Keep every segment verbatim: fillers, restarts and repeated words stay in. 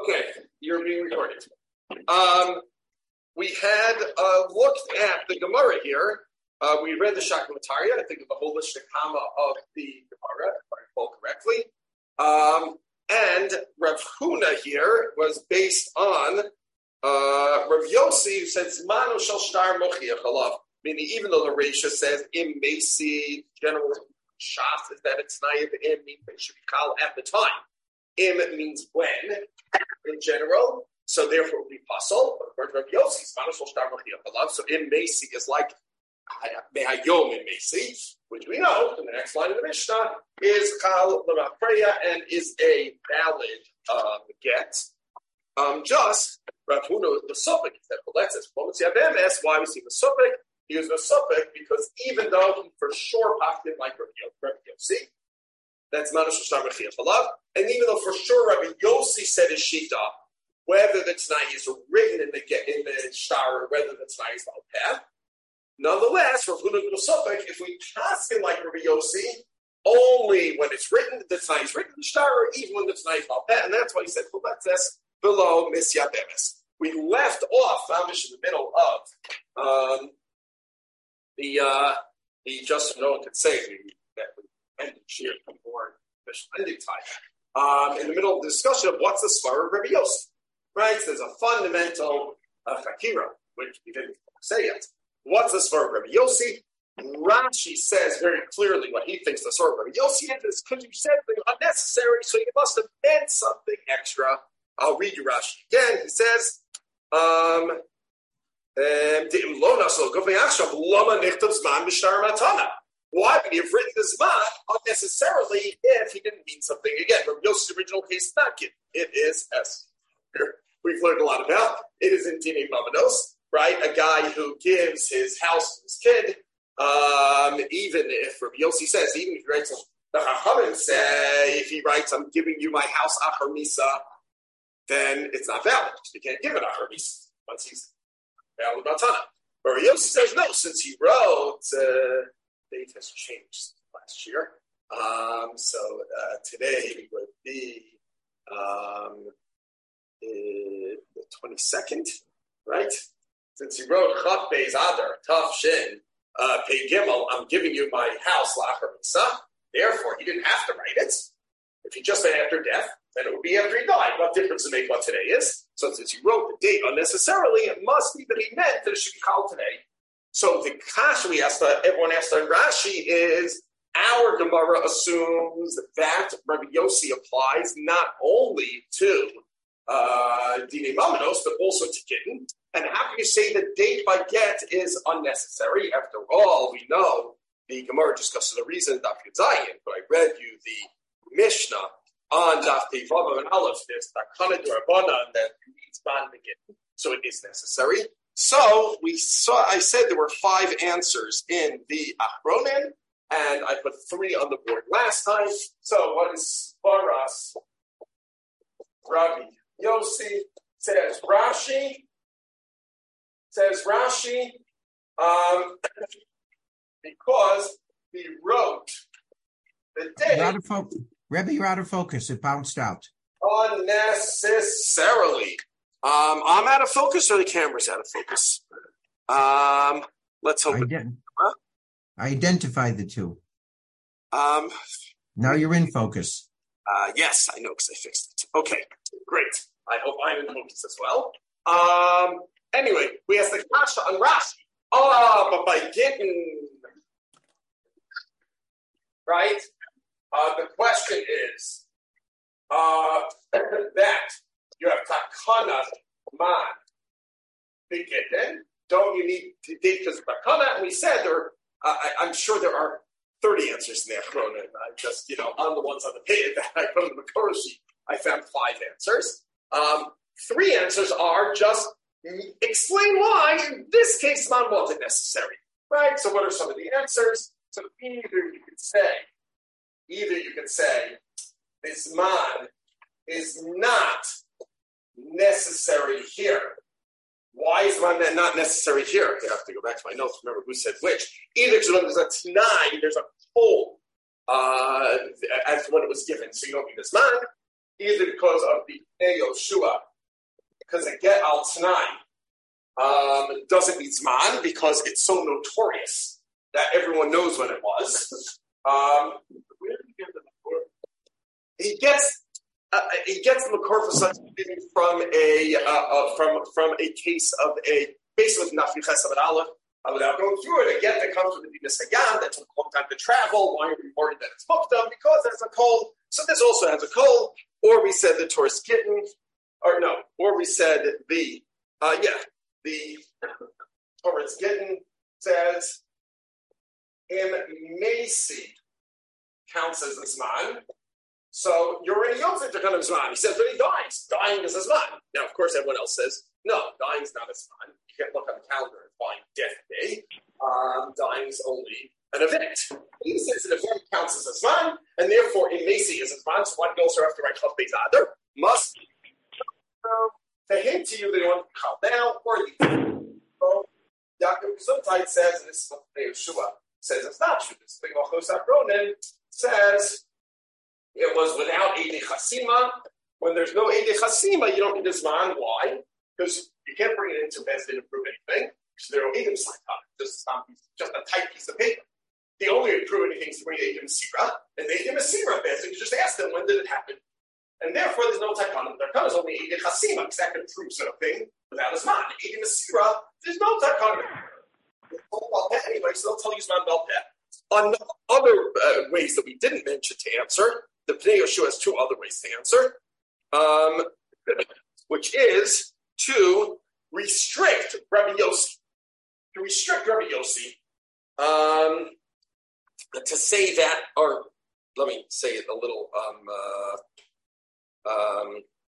Okay, you're being recorded. Um, we had uh, looked at the Gemara here. Uh, we read the Shakamatariya, I think of the holistic Hama of the Gemara, if I recall correctly. Um, and Rav Huna here was based on uh, Rav Yossi, who said, Zmano shel shtar mochiach alav. Meaning, even though the Reisha says, Im Mesi, general Shas is that it's Nayib, Im means it should be called at the time. Im means when, in general, so therefore it would be puzzle. But Rav Yossi, Zmano shel shtar mochiach alav. So Im Mesi is like Mehayom in Mesi, which we know in the next line of the Mishnah is Chal L'Rafreya and is a valid um, get. Um, just Rav Huna the Suffolk, he said, well, let's ask why was he the Suffolk? He was the Suffolk because even though he for sure popped in like Rabbi Yossi, that's Manash Shtar Mechiach Halav, and even though for sure Rabbi Yossi said his Shita, whether the Tanai is written in the in the Shtar or whether the Tanai is Balpeh, nonetheless, Rav Huna the Suffolk, if we pass him like Rabbi Yossi, only when it's written, the Tanai is written in the Shtar, or even when the Tanai is Balpeh, and that's why he said, well, let's ask below Misya Bemes. We left off, Famish in the middle of um, The uh, the just no one could say we that we ended here before the ending time. Um, in the middle of the discussion of what's the svara of Rabbi Yossi, right? So there's a fundamental uh, fakira which we didn't say yet. What's the svara of Rabbi Yossi? Rashi says very clearly what he thinks the svara of Rabbi Yossi is because you said something unnecessary, so you must have meant something extra. I'll read you Rashi again. He says. Um, Why would he have written this man unnecessarily if he didn't mean something? Again, Rabbi Yossi's original case is not kid. It is as we've learned a lot about. It is in Dinei Mamanos, right? A guy who gives his house to his kid. Um, even if Rabbi Yossi says, even if he writes, the Chachamim say, if he writes, "I'm giving you my house achar misa," then it's not valid. You can't give it achar misa once he's valid matana. But Rabbi Yossi says no, since he wrote, uh, date has changed last year. Um, so uh, today would be um, uh, the twenty-second, right? Since he wrote Chaf Beis Adar, Tav Shin, uh, Pei Gimel, I'm giving you my house, Lachar Misa. Therefore, he didn't have to write it. If he just said after death, then it would be after he died. What difference does it make what today is? So since he wrote the date unnecessarily, it must be that he meant that it should be called today. So the kasha we asked, uh, everyone asked on Rashi is, our Gemara assumes that Rabbi Yossi applies not only to uh, Dinei Mamanos, but also to Gittin. And how can you say the date by get is unnecessary? After all, we know the Gemara discusses the reason, Daf Yud Zayin, but I read you the Mishnah on Daf Tei Vav and Aleph, there's Takana D'Rabbanan that needs ban begin, so it is necessary. So we saw. I said there were five answers in the Achronin, and I put three on the board last time. So what is Baras? Rabbi Yossi says Rashi says Rashi um, because he wrote the day. Rebbe, you're out of focus. It bounced out. Unnecessarily. Um, I'm out of focus or the camera's out of focus? Um, let's hope. Ident- it, huh? Identify the two. Um, now you're in focus. Uh, yes, I know because I fixed it. Okay, great. I hope I'm in focus as well. Um, anyway, we asked the kasha on Rashi. Oh, but by getting right. Uh, the question is uh, that you have takana man begitten. Don't you need to date because takana? And we said there. Uh, I, I'm sure there are thirty answers in the Achrona. I just you know on the ones on the page that I put on the Makor sheet, I found five answers. Um, three answers are just explain why in this case man wasn't necessary. Right. So what are some of the answers? So either you could say. Either you could say this man is not necessary here. Why is man not necessary here? I have to go back to my notes. Remember who said which. Either there's a Tanai, there's a poll uh, as to when it was given, so you don't need this man. either because of the Pnei Yoshua, because the get al Tanai um, doesn't need Zman because it's so notorious that everyone knows when it was. Um, where did he get the Makor? He gets uh, he gets the Makor for such thing from a uh, uh, from from a case of a basically Nafi Chesed Aleph. Uh, without going through it, a get that comes with the Dinas Hayam that took a long time to travel. Why are we worried that it's booked up? Because there's a cold. So this also has a cold. Or we said the Torah's kitten, or no, or we said the uh, yeah the Torah's kitten says in Macy counts as a Zman. So you're already using to kind of Zman. He says, but he dies. Dying is a Zman. Now, of course, everyone else says, no, dying is not a Zman. You can't look on the calendar and find death day. Um, dying is only an event. He says an event counts as a Zman, and therefore in Macy is a Zman. So why do you also have to write Chav Beis Adar? Must be. To hint to you that you want to come now, or you can. So, Yaakov Gesundheit says, and this is what Yeshua says it's not true. This thing Ochos Ronen says it was without Eidei Chasima. When there's no Eidei Chasima, you don't need a Zman. Why? Because you can't bring it into Bezdin and prove anything. So there are Eidim signed on it. Just, um, just a tight piece of paper. The only way to prove anything is to bring Eidim Sira. And the Eidim Sira Bezdin, you just ask them when did it happen. And therefore, there's no Takanim. There comes only Eidei Chasima, because that can prove something without a Zman. Eidim Sira, there's no Takanim. Anyway, so they'll tell you Zman Bel Peh. On other uh, ways that we didn't mention to answer, the Pnei Yoshua has two other ways to answer, um, which is to restrict Rabbi Yossi. To restrict Rabbi Yossi, um, to say that, or let me say it a little, um, uh, um,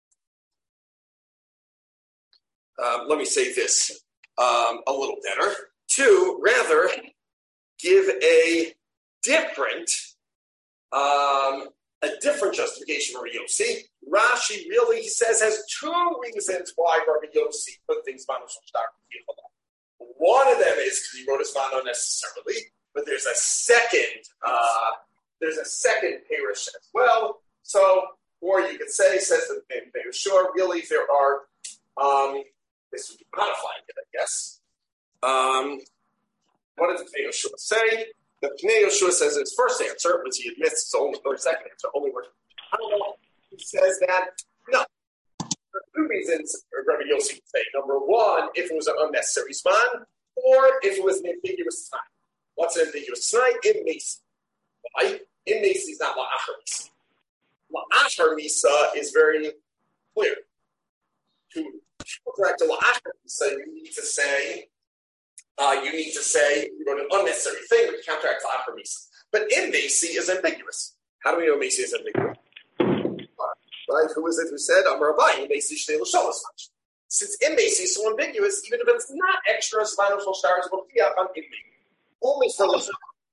um, let me say this um, a little better. To rather give a different, um, a different justification for Rabbi Yossi. Rashi really, he says, has two reasons why Rabbi Yossi put things on Shtar. One of them is because he wrote his man unnecessarily, but there's a second, uh, there's a second parish as well. So, or you could say, says the Pnei Yoshua, really there are, um, this would be modifying it, I guess. Um, what does the Pnei Yoshua say? The Pnei Yoshua says in his first answer, which he admits his only or second answer, only works. He says that no. There are two reasons Rabbi Yossi would say. Number one, if it was an unnecessary Zman, or if it was an ambiguous time. What's an ambiguous time? In Macy. Why? In Macy is not La'achar Misa. La'achar Misa is very clear. To correct a La'achar Misa, you need to say, uh, you need to say, you wrote an unnecessary thing, which counteracts La'achar Misa. But in Macy is ambiguous. How do we know Macy is ambiguous? Right? Who is it who said, Amar Abayi, Macy Shnei L'Shalos Mash. Since in Macy is so ambiguous, even if it's not extra, Zman Shal Stars will be up on in me. Only for L'Shalos.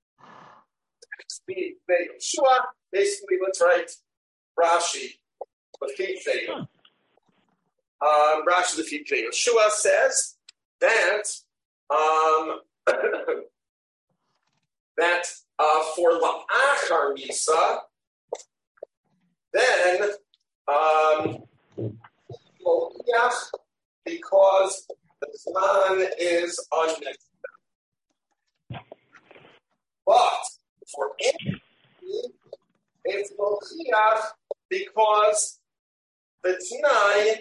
The Yoshua, basically, let's write Rashi, the um, Rashi, the Pnei Yoshua says that, um, that uh, for La'achar Misa, then, um, because the Zman is unnecessary. But for any, it's Mochiach because the Tanai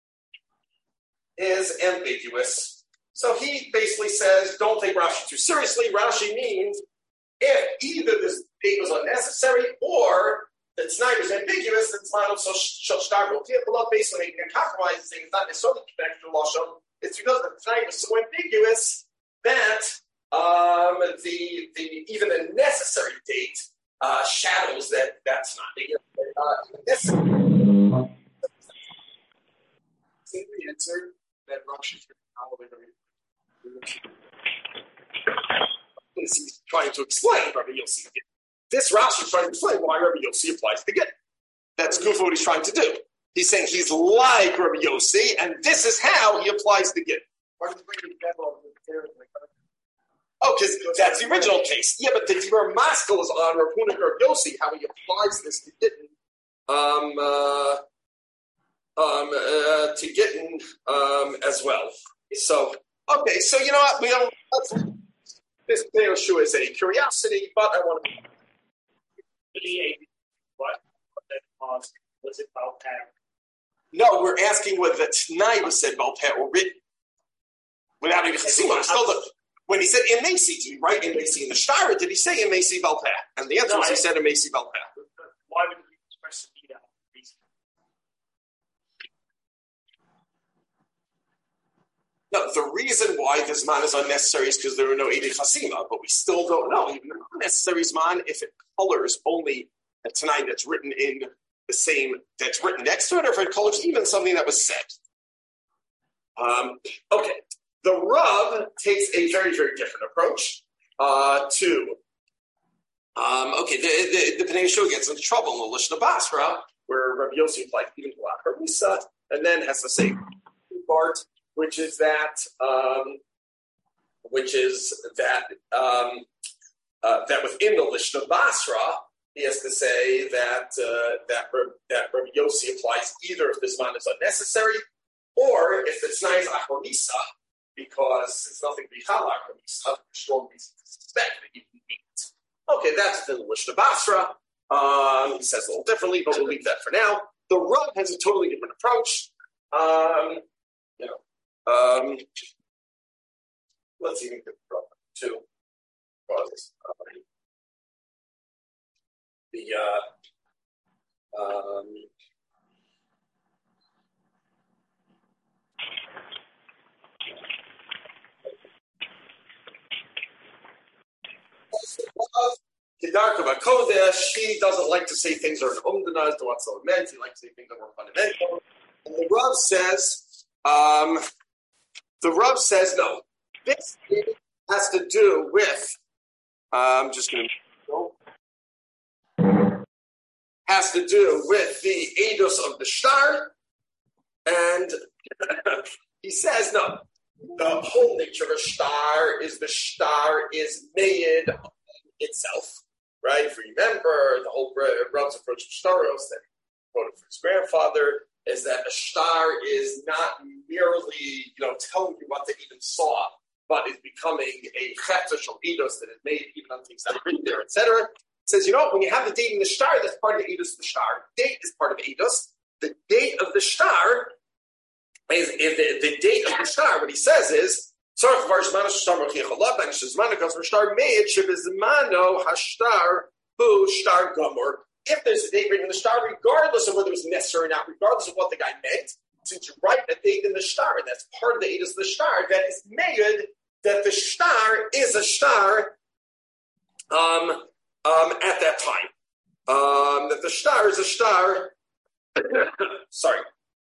is ambiguous. So he basically says, don't take Rashi too seriously. Rashi means if either this date was unnecessary or the Tanai is ambiguous, then Zman of Shtar will basically making a compromise saying it's not necessarily connected to Lashon. It's because the Tanai was so ambiguous that um, the the even the necessary date uh, shadows that that's not uh, necessary. See the answer that Rashi is trying to explain, Rabbi Yossi. This Rashi is trying to explain why Rabbi Yossi applies to get. That's goofy what he's trying to do. He's saying he's like Rabbi Yossi, and this is how he applies to get. Oh, because that's the original case. Yeah, but the Dibur Maskell is on Rav Huna Rabbi Yossi, how he applies this to get um, uh, um, uh, to Gittin um, as well. So, okay, so you know what? We don't. This issue is a curiosity, but I want to. What? Was it Balpeh? No, we're asking whether the Tanai was said Balpeh or written without any chasima. Still, the, when he said in Macy, did he write in Macy in the Shtar, or did he say in Macy Balpeh? And the answer no, was he said in Macy Balpeh. Why would we express the need? No, the reason why this man is unnecessary is because there are no Eidei Chasima, but we still don't know. Even an unnecessary man, if it colors only a Tanai that's written in the same, that's written next to it, or if it colors even something that was said. Um, okay, the Rav takes a very, very different approach uh, to, um, okay, the, the, the Pnei Yeshua gets into trouble in the Lishna Basra, where Rabbi Yossi applied even to Hermisa, and then has the same part, which is that, um, which is that, um, uh, that within the Lishna Basra, he has to say that uh, that that Rabbi Yossi applies either if this man is unnecessary, or if it's nice achronisa, because it's nothing b'chal achronisa, strong reason to suspect that he can eat it. Okay, that's the Lishna Basra. Um, he says a little differently, but we'll leave that for now. The Rav has a totally different approach. Um, you know, um, let's even get the Rav too. Because, uh, the uh, um, Kedarka Kodesh, he doesn't like to say things are umdanaz to what's so meant. He likes to say things that were fundamental. And the Rav says, um, the Rav says, no, this has to do with. Uh, I'm just going to. Has to do with the eidos of the shtar, and he says, no, the whole nature of a shtar is the shtar is made itself, right? If you remember, the whole Rav's approach to shtaros that he quoted for his grandfather is that a shtar is not merely, you know, telling you what they even saw, but is becoming a chetashal eidos that is made even on things that are written there, et cetera. Says, you know, when you have the date in the shtar, that's part of the eidos of the shtar. Date is part of eidos. The date of the shtar is, is the, the date of the shtar. What he says is, if there's a date written in the shtar, regardless of whether it was necessary or not, regardless of what the guy meant, since you write a date in the shtar, and that's part of the eidos of the shtar, that is made that the shtar is a shtar. Um. Um, at that time, um, that the shtar is a shtar. sorry.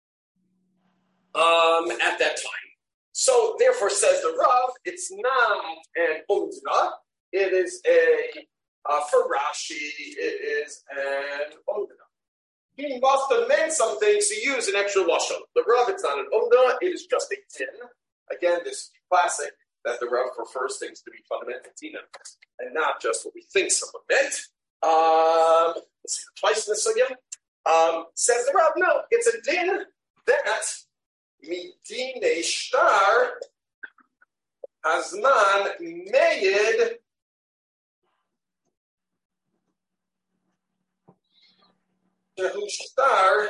Um, at that time. So, therefore, says the Rav, it's not an umdna. It is a uh, for Rashi. It is an umdna. He must have meant something to use an extra lashon. The Rav, it's not an umdna. It is just a tin. Again, this classic. That the Rav prefers things to be fundamental tina and not just what we think someone meant. Um, let's see, twice in this again. Um, says the Rav, no, it's a din that midine shtar hazman meyed shehu shtar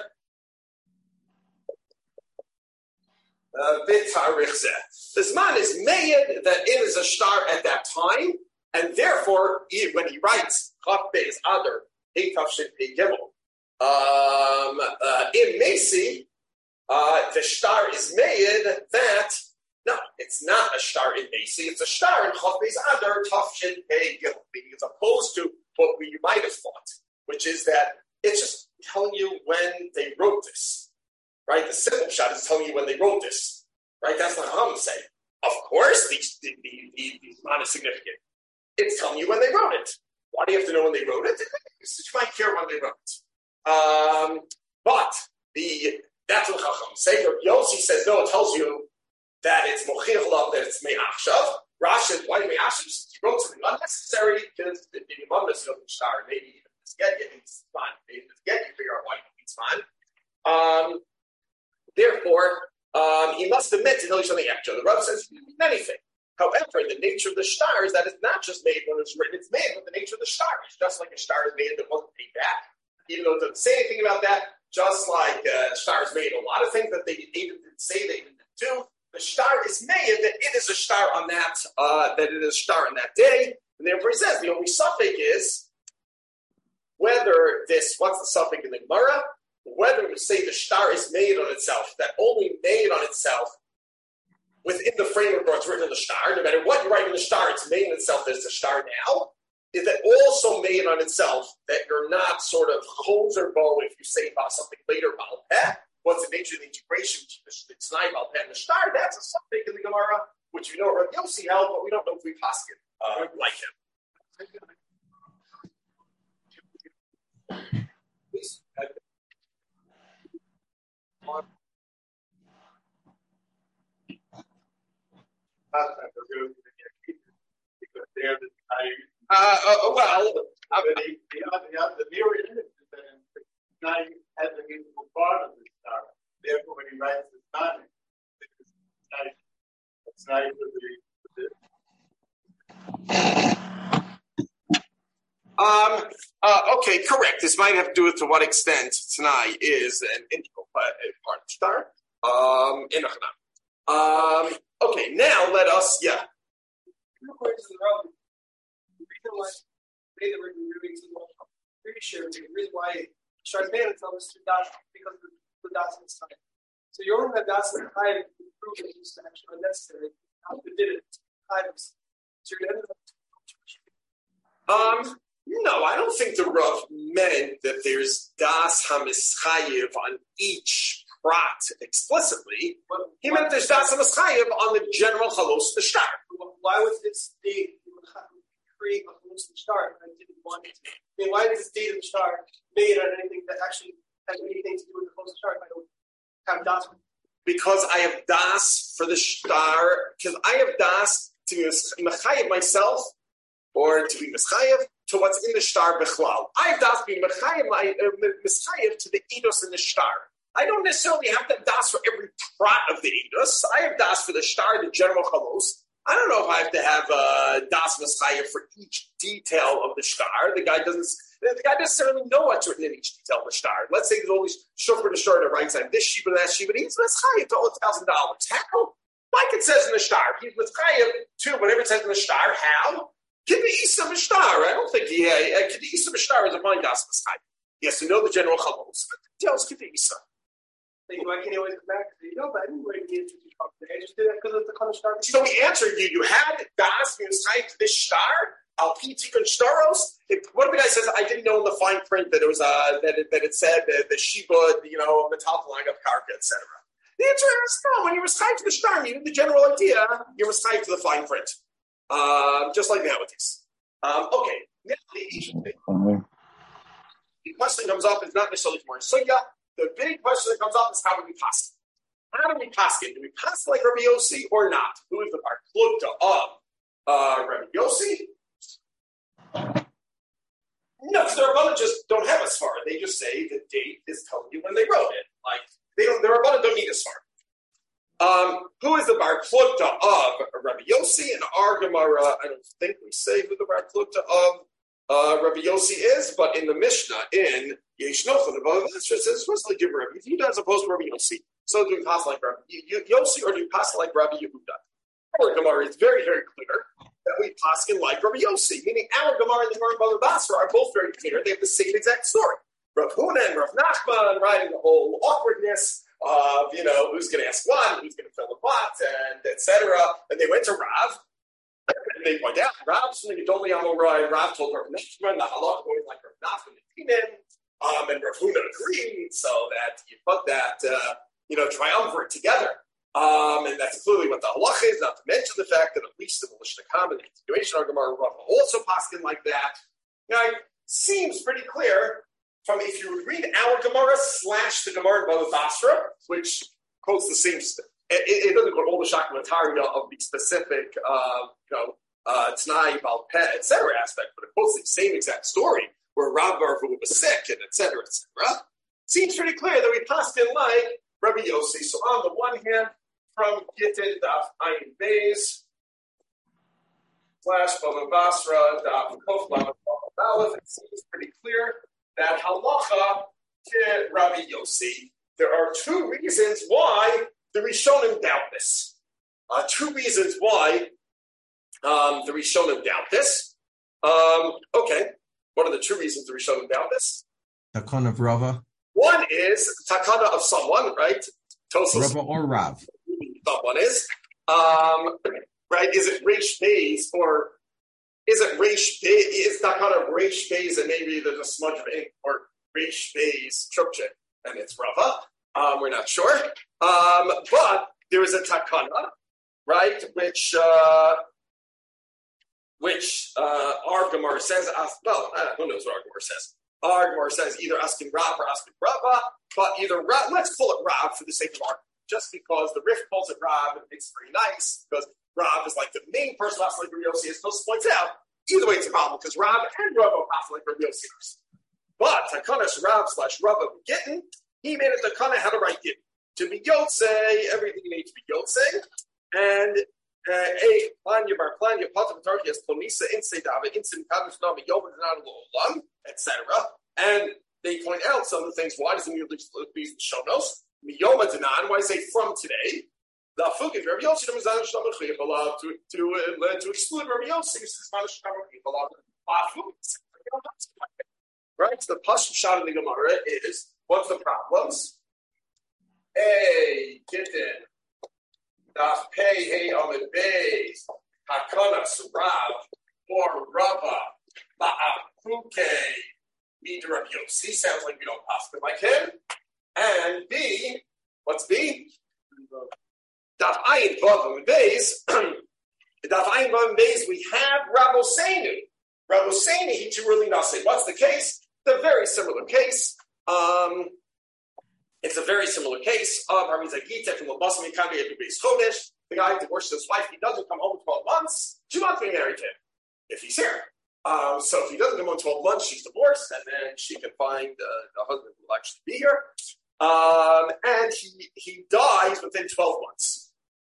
This man is made that it is a shtar at that time, and therefore, he, when he writes Chaf Beis Adar Eitav Shin Pei Gimel um, uh, in Macy, uh, the shtar is made that no, it's not a shtar in Macy; it's a shtar in Chaf Beis Adar Tav Shin Pei Gimel, meaning it's opposed to what we might have thought, which is that it's just telling you when they wrote this. Right, the simple shot is telling you when they wrote this. Right, that's not how I'm saying. Of course, these the, the, the, these not as significant. It's telling you when they wrote it. Why do you have to know when they wrote it? You might care when they wrote it. Um, but the that's what Chacham say. Yossi says no. It tells you that it's mochiach lav, that it's me'achshav. Rashi, why me'achshav? He wrote something unnecessary because the imam is no shtar, maybe even this get you means fun. This get you figure out why it means fun. Um, therefore, um, he must admit to know something extra. The Rav says he can mean anything. However, the nature of the star is that it's not just made when it's written, it's made with the nature of the star. It's just like a star is made that wasn't paid back. Even though it doesn't say anything about that, just like uh, stars made a lot of things that they even didn't say, they even didn't do. The star is made that it is a star on that, uh, that it is a star on that day. And therefore he says the only suffix is whether this, what's the suffix in the Gemara? Whether we say the star is made on itself, that only made on itself within the framework where it's written in the star, no matter what you write in the star, it's made in itself as the star now, is that also made on itself that you're not sort of choser bow if you say about something later about peh. What's the nature of the integration between the Tanai about peh and the star? That's a suffix in the Gemara, which we know Rav Yossi held, but we don't know if we paskin uh, like him. Please. Uh, uh, well, uh, the, the, the, the mirror image is that now you have the visible part of the star. Therefore, when he writes the star, it's not for the. Um. Uh, okay, correct. This might have to do with to what extent Tanai is an integral part of the star. Um. In um. Okay. Now let us. Yeah. According to the Rav, the reason why they were moving to the pretty sure the reason why Shar's made itself is through Das because of the Das in time. So you only have Das in time to prove that it's actually unnecessary. How you did it items. So you're gonna Um no, I don't think the Rav meant that there's Das HaMischayev on each prat explicitly. He meant there's Das HaMischayev on the general Chalos the star. Why was this date create a hallucination star? I didn't want it to. I mean, why is this date of the star made on anything that actually has anything to do with the hallucination star if I don't have Das? Because I have Das for the star, because I have Das to be Mechayev myself, or to be Mechayev to what's in the star Bechlal. I have Das to be Mechayev uh, to the Eidos in the star. I don't necessarily have to have Das for every prat of the Eidos. I have Das for the star, the general Chalos. I don't know if I have to have uh, Das Meschayev for each detail of the star. The guy doesn't. The guy doesn't necessarily know what's written in each detail of the star. Let's say there's only shofar the star that writes on this shiva and that shiva. He's Meschayev to all thousand dollars. How? Like it says in the star, he's Meschayev to whatever it says in the star. How? Kid the Isa Mishtar. I don't think he. Uh, Kid the Isa Mishtar is a mind Das Meschayev. He has to know the general chalos. Tells Kid the Isa. Thinking, why can't he always come back and say, no, but I didn't write the answer to talk today. I just did that because of the kind of star. So he answered you. You had Das Meschayev to this star. Al Pitikun Staros. What if the guy says, I didn't know in the fine print that it was uh, that it, that it said that the Sheba, you know, the top line of Karka, et cetera. The answer is no. When you recite to the star, you know the general idea. You recite to the fine print, um, just like nowadays. Um, okay. Now the, the question comes up is not necessarily more sunya. The big question that comes up is how do we pass? How do we pass it? Do we pass like Rabbi Yossi or not? Who is the part of uh, Rabbi Yossi? No, because the Rabbanan just don't have a svara. They just say the date is telling you when they wrote it. Like they don't. The Rabbanan don't need a svara. Um, who is the bar plukta of Rabbi Yossi and our Gemara? I don't think we say who the bar plukta of uh, Rabbi Yossi is, but in the Mishnah in Yesh Nochon above it says supposedly give Rabbi Yehuda as opposed to Rabbi Yossi. So do we pass like Rabbi Yossi or do we pass like Rabbi Yehuda? Our Gemara is very very clear that we paskin like Rabbi Yossi, meaning our Gemara and the Gemara Bava Basra are both very clear. They have the same exact story. Rav Huna and Rav Nachman writing the whole awkwardness of, you know, who's going to ask what, who's going to fill the pot, and et cetera. And they went to Rav, and they point out, Rav, something you told me on Rav, Rav told Rav Nachman, the halach going like Rav Nachman and Tinim, um, and Rav Huna agreed, so that you put that, uh, you know, triumvirate together. Um, and that's clearly what the halach is, not to mention the fact that at least the Melishna Kam and the continuation of Gemara Rav also paskin like that. Now, it seems pretty clear from if you would read our Gemara slash the Gemara in Bava Basra, which quotes the same, it, it doesn't quote all the Shakmataria of the specific, uh, you know, uh, T'nai, Balpeh, et cetera aspect, but it quotes the same exact story. or Rav Bar who was sick, and et cetera, et cetera. Seems pretty clear that we passed in like Rabbi Yossi. So on the one hand, from Gittin Daf Ayin Beis slash Bava Basra Daf Kof Lamed Aleph, it seems pretty clear that halacha to Rabbi Yossi. There are two reasons why the Rishonim doubt this. Uh, two reasons why um, the Rishonim doubt this. Um, okay, what are the two reasons the Rishonim doubt this? Takana of Rava. One is takana of someone, right? Tosos. Rava or Rav. Someone is. Um, right? Is it Reish Beis or is it Reish Beis? Is takana of Reish Beis and maybe there's a smudge of ink or Reish Beis Trupchik and it's Rava? Um, we're not sure. Um, but there is a takana, right? Which uh, which uh, our Gemara says. Well, who knows what our Gemara says? Our Gemara says either asking Rav or asking Rava, but either Rav, let's call it Rav for the sake of argument, just because the Rif calls it Rav and it's very nice, because Rav is like the main person who has like Rabbi Yossi, as Tosa points out. Either way, it's a problem, because Rav and Rava have like Rabbi Yossi. But Takanas Rav slash Rava Gittin, he made it Takana how to write Gittin. To be Yotzei, everything you need to be Yotzei, and a Planya Bar Planya Patam Tarkias Plomisa Insedava Insin Kaddish Nami Yom Olam, et cetera. And they point out some of the things. Why does it usually use the Shonos? Miyoma Danan, why say from today? The Fukik Rabbi Yossi to to uh, to exclude Rabbi Yossi right? So the Pasuk shot in the Gemara is what's the problems? A Gittin Daf Pei Hey Amid Beis Hakanas Rav or Rava Ba'apuke Mida Rabbi Yossi. Sounds like we don't pass them like him. And B, what's B? Daf Ayin Vav Amid Beis. Daf Ayin Vav Amid Beis. We have Rav Oseinu. Rav Oseinu he really not say. What's the case? The very similar case. Um. It's a very similar case of Rabbi Zagita from the Basmi Kandi at Beis Chodesh. The guy divorces his wife. He doesn't come home in twelve months. She wants to be married to him if he's here. Um, so if he doesn't come home in twelve months, she's divorced, and then she can find uh, a husband who will actually be here. Um, and he he dies within twelve months.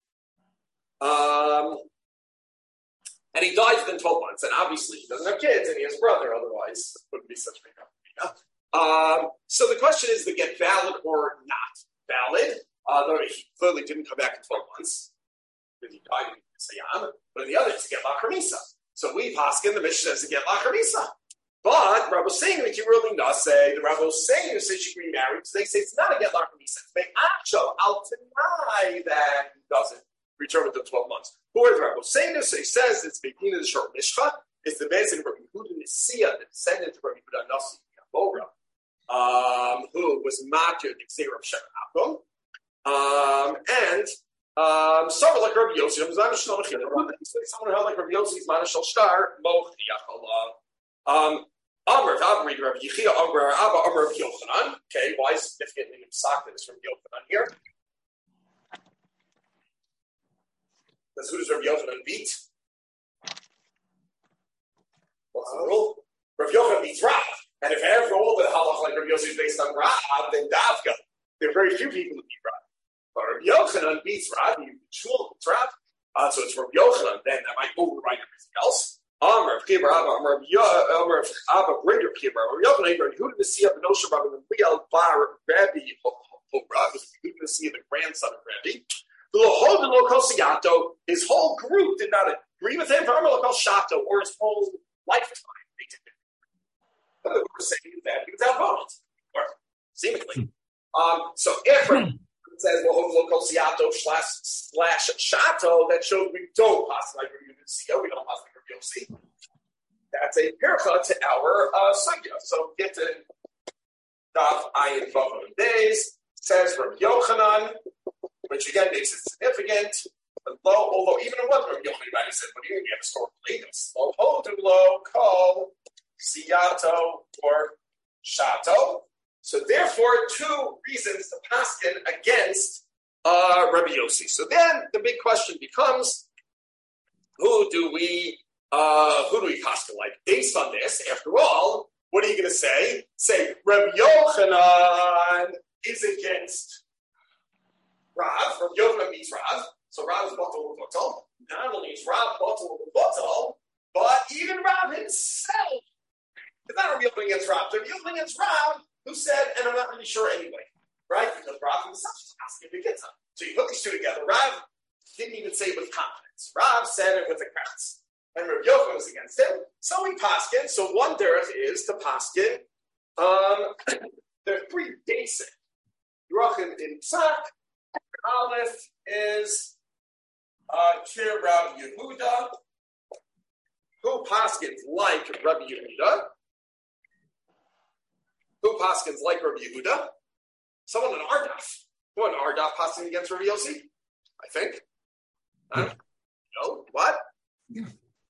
Um, and he dies within twelve months, and obviously he doesn't have kids, and he has a brother. Otherwise, it wouldn't be such a big company. Um, so the question is, to get valid or not valid? Uh, though he clearly didn't come back in twelve months because he died in Sayam. But on the other, it's to get Lachamisa. So we paskin the Mishnah says to get Lachamisa. But Rabbi saying that you really not say the Rabbi saying who says she can be married. So they say it's not a get Lachamisa. It's make actual. I'll deny that he doesn't return within twelve months. Who is Rabbi saying this? So he says it's beginning of the short Mishcha. It's the basic of Rabbi Yehuda Nisia, the descendant of Rabbi Yehuda Nasi Yabora. Um, who was matir the Xer of Shechem Akum, um, and um, someone like Rabbi Yossi, someone who held like Rabbi Yossi's Manashal Star, Moch Yachallah. Um, Amr, I'll read Rabbi Yechia, Amr, Abba, Amr of Yochanan. Okay, why is it significant in Psak is from Yochanan here? Because who does Rabbi Yochanan beat? What's the rule? Rabbi Yochanan beats Rav. And if ever all the halach like Rabbi Yossi is based on Rav, then Davka. There are very few people who beat Rav. But Rabbi Yochanan beats Rav, you Shul beats Rav. Uh, so it's Rabbi Yochanan, then that might override everything else. Amr of Kibar Abba, Amr of Abba, greater Kibar, Rabbi Yochanan, Rabbi Yehuda Nesiya, Benosha, Rabbi Liel Bar, Rabbi Rav, Yehuda Nesiya, the grandson of Rabbi. The Lohodan Lokosiato, his whole group did not agree with him for Amr Lokos Shato, or his whole lifetime. They didn't. But we were saying that he was outvoted, or seemingly. Um, so if it says Lohodan Lokosiato slash slash Shato, that shows we don't pass like Rabbi Yossi, we don't pass like Rabbi Yossi. That's a pircha to our uh, sugya. So get to Daf Ayin Vav Days says Rabbi Yochanan, which again makes it significant. Although, although even in what Rabbi Yochanan said, when you get historical leaders, lo hodu lo kol siyato or shato. So therefore, two reasons to paskin against uh, Rabbi Yossi. So then the big question becomes, who do we uh, who do we paskin like? Based on this, after all, What are you going to say? Say, Rabbi Yochanan is against Rav. Rabbi Yochanan means Rav. So Rav is Batal Batal. Not only is Rav Batal Batal, but even Rav himself. It's not Rabbi Yochanan against Rav. Rabbi Yochanan against Rav, who said, and I'm not really sure anyway, right? Because Rav himself is asking if he gets him. So you put these two together. Rav didn't even say it with confidence. Rav said it with a crowds. And Rabbi Yochanan was against him. So he paskin. So one derech is to paskin. Um, there are three basic drachim in Psak. Aleph is uh, Kir Rabbi Yehuda, who paskins like Rabbi Yehuda. Who paskins like Rabbi Yehuda? Someone in Ardaf. Who in Ardaf paskin against Rabbi Yossi? I think. I don't know. What? Yeah.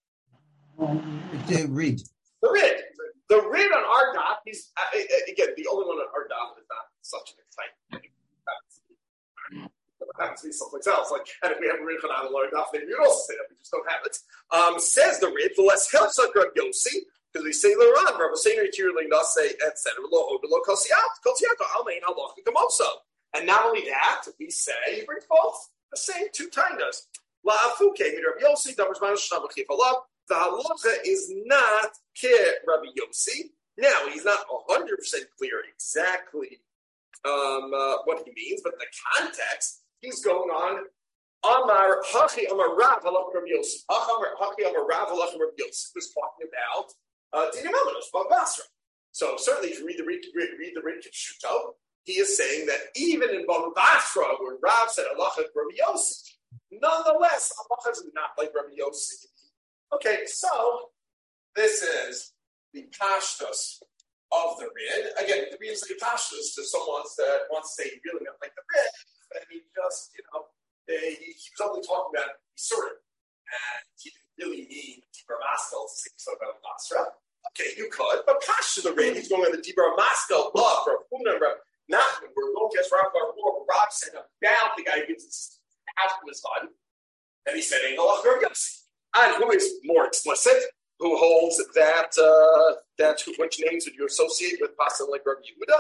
The Rid. The Rid. The Rid on Ardaf, he's, uh, again, the only one on Ardaf is not such an exciting thing. It happens to be someplace else. Like, and if we have a Rid on Ardaf, maybe we'd also say that. We just don't have it. Um, says the Rid, the less helps on Rabbi Yossi, because we say Laran, Rabbi Seiner, Tirling, say, et cetera. Lo, Lo, Kosiat, Kosiat, Almain, Halach, Kamoso. And not only that, we say, he brings both the same two tangas. La Afuke, Rabbi Yossi, Damas Manish, Shabbat Chifalab. The halacha is not ke Rabbi Yossi. Now, he's not one hundred percent clear exactly um, uh, what he means, but the context, he's going on, Amar Hachi Amar Rav Halach Rabbi Yossi. Hachi Amar Rav Halach Rabbi Yossi was talking about uh, Dinim Amenos, Bab Basra. So certainly, if you read the read, read the Rid Shuto, he is saying that even in Bab Basra, where Rav said Halach Rabbi Yossi, nonetheless, Halach is not like Rabbi Yossi. Okay, so this is the pashtus of the Rid. Again, the reason the pashtus to someone that wants to say he really not like the Rid, and he just, you know, he, he was only talking about Yisurim, and he didn't really mean Dibur Maskal to say something about Basra. Okay, you could, but pashtus the Rid, he's going on the Dibur Maskal love for Puna, not we're going to Rav Bar Rob said about the guy who gives his house to his son, and he said, ain't no Rav Yossi. And who is more explicit? Who holds that? Uh, that which names would you associate with Pasal like Rabbi Yehuda?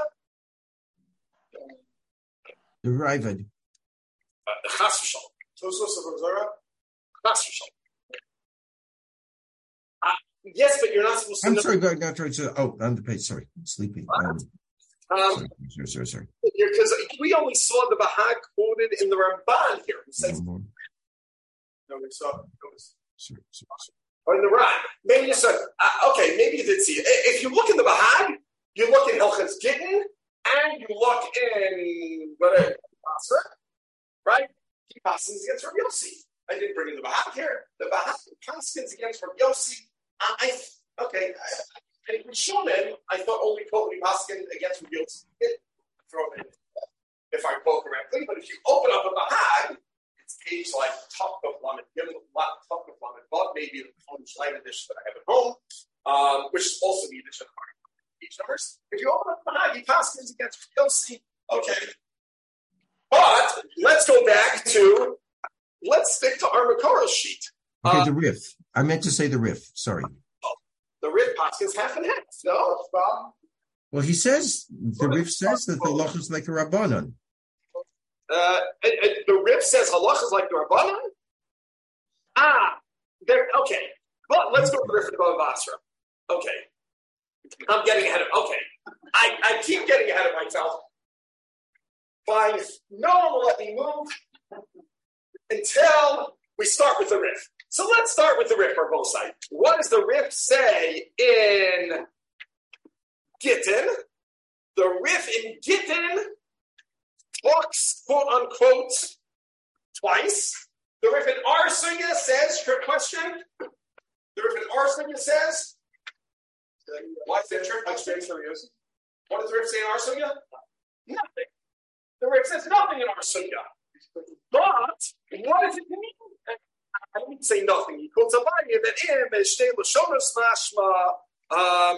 The Ravid. The Chas v'Shalom. Tosos of Zara. Chas v'Shalom. Yes, but you're not supposed to. I'm know. sorry, go, go, go, go. Oh, on the page. Sorry, I'm sleeping. Um, um, sorry, sorry, sorry. Because we only saw the Bahag quoted in the Ramban here. Who says, no, no, we saw. Sorry, sorry, sorry. Or in the Ran. Maybe you said, uh, okay, maybe you did see it. If you look in the Bahag, you look in Hilchas Gittin, and you look in whatever, right? He passes against Rabbi Yossi. I didn't bring in the Bahag here. The Bahag passes against Rabbi Yossi. I, I okay. I, I, Rishonim, I thought only quote when he passes against Rabbi Yossi. Throw it in, if I quote correctly. But if you open up a Bahag, it's page like top of Lamed Gimel, top of Lamed Bud, maybe the home slide edition that I have at home, um, which is also the edition of page numbers. If you open up the Bahag, he passes against Yossi. Okay. But let's go back to, let's stick to our Makoros sheet. Okay, uh, the riff. I meant to say the riff. Sorry. Oh, the riff passes half and half. No, Bob. Well, he says, the riff says that the loch is like a Rabbanon. Uh, and, and the Rif says halach is like the Rabbanan. Ah, there. Okay, but let's go to the Rif of Basra. Okay, I'm getting ahead of. Okay, I, I keep getting ahead of myself. Fine, no one will let me move until we start with the Rif. So let's start with the Rif on both sides. What does the Rif say in Gittin? The Rif in Gittin talks, quote unquote, twice. The Rif in Ar Sunya says, trick question. The Rif in Ar Sunya says, what's the trick question for you? What does the Rif say in Ar Sunya? Nothing. The Rif says nothing in Ar Sunya. But what does it mean? I didn't say nothing. He quotes a line that im shtei lashonos mashma um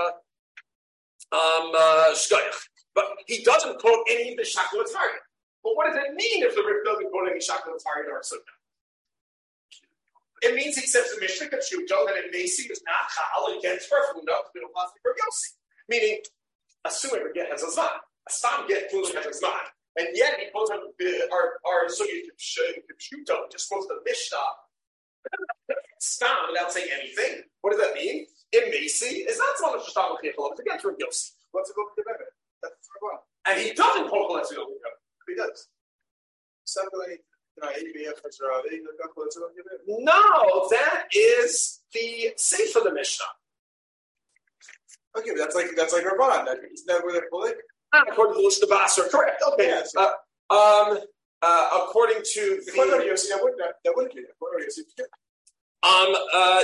um shkoyach. But he doesn't quote any of the Shakulatzari. But what does it mean if the Rif doesn't quote any Shakulatzari in our Sunnah? It means he says the Mishnah Kachuto that in Macy is not Chal against Rav Huna, but it'll pass for Yossi. Meaning, assuming a get has a Zman. A Stam get clearly has a Zman. And yet he quotes our, our, our so you Kachuto, just quotes the Mishnah. Stam without saying anything. What does that mean? In Macy, it's not so much just Stam Chichalov, it's against Rav Yossi. What's it go to the Rebbe? That's what I And he doesn't quote Let's go. He does. Something like no, that is the Seif of the Mishnah. Okay, but that's like that's like Rabban. That, isn't that where they're pulling? According to the list of Basar, correct. Okay. Yeah, so. uh, um, uh, according to the, the Yossi, that wouldn't that wouldn't be it. Um. Uh.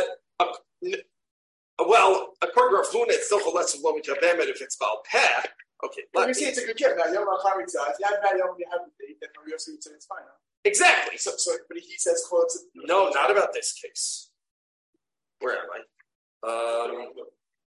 uh well, according to Rav Huna, it's still a less of lo mikabemet if it's Baal Peh. Okay. Let me see. It's a good gift. Now, Yom HaCharitza. If you have that Yom, you have the date. Then Rav Yossi would say it's fine. Huh? Exactly. So, so, but he says quotes. No, not about this case. Where am I? Um, um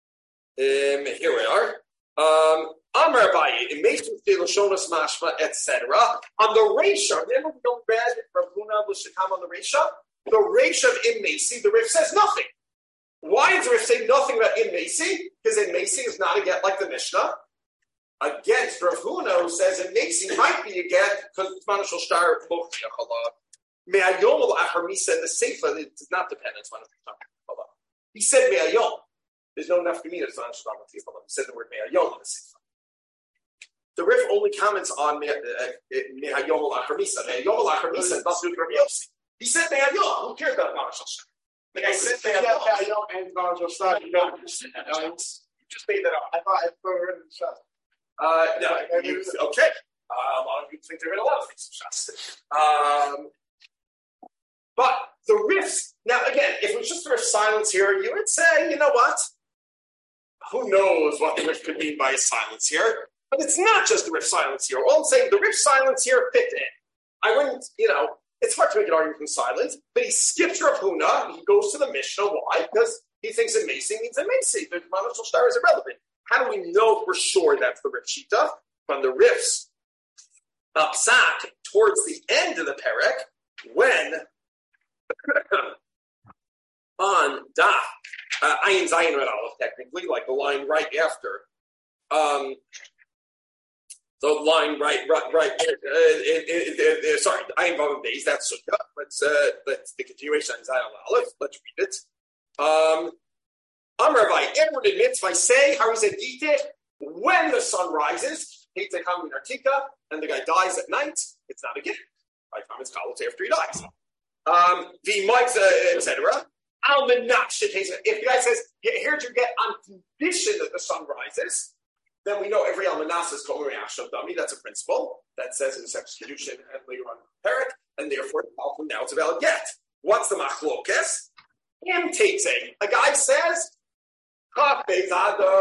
here we are. Um, Amar Abaye, in Meshach Deloshonas Mashma, et cetera. On the Reisha, remember we don't read Rav Huna L'Shekam on the Reisha? The Reisha of In Macy, the Rif says nothing. Why does the Rif say nothing about In Macy? Because In Macy is not a get like the Mishnah. Against Rav Huna, who says in Macy might be a get because it's Manashal Shtar Mochiyachala. Me'ayom L'Achar Misa, the Seifa, it does not depend on Manashal Shtar Mochiyachala. He said Me'ayom. There's no nafkamina to Manashal Shtar Mochiyachala. He said the word Me'ayom in the Seifa. The Rif only comments on Me'ayom L'Achar Misa. Me'ayom L'Achar Misa does do Rav Yossi. He said Me'ayom. Who cares about Manashal Shtar? Like I said Me'ayom and Manashal Shtar. You just made that up. I thought I put it in the shot. Uh, no, you, okay. Uh, a lot of people think they're in a lot of things. Um, but the riffs, now again, if it was just for silence here, you would say, you know what? Who knows what the riff could mean by silence here? But it's not just the riff silence here. All I'm saying, the riff silence here fit in. I wouldn't, you know, it's hard to make an argument from silence, but he skips Rav Huna, he goes to the Mishnah. Why? Because he thinks in Macy means in Macy. The Manashal Shtar is irrelevant. How do we know for sure that's the Rif Shita? From the Rif's Psak towards the end of the Perek, when on Da, uh, Ayin Zayin Red Aleph, technically, like the line right after, um, the line right, right, right, uh, it, it, it, uh, sorry, Ayin Vav Beis, that's Sukkah. Let's, uh, let's, the continuation of Zayin Aleph, let's read it. Um, Amar Abaye, everyone admits, if I say, Harizegite, when the sun rises, and the guy dies at night, it's not a gift. By the time it's called after he dies. Um, the mics, uh, et cetera. If the guy says, here's your get on condition that the sun rises, then we know every almanas is called Muriashov Dami. That's a principle that says in the Sex Kedushin and later on Perek, and therefore now it's a valid get. What's the machlokes? Him takes a. A guy says, according to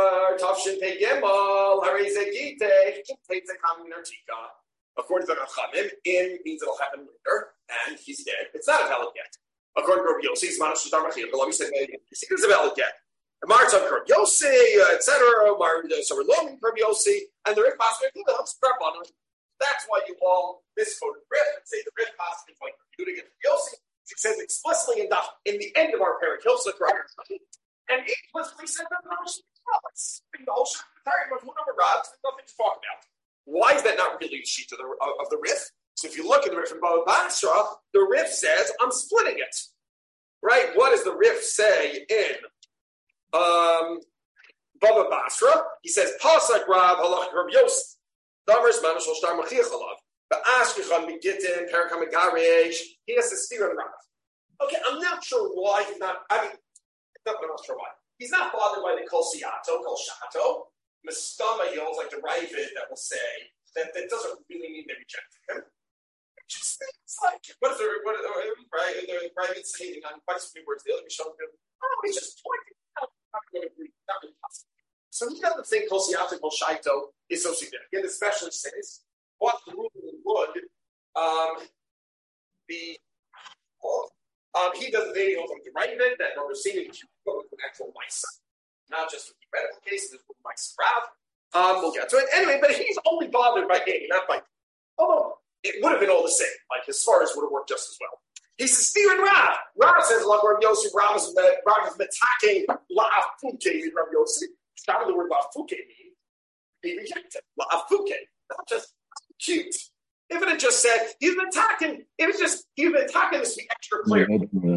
the Chachamim, in means it'll happen later, and he's dead. It's not a valid get. According to Rabbi Yossi, it's Manashal Shtar Mochiyachala. He said it's a valid get. March on Rabbi Yossi, et cetera. So we're loaning Rabbi Yossi, and the Rif Pasuk helps grab on him. That's why you all misquote the Rif and say the Rif Pasuk is like you against Rabbi Yossi. It says explicitly in the in the end of our Perek Hilchos, right? And it explicitly said that the whole Shemini of one number rods, there's nothing to talk about. Why is that not really the sheet of the, of the Rif? So if you look at the Rif in Baba Basra, the Rif says, I'm splitting it. Right? What does the Rif say in um, Baba Basra? He says, Pasak Rav Halach Rav Yosef. Davers Manashal Shtar Mochiyachala. But Ashkechan Begitin, Perakam Garesh, he has to steer on Rav. Okay, I'm not sure why he's not, I mean, I'm not sure why. He's not bothered by the Kol Siato, Kol Shato. Mistama, he holds like the Ravid that will say that that doesn't really mean they rejected him. It just it's like, what is the, what is the, right, the Ravid saying on quite a few words, the other Mishon, oh, he's just pointing out, not going to agree, not really possible. So he doesn't think Kol Siato, Kol Shaito is so significant, especially since what the rule would um, be called. Um, he doesn't think he'll come to Ravid that we're seeing with an actual Misa. Not just with theoretical cases, with Misa Rav. Um, we'll get to it. Anyway, but he's only bothered by A, not by B. Although it would have been all the same. Like his Svaris would have worked just as well. He says, Stephen Rav. Rav says, like Rav Yossi, Rav is, Rav is attacking la'afuke, Rav Yossi. Start with the word la'afuke mean. He rejected la'afuke. Not just cute. If it had just said, he's been attacking, it was just, he's been attacking this to be extra clear.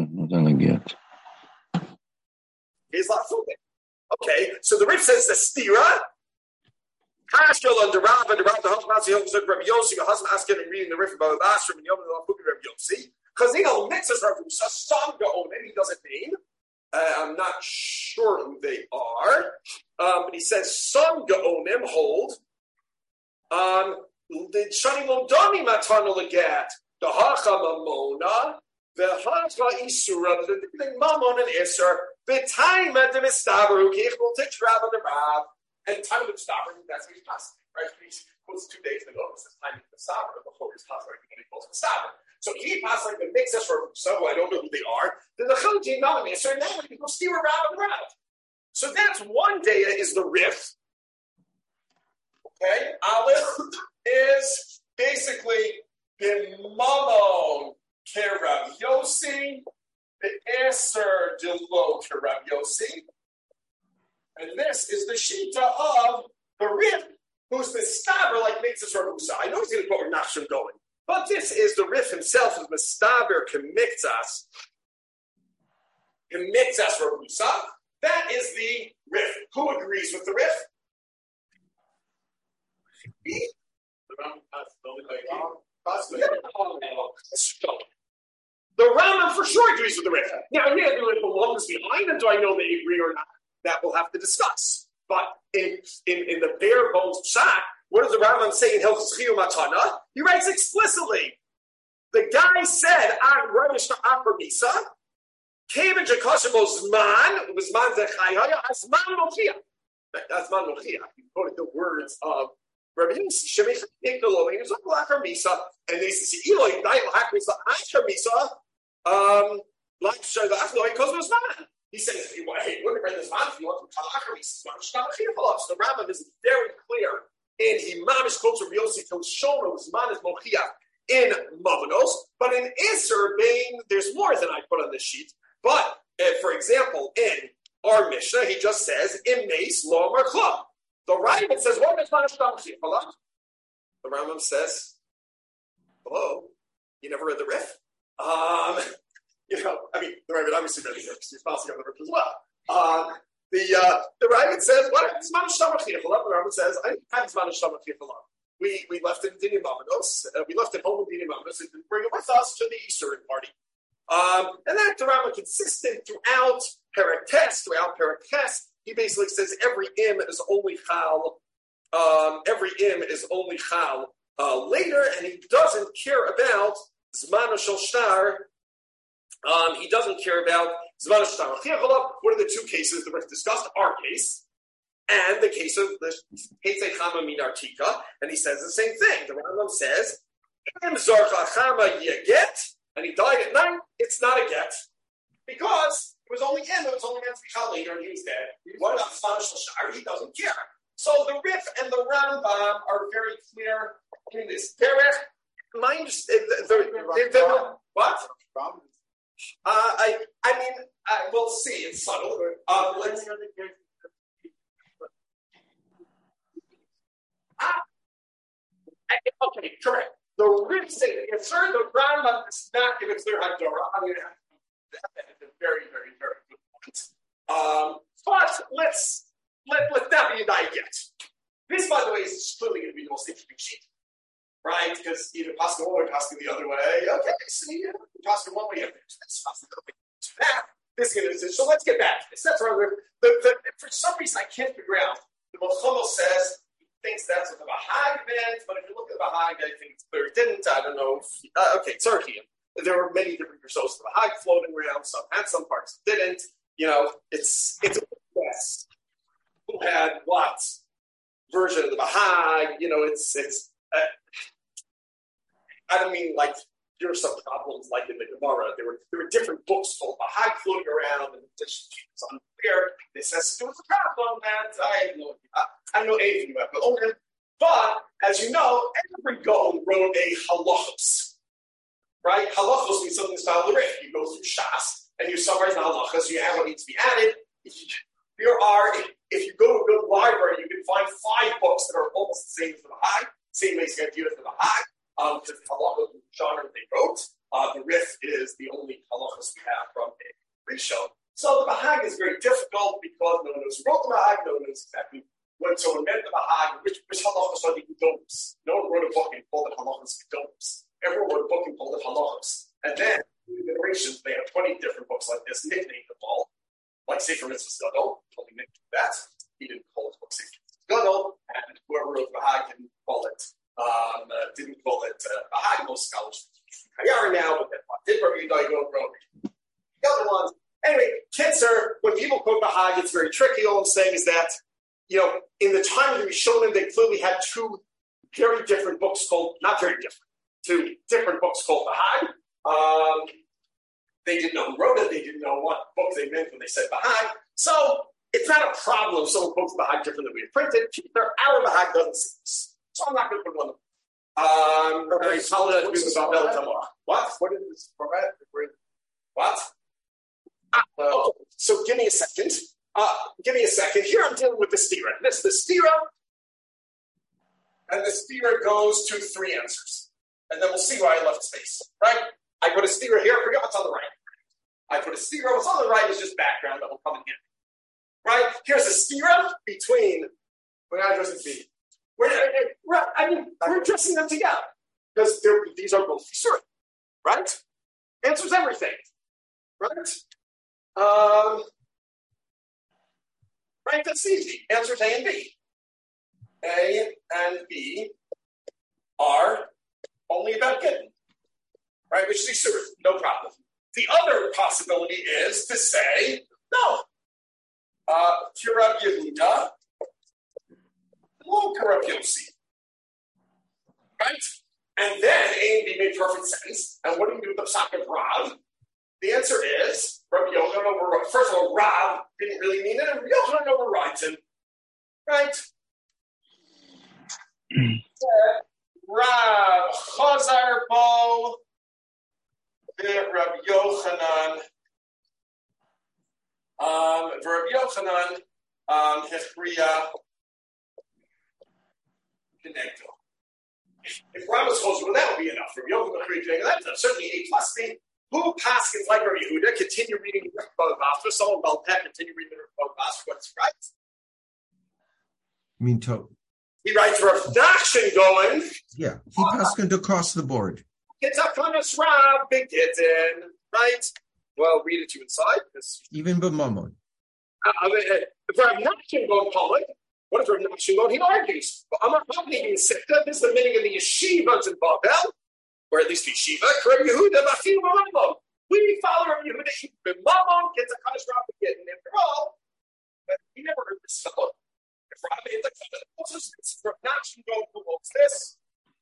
He's la'afuke. Okay, so the Rif says the stira. Kashkel under Rav and Rav the husband asking Rabbi Yossi, your husband asking and reading the Rif about the Basra and Yom Rabbi Yossi. Because he don't mix us Rav Musa, some go on him, he doesn't mean. Uh, I'm not sure who they are. Um, but he says some Gaonim hold. Um, the Shani Mondani Matano Legat, the Hacha Mamona, the Hacha Isura, the Mamon and Isser, the time at the Mistaber, who gave will take Rav and the Rav, and time of the Mistaber, that's what he's passing, right? He quotes two days ago, it's the time of the Mistaber, before his passing, when he quotes Mistaber. So he passed like the mixes for so I don't know who they are. Then the Chalji Nami, so now we go steer around and around. So that's one data is the Rif. Okay, Aleph is basically the Mamon Kerav Yossi, the Eser Delo Kerav Yossi, and this is the Shita of the Rif, who's the Staber like makes us from Musa. I know he's going to put Nachshon going. But this is the Rif himself, who's Mistaber Kemiktas. Kemiktas Rabusa. That is the Rif. Who agrees with the Rif? The Rambam for sure agrees with the Rif. Now, I may have the belongs behind them. Do I know they agree or not? That we'll have to discuss. But in, in, in the bare bones shot, what does the Rambam say in Hilchos Chiyuv Matana? He writes explicitly. The guy said, "Ad Ramesh Akar Misa, came in Jakashimo Zman, Zman Zechayaya, Asman Mochia." Asman Mochia. He quoted the words of Rabbi Shemich Nikdolo. He was like Akar Misa, and they say, "Eloi Dai Akar Misa, Akar Misa, um, like show the Achloi Kozmo Zman." He says, "Hey, you want to read this man? If you want to call Akar Misa, Zman Shtamachia." So the Rambam is very clear. In he mamish quotes Rabbi Yossi till Shona was man is mochia in Mavanos, but in Isser being there's more than I put on this sheet. But uh, for example, in our Mishnah, he just says in Mace Lo Merchla. The Rambam says what is manish mochia? The Rambam says, "Hello, you never read the Rif." Um, you know, I mean, the Rambam obviously read the Rif. He's passing on the Rif as well. Um, The uh, the Rambam says, what is Manish Shamachir? The Rambam says, I have Manish Shamachir. We we left it in Dinim Mamados. Uh, we left it home in Dinim Mamados and bring it with us to the Eastern party. Um, and that the Rambam consistent throughout Perek Tes, throughout Perek Tes. He basically says every im is only chal. Um, every im is only chal uh, later, and he doesn't care about Zman Shel Shtar. Um, he doesn't care about Zman Shtar. What are the two cases that we've discussed? Our case and the case of the Hetzei Chama Minartika, and he says the same thing. The Rambam says, Im Zarcha Chama Yeget, and he died at night, it's not a get. Because it was only him, it was only meant to be Chal later, and he was dead. What about Zman Shtar? He doesn't care. So the Rif and the Rambam are very clear in this. Derech, my understanding, the, the, the, the, what? Uh, I, I mean, I, we'll see. It's subtle. Uh, let's, ah, okay, correct. The Rif say it's certain the Rambam is not if it's their Hadorah. I mean, that's a very, very, very good point. Um, but let's let let that be an I get. This, by the way, is clearly going to be the most interesting sheet. Right, because either passing one way or passing the other way. Okay, see, so passing one way, that's passing the other way. To that, this is going to. So let's get back to this. That's right. The, the, for some reason, I can't figure out. The Mochomel says he thinks that's what the Baha'i meant, but if you look at the Baha'i, I think it's clear it didn't. I don't know. If, uh, okay, Turkey. There were many different results of the Baha'i floating around. Some had, some parts didn't. You know, it's it's a guess who had what version of the Baha'i. You know, it's it's. Uh, I don't mean like there were some problems like in the Gemara. There were there were different books called Baha'i floating around, and it's unclear. This has to do with the problem, and I know I know anything about it. But as you know, every Gaon wrote a halachos. right? Halachos means something style the Rif. You go through Shas and you summarize the halachas, so you have what needs to be added. There are, if you go to a good library, you can find five books that are almost the same as the Bahag, same basic idea as the Bahag, um, because the halachas genre they wrote. Uh, the Rif is the only halachas we have from a Rishon. So the Bahag is very difficult because no one knows who wrote the Bahag, no one knows exactly when someone meant the Bahag, which, which halachas are the Gedolos. No one wrote a book and called it halachas Gedolos. Everyone wrote a book and called it halachas. And then, in the generations, they have twenty different books like this, nicknamed them all. Like Sefer Mitzvah Gadol, only nicknamed that. He didn't call it book Sefer Mitzvah Gadol, and whoever wrote Bahag didn't call it, um, uh, didn't call it uh, Bahag. Most scholars Kayara now, but then what did Rabbi Yehuda wrote the other ones. Anyway, Kitzer, when people quote Bahag, it's very tricky. All I'm saying is that, you know, in the time of the Rishonim, they clearly had two very different books called, not very different, two different books called Bahag. Um, they didn't know who wrote it. They didn't know what book they meant when they said Bahag. So it's not a problem if someone quotes Bahag different than we have printed. Our Bahag doesn't say this. So I'm not going to put one of them. Um, I apologize about Bel Tamar. What? What is this format? What? Ah, oh, so give me a second. Uh, give me a second. Here I'm dealing with the stira. This the stira, and the stira goes to three answers, and then we'll see why I left space. Right? I put a stira here. Forget what's on the right. I put a stira. What's on the right is just background that will come in here. Right? Here's a stira between. We're not addressing B. We're, we're, I mean, we're addressing them together because these are both stira. Right? Answers everything. Right? Um. Right, that's easy. Answers A and B. A and B are only about getting. Right, which is sure, no problem. The other possibility is to say, no. Uh, Kirab Yehuda, lo Kirab Yossi. Right? And then A and B make perfect sense. And what do you do with the Psak of Rav? The answer is, Rabbi Yochanan over, first of all, Rav didn't really mean it, and Rabbi Yochanan overrides him. Right? Rav Chazar Bo, Rabbi Yochanan, um, Rabbi Yochanan, um, Hechriya, Kenegdo. If Rav was closer, well, that would be enough. Rabbi Yochanan, Hechriya, that's certainly A plus B. Who Paskins like Rabbi Yehuda continue reading the Bava Basra? Someone Balpeh continue reading the Bava Basra. What's right? I mean, to- he writes Rav Nachshon going. Yeah, he Paskined across the board. It's a Kanas Rav Begitten, right? Well, read it to you inside. Even B'mamon. Uh, if Rav Nachshon going public, what is Rav Nachshon going? He argues. I'm not talking in Sikta. This is the meaning of the yeshivas in Babel. Or at least yeshiva, Rabbi Yehuda, Mafil B'mamon. We follow Rabbi Yehuda, B'mamon gets a Kadosh Rabbi Gittin. After all, but he never heard this fellow. If Rabbi is a Kadosh, what's this? It's Rav Nachshon going, who wants this?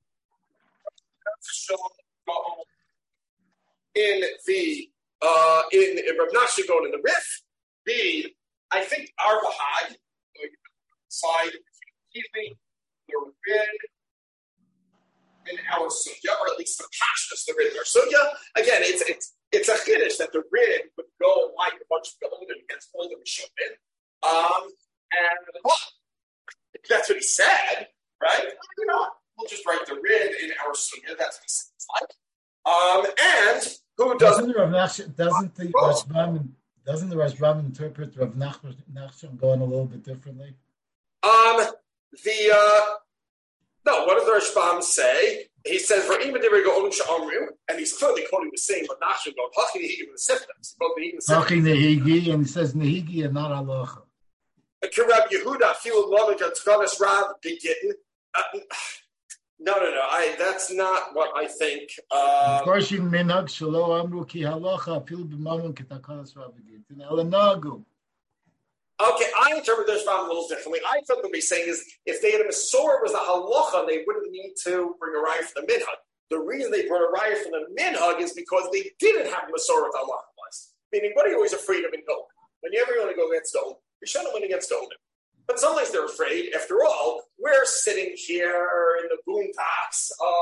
In the, uh, in, in Rav Nachshon going in the Rif, the, I think, our Bahag, side, the Rid, in our sugya, or at least the pashtus, the rid in our sugya. Again, it's it's it's a chiddush that the rid would go like a bunch of Gedolim against all the Rishonim. Um, and well, that's what he said, right? You know, we'll just write the rid in our sugya. That's what he said it's like. Um, and who doesn't? Doesn't the Rav Nachshon, doesn't the Rashbam doesn't the Rashbam interpret Rav Nachshon going a little bit differently? Um, the uh. No, what does the Rashbam say? He says, and he's clearly quoting the same, but Nachshon going, Hachi Nehigi with the Siftas. Hachi Nehigi, and he says Nehigi and not Halacha. Kirab Yehuda, Fil Lamika, Tkanas Rav, Begittin. No, no, no. I, that's not what I think. Um, of course, in Minhag, Shalo Amru Ki Halacha, Fil B'mamon Ketakanas Rav Begittin. Elanagu. Okay, I interpret this Rambam a little differently. I thought what he's saying is if they had a Masorah was a halacha, they wouldn't need to bring a raya for the minhag. The reason they brought a raya for the minhag is because they didn't have a Masorah with halacha was. Meaning, what are you always afraid of in Golan? Whenever you want to go against Golan, you shouldn't win against Golan. But sometimes they're afraid. After all, we're sitting here in the boondocks of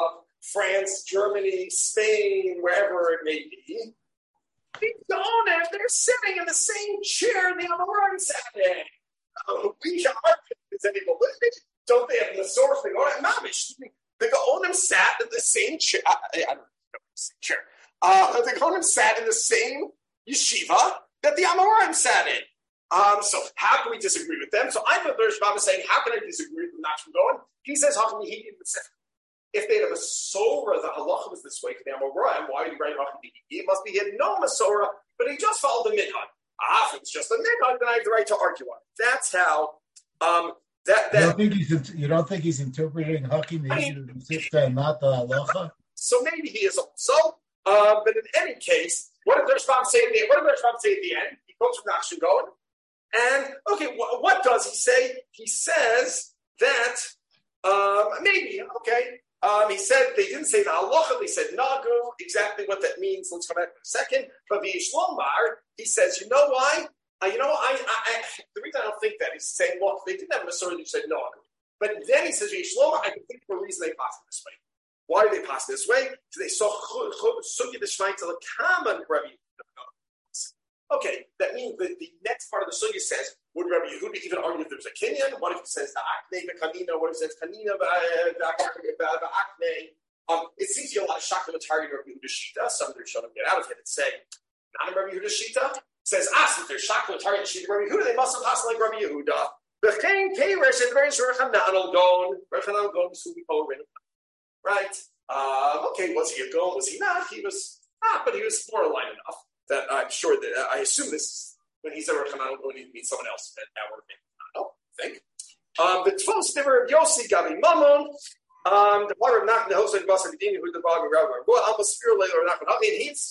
France, Germany, Spain, wherever it may be. They don't have, they're sitting in the same chair the Amorim sat in. Oh, we are, is any validity? Don't they have the source? They go, Mamish. The Gaonim sat in the same chair. I, I don't know the same chair. Uh, the Gaonim sat in the same yeshiva that the Amorim sat in. Um, so how can we disagree with them? So I'm the Rashbam saying, how can I disagree with Nachman Gaon? He says, how can he even say? If they have a Masorah, the halacha was this way to the Amoraim, why did he write Hachim? It must be he had no Masorah, but he just followed the Minhag. Ah, if it's just a Minhag, then I have the right to argue on it. That's how. Um, that, that, you don't think he's you don't think he's interpreting Hachim and not the halacha? So maybe he is also. Uh, but in any case, what did the Rashbam say? At the, what did the Rashbam say at the end? He quotes from Nachman Gaon. And okay, wh- what does he say? He says that um, maybe okay. Um, he said they didn't say the halacha, they said nagu. Exactly what that means, let's come back in a second. But V'yishlomar, he says, you know why? Uh, you know, I, I, I, the reason I don't think that is saying, look, they didn't have a Masorah, they said nagu. But then he says V'yishlomar, I can think of a reason they passed it this way. Why did they pass it this way? Because they saw Sugya the Shmai to the common Rabbi. Okay, that means the, the next part of the Sugya says, would Rabbi Yehuda even argue if there's a Kinyan? What if he says the Akne, the Kanina? What if he says Kanina, the Akne? Um, it seems to be a lot of Shakla Matari Rabbi Yehuda Shita. Some of their Shonim get out of it and say, not a Rabbi Yehuda Shita. It says, ah, since there's Shakla Matari Shita Rabbi Yehuda, they must have passed like Rabbi Yehuda. The Chain Keiresh, and the very Rechananel Gon, Rechananel Gon, who we call Rin. Right? Um, okay, was he a Gon? Was he not? He was not, but he was more aligned enough. That I'm sure that uh, I assume this when he's a Rechananel going to meet someone else that now we're I don't think. Um, the twelve stiver of Yossi Gabi Mamon, um, the water of Nachman the host of Basar Gedini who the Bog of Rabbi. Well, I'm a spirit later or Nachman. I mean, he's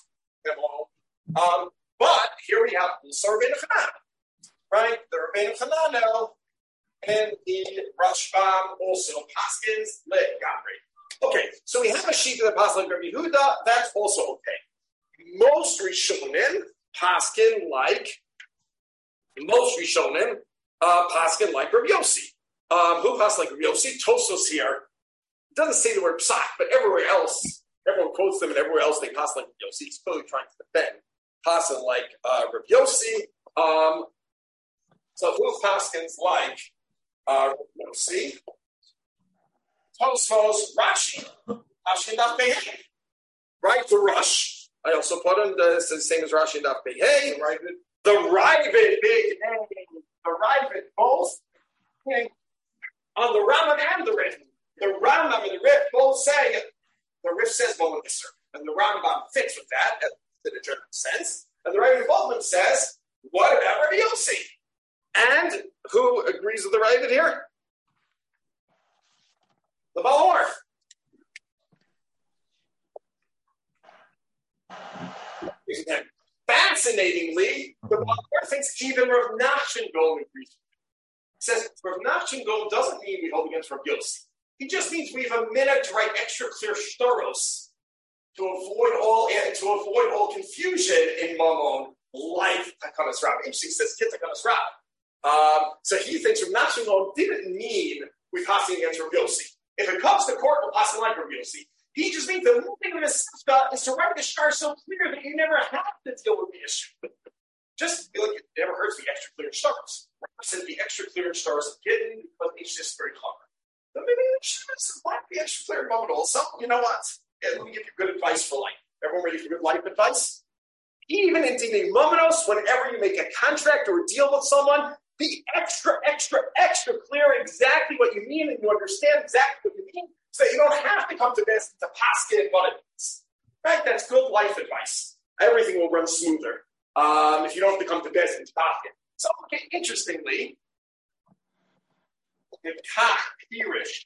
um, but here we have the Rabbeinu Hanan, right? The Rabbeinu Hananel and the Rashbam also Paskins Le Gamri. Okay, so we have a sheet of the Pasuk like Rabbi Yehuda. That's also okay. Most Rishonim paskin like most Rishonim uh, paskin like Rabbi Yossi. Um, who paskin like Rabbi Yossi? Tosos here doesn't say the word psak, but everywhere else, everyone quotes them, and everywhere else they paskin like Rabbi Yossi. He's clearly trying to defend paskin like uh, Rabbi Yossi. Um, so who paskins like uh, Rabbi Yossi? Tosos Rashi paskin daf Be'eh, right? The Rush. I also put on the same as Rashi and Daf Hey, the Ravid, big the Ravid, both on the Rambam and the Rif. The Rambam and the Rif both say the Rif says Bola Nisr, and the Rambam fits with that in a German sense. And the Ravid Boltman says, what about Rabbi Yossi? And who agrees with the Ravid here? The Baal HaMaor. Fascinatingly, the Baal thinks even Rav Nachman Gaon agrees. He says Rav Nachman Gaon doesn't mean we hold against Rav Yossi. He just means we have a minute to write extra clear shtoros to avoid all to avoid all confusion in Mammon, like Takanas Rab. Interesting says Kit Takanas Rab. Um, so he thinks Rav Nachman Gaon didn't mean we're passing against Rav Yossi. If it comes to court, we'll pass it like Rav Yossi. He just means the moving of his stuff is to write the shtar so clear that you never have to deal with the issue. Just feel like it never hurts the extra clear stars. Represent the extra clear stars hidden because it's just very clever. But maybe it should be extra clear moment also. You know what? Yeah, let me give you good advice for life. Everyone ready for good life advice? Even in Dine Momenos, whenever you make a contract or a deal with someone, be extra, extra, extra clear exactly what you mean and you understand exactly what you mean. So you don't have to come to this to paskin and what it means. Right? That's good life advice. Everything will run smoother um, if you don't have to come to this and paskin. So, okay, interestingly, in Kach Pirish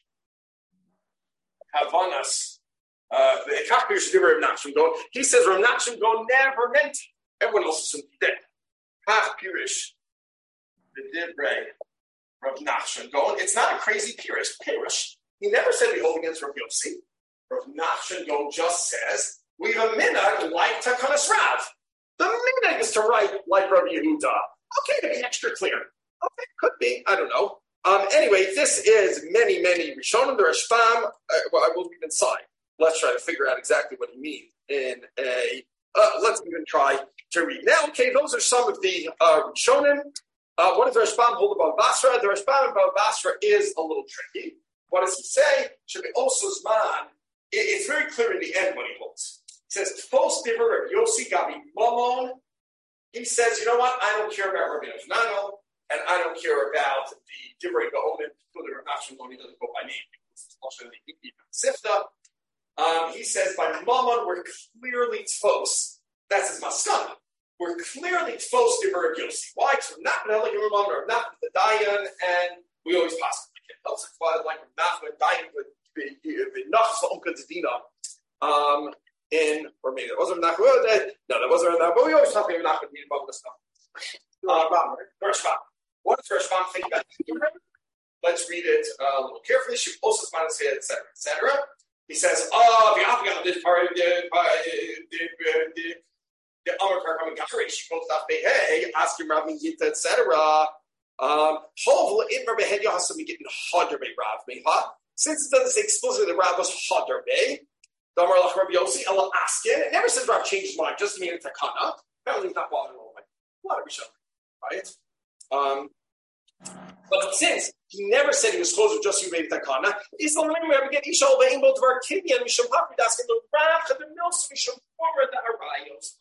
Havanas, the Kach Pirish of Rav Nachman Gaon, he says Rav Nachman Gaon never meant it. Everyone else assumed he did. Kach Pirish, the Divrei Rav Nachman Gaon. It's not a crazy Pirish. Pirish. He never said we hold against Rav Yossi. Rav Nachman Gaon just says we have a minhag like Takanas Rav. The minhag is to write like Rabbi Yehuda. Okay, to be extra clear. Okay, could be. I don't know. Um, anyway, this is many, many Rishonim. The Rashbam. Uh, well, I will read inside. let's try to figure out exactly what he means in a, uh, let's even try to read. Now, okay, those are some of the uh, Rishonim. Uh, what does the Rashbam hold about Basra? The Rashbam about Basra is a little tricky. What does he say? Should be also Zman. It's very clear in the end what he holds. He says, Tfos Diver of Yossi Gabi Mamon. He says, you know what? I don't care about Rabbi Nano, and I don't care about the Divrei Gaonim. The Rav Nachman doesn't go by name because it's also the Sifta. Um, he says, by Mamon, we're clearly Tfos. That's his Maskana. We're clearly Tfos Diver of Yossi. Why? Because we're not going to like Mamon, or not the Dayan, and we always possibly can. Helps us like Nachman, Dayan, but um, in, or maybe that wasn't Nachman. No, that wasn't Nachman, but we always talk about Nachman being above the stuff. What does Rashbam think about it? Let's read it uh, a little carefully. She also smiles, et cetera, et cetera. He says, "Oh, the African did part of the the Amar Karkam Gahari." She quotes off Hey, ask him Rabbi Gita, et cetera. Um, hopefully, if Rabbi Head Yahasam we get in Hadar Bei Rav Meha. Since it doesn't say explicitly that Rav was Hadar Bei, the Amar Lach Rabbi Yossi Ella Askin. It never says Rav changed his mind. Just to mean a takana. Apparently, he's not bothered all the way. A lot of Rishonim, right? Um, but since he never said he was close with just you made takana, he's the only way we get Isha over Aimbo to our Kidney and Misham Happy asking the Rav and the Mills Misham forward the Arayos.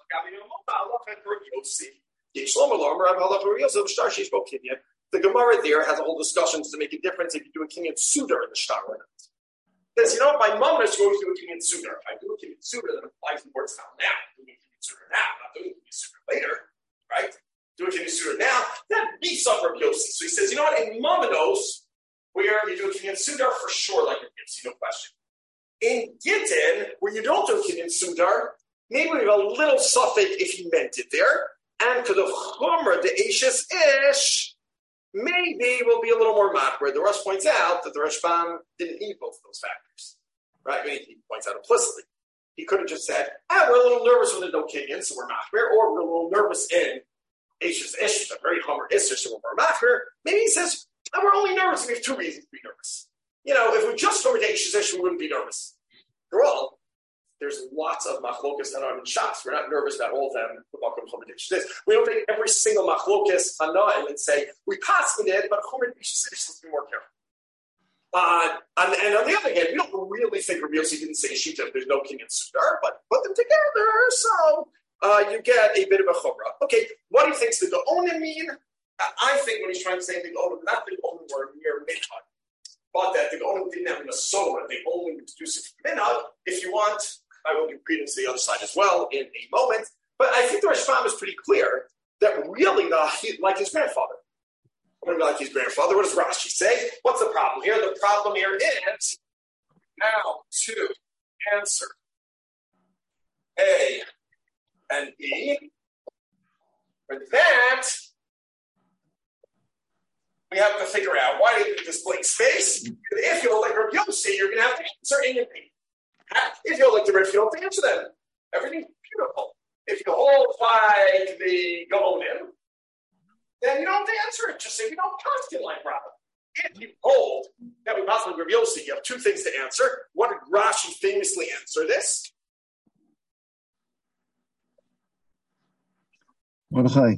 The Gemara there has a whole discussion to make a difference if you do a king and suitor in the shtar or not. Because you know, my mom is going to do a king and suitor. If I do a king and suitor, then it applies the words now. Now, I'm doing a king and suitor now, I'm not doing a king and suitor later, right? Do a king and suitor now, that beats up Rabbi Yossi. So he says, you know what, in Mamanos, where you do a king and suitor, for sure, like Rabbi Yossi, no question. In Gittin, where you don't do a king and suitor, maybe we have a little suffix if he meant it there. And to the Chumrah, the Ashes Ish, maybe we'll be a little more mad, where the Rosh points out that the Rashbam didn't need both of those factors. Right? I mean, he points out implicitly. He could have just said, ah, we're a little nervous with the no Kenyan, so we're machmer, or we're a little nervous in Ashes Ish, a very Chumrah Ish, so we're machmer. Maybe he says, ah, we're only nervous, we have two reasons to be nervous. You know, if we just covered Ashes Ish, we wouldn't be nervous. They're all. There's lots of machlokas that are in shots. We're not nervous about all of them. We don't take every single machlokas hanaim and say, we passed it, but let's be more careful. Uh, and, and on the other hand, we don't really think Rabbi Yossi didn't say shita if there's no king and sudar, but put them together, so uh, you get a bit of a chumrah. Okay, what do you think the Gaonim mean? I think when he's trying to say the Gaonim, not the Gaonim were mere minhag, but that the Gaonim didn't have a soda, they only introduced it from minhag. If you want, I will give credence to the other side as well in a moment. But I think the Rashbam is pretty clear that really, the, he, like his grandfather, like his grandfather, what does Rashi say? What's the problem here? The problem here is now to answer A and B. For that, we have to figure out why did it display space. If you're like Rabbi Yossi, you're going to have to answer A and B. If you like the riff, you don't have to answer them. Everything's beautiful. If you hold like the Gaonim, then you don't have to answer it. Just say you don't constant like problem. If you hold that we possibly Rabbi Yossi, you have two things to answer. What did Rashi famously answer this? מרדכי,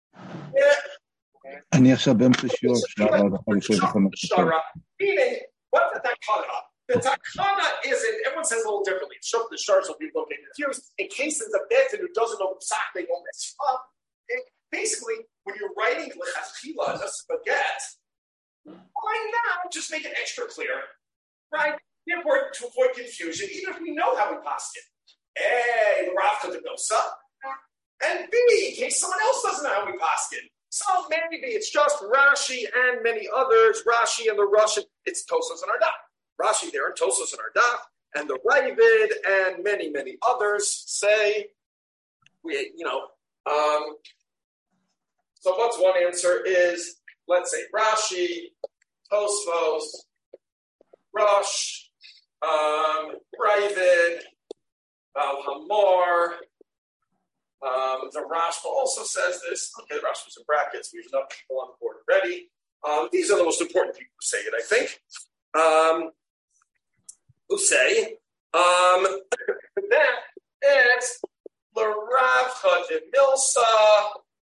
אני עכשיו באמצע שיעור שרה. Meaning, what's the takana? The takana isn't, everyone says a little differently. Shuf the stars will be looking confused. In cases of Betin who doesn't know Psak, they won't mess up. Basically, when you're writing L'chachila, a spaghetti, why not just make it extra clear? Right? It's important to avoid confusion, even if we know how we passed it. A, Rav Kadenosa. And B, in case someone else doesn't know how we passed it. So maybe it's just Rashi and many others. Rashi and the Russian, it's Tosos and Ardaf. Rashi there and Tosos and Ardaf, and the Ravid and many, many others say, we, you know, um, so what's one answer is, let's say Rashi, Tosfos, Rush, um, Ravid, Al-Hamor. Um, the Rashba also says this. Okay, the Rashba's in brackets. We have enough people on the board already. Um, these are the most important people who say it, I think. Um, who say, Um, then it's l'Rav de Milsa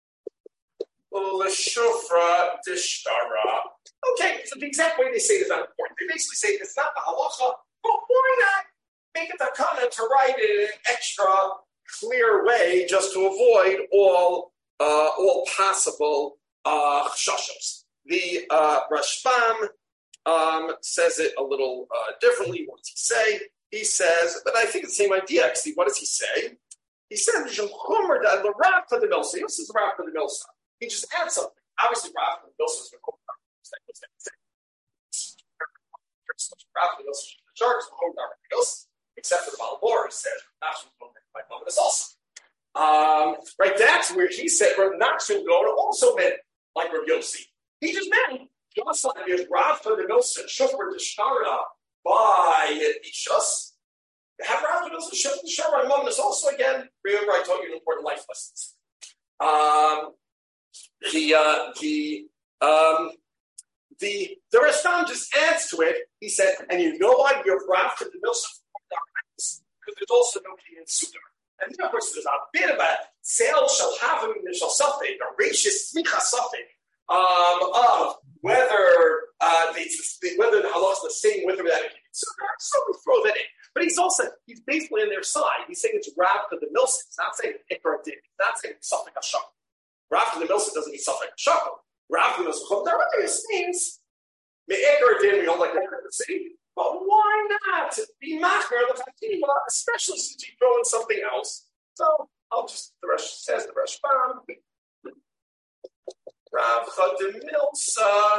l'Shufra Dishtara. Okay, so the exact way they say it is not important. They basically say it's not the halacha, but why not make it a kana to write it in an extra clear way just to avoid all uh, all possible uh, chashos. The uh, Rashbam um, says it a little uh, differently. What does he say? He says, but I think it's the same idea. Actually, what does he say? He said, "This is the Rav for the Milsa." This is the Rav for the Milsa. He just adds something. Obviously, Rav for the Milsa is the Rav for the Milsa, except for the Balabor, who says my mom is also. Um, right, that's where he said Rav Nachshon Goda also meant like Rav Yossi. He just meant just like there's Rav for the Milsa, Shufra Dishtara by Ishus. Have Rav for the Milsa, Shufra Dishtara by mom is also again. Remember, I told you important life lessons. Um, the uh, the um, the the Rashbam just adds to it. He said, and you know why you're Rav for the Milsa because there's also no Kinyan Sudar. And then, of course, there's a bit of a sale shall have him in shall suffix, a racist smicha suffix um, of whether uh, they, whether the halach is the same with or without a Kinyan Sudar. So we throw that in. But he's also, he's basically on their side. He's saying it's Rav for the Milsa. He's not saying Ikra did. He's not saying suffix Hashak. Rav for the Milsa doesn't mean suffix Hashak. Rav for the Milsa Chum Darayis means Ikra did, we don't like Ikra to say. But why not be machmer the fatima, especially since you throw in something else? So I'll just the rest says the Rashbam. Rav Chadim Milsa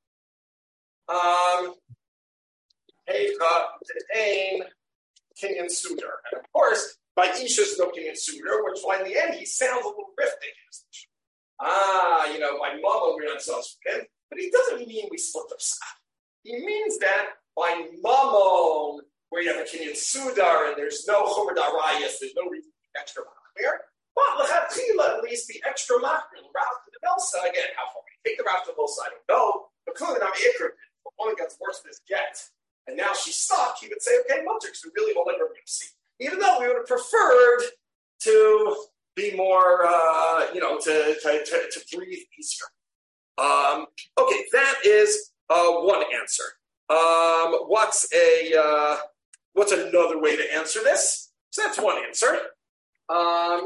um Heka De'ain Kinyan Sudar. And of course, by Isha's no Kinyan Sudar, which why in the end he sounds a little rifting. Ah, you know, my mama we're not so spoken, but he doesn't mean we split the stuff. He means that by Mammon, where you have a Kinyan Sudar and there's no Chomer Darayas, there's no reason to be extra machmir. But L'chatchila, at least the extra machmir, the Rav to the Milsa, again, how far we take the Rav to the Milsa, I don't know. But clearly not Ikra, but one gets worse than this get. And now she's stuck, he would say, okay, Mutter, we really don't like Rav Yossi. Even though we would have preferred to be more, uh, you know, to, to, to, to breathe easier. Um, okay, that is uh, one answer. Um, what's a uh, what's another way to answer this? So that's one answer. Um,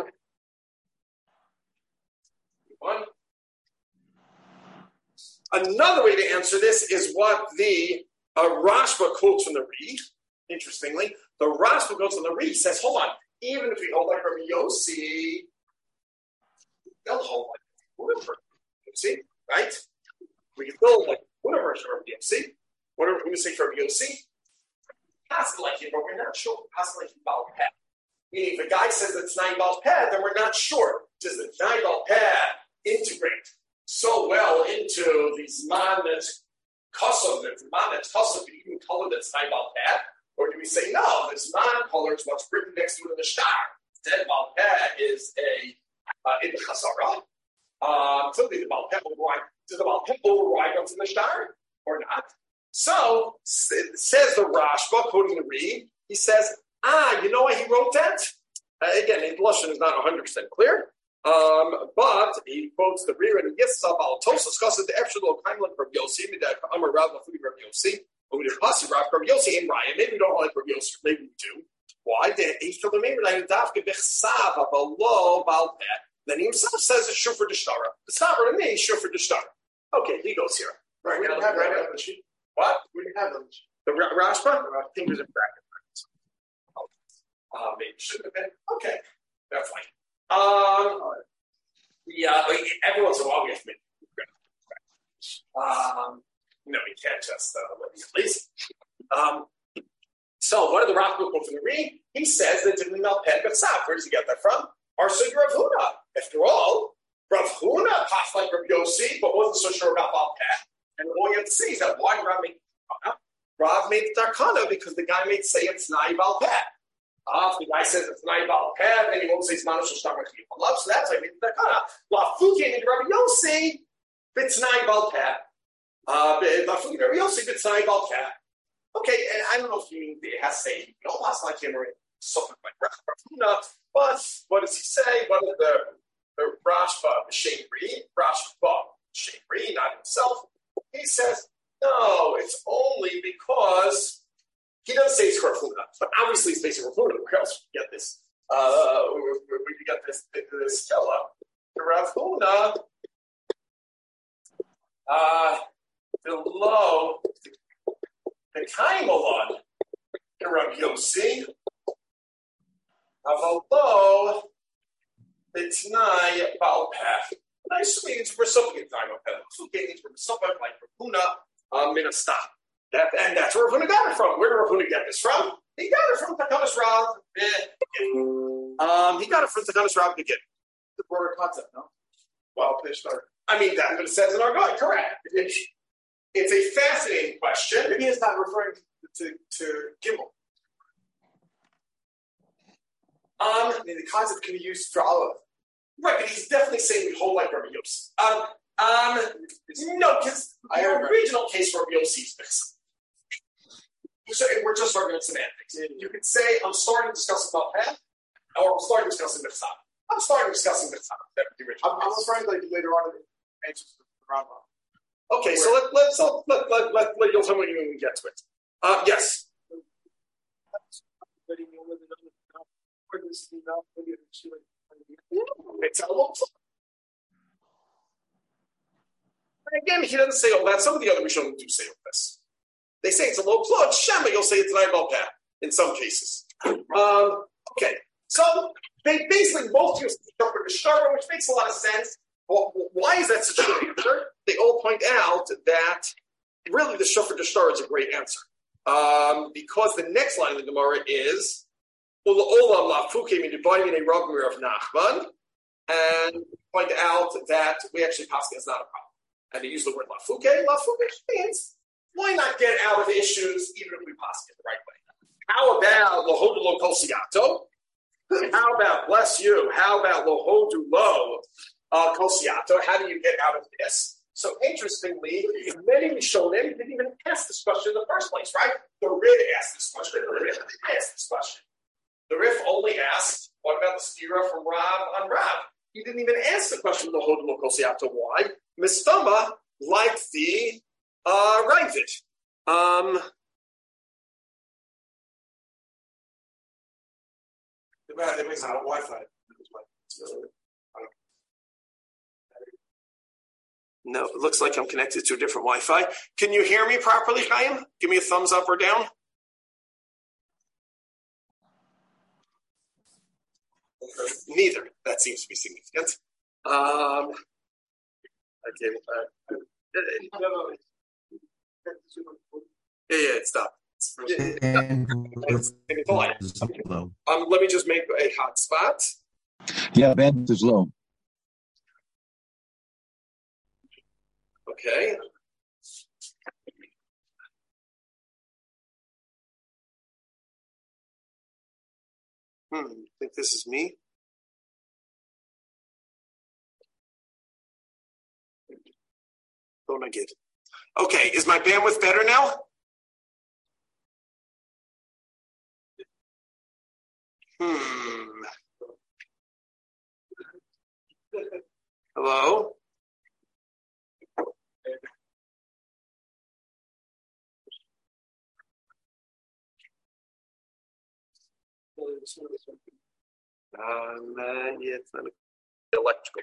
one. Another way to answer this is what the uh, Rashba quotes from the Ri. Interestingly, the Rashba quotes from the Ri says, "Hold on, even if we hold like Rabbi Yossi, they'll hold like whatever. See, right? We can build like whatever Rabbi Yossi." What are we going to say for Rabbi Yossi? Pass like him, but we're not sure. Pass like him Baal Peh. Meaning, if the guy says it's nine Baal Peh, then we're not sure. Does the nine Baal Peh integrate so well into these Zman that's Kosov, the Zman that's Kosov, the even color that's nine Baal Peh? Or do we say, no, the Zman color is what's written next to it in the star? Instead, Baal Peh is a, uh, in the Chazara. Um, clearly, the Baal Peh override. Does the Baal Peh override what's in the star or not? So, it says the Rashba, quoting the Ri, he says, ah, you know why he wrote that? Uh, again, the Lashon is not one hundred percent clear, um, but he quotes the Ri, and Yitzhak al Tosas, because the Epshadol Kaimlan from Yossi, Midak Amar Rav Lafudi Rav Yossi, who did Pasi Rav Rav Yossi and Ryan. Maybe we don't like Rav Yossi, maybe we do. Why? He's told the name of the Dafke Bechsav, below Baal Peh. Then he himself says it's Shufra Dishtara. It's not for me, Shufra Dishtara. Okay, he goes here. Right now, right now. What? We didn't have them. The Rashba? I think there's a bracket. Uh, maybe it shouldn't have been. Okay, that's fine. Um, yeah, every once in a while we have to make um, no, we can't just uh, let me get lazy. Um, so, what are the Rashba quotes from the Ri? He says that didn't Mel Pen B'Tzav. Where does he get that from? Our Sugi Rav Huna. After all, Rav Huna passed like Rav Yossi, but wasn't so sure about Baal Peh. And all you have to see is that why Rav made the Takana? Rav made the Takana because the guy may say it's Nai Baal Peh. Uh, if the guy says it's Nai Baal Peh, then he won't say it's Manash Shtar Love. So that's why he made the Takana. Lafuki and Rav Yossi, it's Nai Baal Peh. Uh, Lafuki and Rav Yossi, it's Nai Baal Peh. Okay, and I don't know if you mean it has to say, no, last night came or something like Rav Huna, but what does he say? What is the, the Rashba Shemri, Rashba Shemri, not himself? He says, no, it's only because he doesn't say it's Rav Huna, but obviously it's based on Rav Huna. Where else would you get this? Uh, where would you get this, this fella? The Rav Huna, uh, below the Kaimalon, the Rav Yossi, Avalo, the Tanai Balpath. I assume it's for something in time of heaven. So it's from something like Rapuna, um, Minasta. That, and that's where Rapuna got it from. Where did Rapuna get this from? He got it from Takanas Rav. Um, he got it from Takanas Rav again. The broader concept, no? Well, I mean, that's what it says in our guide. Correct. It's, it's a fascinating question. Maybe it's not referring to, to, to Gimel. Um, I mean, the concept can be used for all of it. Right, but he's definitely saying the whole like Rabbi Yossi. Um, um, no, because the original case for Rabbi Yossi is mixed. So we're just talking about semantics. You could say, I'm starting to discuss about path, or I'm starting discussing Mitzvah. I'm starting discussing Mitzvah. I'm, I'm referring like later on in the answers to the Rambam. Okay, so let, let's let, let, let, let, let, you'll tell me when we get to it. Uh, yes. It's a low plug. Again, he doesn't say all that. Some of the other Rishonim do say all this. They say it's a low plug. Shema, you'll say it's an eyeball pat in some cases. Um, okay, so they basically both use the Shofar Deshara, which makes a lot of sense. Well, why is that such a good answer? They all point out that really the Shofar Deshara is a great answer. Um, because the next line of the Gemara is and point out that we actually pass is not a problem. And they use the word lafuke. Lafuke means why not get out of issues even if we pass it the right way? How about lohodu lo kol siato? How about bless you? How about lohodu lo kol siato? How do you get out of this? So interestingly, many Rishonim didn't even ask this question in the first place, right? The Rid asked this question. The Rif asked this question. The Rif only asked, what about the stira from Rav on Rav? He didn't even ask the question of the Hodel Lo Kol Siato. Why? Mistama like the uh, Ravid. Um, It means out of Wi-Fi. No, it looks like I'm connected to a different Wi-Fi. Can you hear me properly, Chaim? Give me a thumbs up or down. Neither. That seems to be significant. Um, okay. Uh, yeah, yeah, it stopped. And um, let me just make a hotspot. Yeah, bandwidth is low. Okay. Hmm, I think this is me. Don't I get? Okay, is my bandwidth better now? Hmm. Hello? Um, uh, yeah, it's not electrical.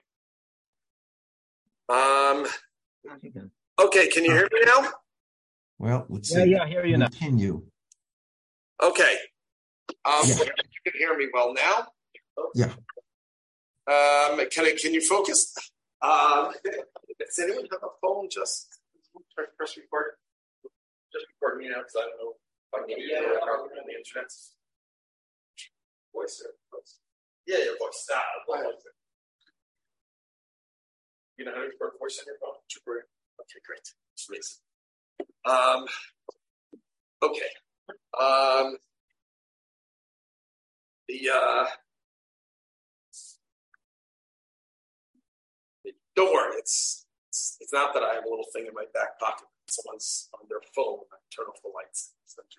Um, okay, can you hear me now? Well, let's yeah, see. Yeah, I hear you now. Continue. Okay. Um, yeah. You can hear me well now? Yeah. Um, can I, can you focus? Um, does anyone have a phone? Just press record. Just record me now because I don't know if I can get it on the internet. Voice or voice? Yeah, your voice. Ah, voice. You know how to record voice on your phone? Super. Okay, great. Please. Um, okay. Um, the, uh, don't worry. It's, it's, it's not that I have a little thing in my back pocket. someone's on their phone, turn off the lights.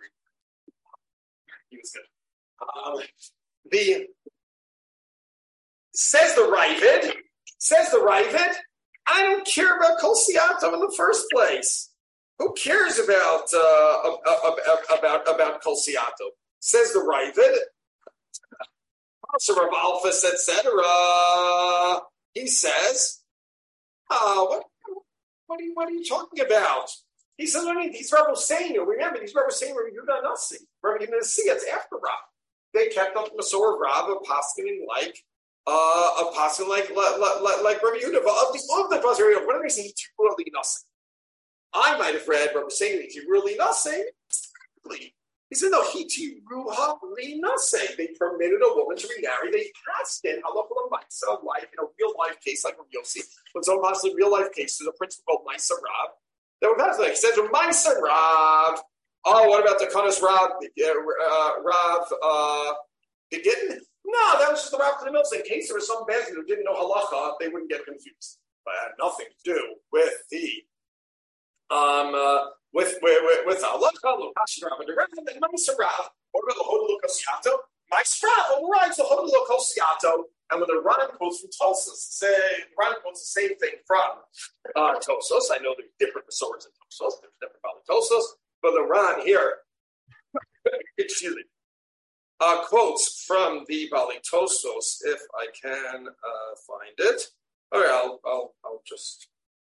He was good. Um, the says the Ravid, says the Ravid, I don't care about Kol Siato in the first place. Who cares about uh, about about Kol Siato? Says the Ravid. So Rav Alphas, et cetera. He says, uh, what, what, are you, what are you talking about? He says, I mean, he's Rav Hosseinu. Remember, he's Rav Hosseinu, Rav Yehuda Nasi. Rav Yehuda Nasi, it's after Rav. They kept up the Masor of Rav of Paskin like, uh, of Paskin like, like, like, like Rav Yehuda. But of the, of the Paskin, what are they saying? He's really nothing. I might have read Rav Hosseinu, he's really nothing. He said, no, he to ruha linase. They permitted a woman to remarry. They passed in halacha l'maisa, like in a real life case, like Rav Yossi. But some possibly real life cases, a principle called Maisa Rav. That were passed. Like he says, Maisa Rav. Oh, what about the Kanas Rav? Uh, Rav uh, Gittin? No, that was just the Rav to the Mills. In case there was some Bezin who didn't know halacha, they wouldn't get confused. But it had nothing to do with the um. Uh, With with with halacha, lokashin rav, and the Rav, and Maisa Rav. What about the Hodel Kosiato? Maisa Rav overrides the Hodel Kosiato, and when the Ran quotes from Tosos, say Ran quotes the same thing from uh, Tosos. I know there's different Masoras in Tosos. There's different about Tosos, but the Ran here, excuse me, uh, quotes from the Bali Tosos. If I can uh, find it, all right, I'll I'll I'll just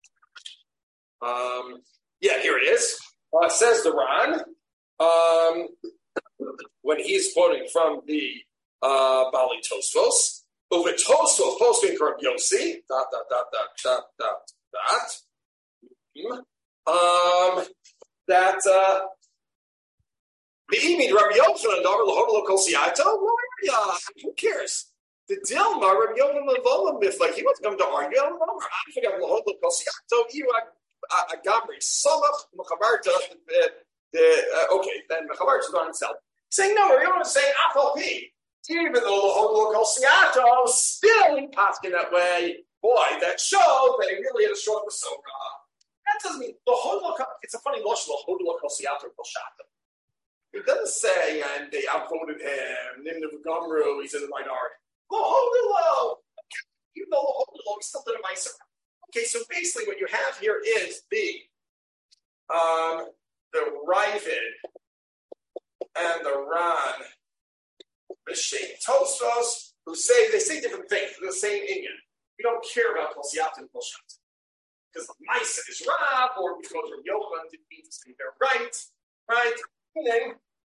um. Yeah, here it is. Uh, says the Ran, um, when he's quoting from the uh, Bali Tosfos, over Tosfos, posting from Yossi, dot, dot, dot, dot, dot, dot, dot, um, that, uh, the Imid Rabbi Yochanan, Davar L'Hodel Kol Siato, who cares? The Dilma, Rabbi Yochanan L'Volam, if like he wants to come to argue, I forgot L'Hodel Kol Siato, you a Gamri, sum up Mechabarta, the okay, then Mechabarta is on itself. Saying no, we're going to say Afal P. Even though the Hodel Kol Siato still in Paskin that way, boy, that shows that he really had a strong Masora. That doesn't mean the Hodel. It's a funny notion, the Hodel Kol Siato Kol Shato. He doesn't say, and they outvoted him, Nimnu Gamru, he's in the minority. The Hodel, even though the Hodel, he's still in a Maisa. Okay, so basically what you have here is the um, the Ravid and the Ran, the Sheikh Tosfos, who say, they say different things, they're the same Indian. We don't care about Kol Siato and Kol Shato. Because the Maisa is Rav, or because Rav Yochanan didn't mean to say they're right, right? And then,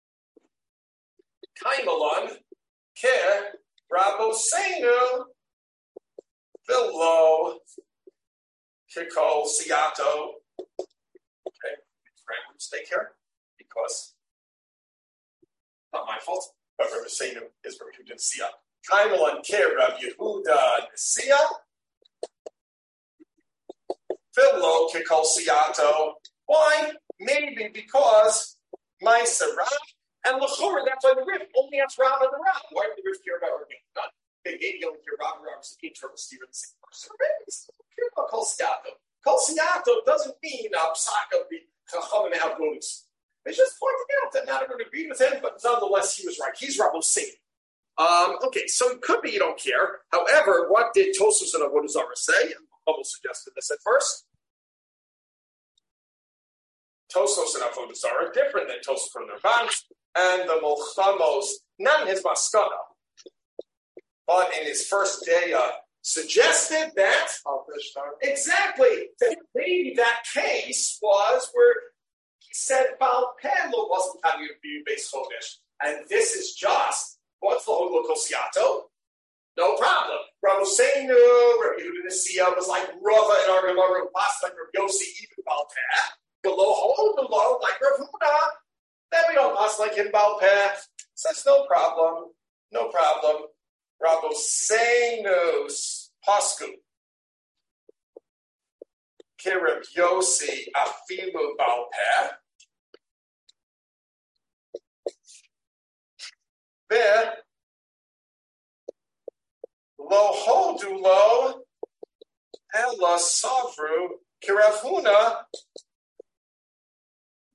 Kaimalon, Ke, Rabosenu, Velo, Kikol Siato. Okay, grammar mistake here because not my fault. But Rabbi Seinu is Rabbi Yehuda Nesia. Kaimal and Ke Rabbi Yehuda Nesia. Vilo Kikol Siato. Why? Maybe because Maisa Rav and Lachor. That's why the Rif only has Rav and the Rav. Why did the Rif care about Rabbi Yehuda? They gave you only Rav and Rav is the internal Stephen the same person. Care about Kol Siato. Kol Siato doesn't mean a psak of the Chacham and Outgoings. They just pointed out that not everyone agreed with him, but nonetheless he was right. He's Rabbi Seinu. Um, okay, so it could be you don't care. However, what did Tosfos and Avodah Zarah say? And Bubble suggested this at first. Tosfos and Avodah Zarah different than Tosfos and Ramban and the Molchamos, not in his Maskana, but in his first day, uh, suggested that exactly that maybe that case was where he said Baal Pelo wasn't having to be base chodesh, and this is just what's the Hodel Kol Siato? No problem. Rabbi Seinu, Rabbi Yehuda Nesia was like Rava and our Gemara, last like Rabbi Yossi, even Baal Peh. Below hold below like Rav Huna. Then we don't pass like him Baal Peh. Says no problem, no problem. Rabbi Seinu's Pasku. Kirab Yossi Afimu Baal Peh. There. Lo holdu lo. Ella Savru Kirafuna.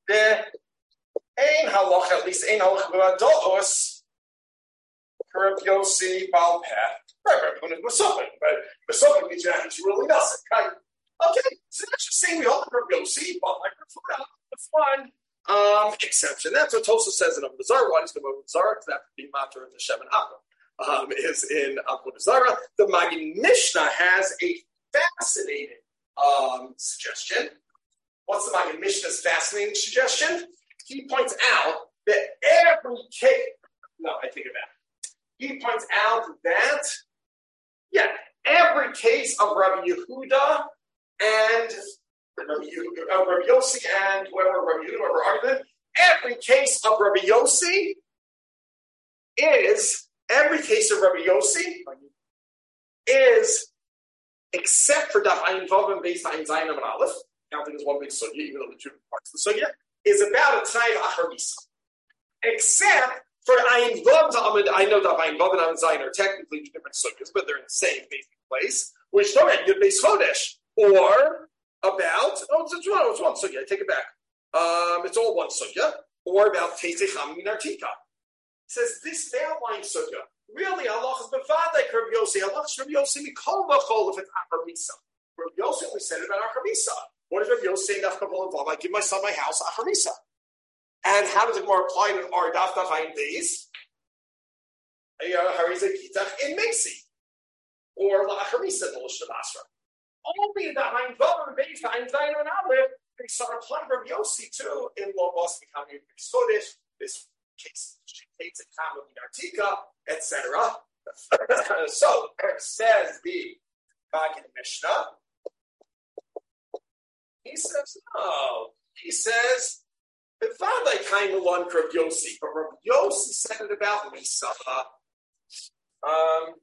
The ein halacha, at least ein halacha b'ados, Rabbi Yossi Baal Peh. Right, right, when it was something, but Masopin means you really doesn't. Right? Okay, so that's just saying we all have Rabbi Yossi, but I prefer the one um, exception. That's what Tosa says in Avodah Zarah. Why does the Avodah Zarah? Because that would be matter of the Shem and Avodah. Um, is in Avodah Zarah. The Maggid Mishnah has a fascinating um, suggestion. What's the Maggid Mishnah's fascinating suggestion? He points out that every case. No, I take it back. He points out that, yeah, every case of Rabbi Yehuda and Rabbi, Yehuda, uh, Rabbi Yossi and whoever, Rabbi Yehuda, whoever argued, every case of Rabbi Yossi is, every case of Rabbi Yossi is, except for Daf Ayin Vav and Beis Ayin Zayin and Aleph, counting as one big sugya, even though the two parts of the sugya, is about a time Achar Misa. Except for Ayin Vav to Amid, I know that Ayin Vav and Amid Zayin are technically different sugyas, but they're in the same basic place, which don't have Yud Beis Chodesh, or about, oh, it's one, it's one sugya, I take it back. Um, it's all one sugya, or about Teisei Cham Min Artika. It says this outline sugya. Really, Allah is befadek Rabbi Yossi. Allah is Rabbi Yossi mikol v'chol if it's Achar Misa. Rabbi Yossi only said it about Achar Misa. What does Rabbi Yossi say? Daf Kavol and Vav. I give my son my house Achar Misa. And how does it more apply to our Daf Daf Ayin Beis? Harizah Kitach in Meisi or Achar Misa in the Lishon Asra. Only the Ayin Vav and Beis Ayin Zayin and Aleph they start applying Rabbi Yossi too in Lo Bas becoming Chodesh. This case takes a time of Artika, et cetera. So says the Maggid Mishnah. He says no. He says B'vadai kaim alon Rabbi Yossi, but Rabbi Yossi said it about Misa. Um,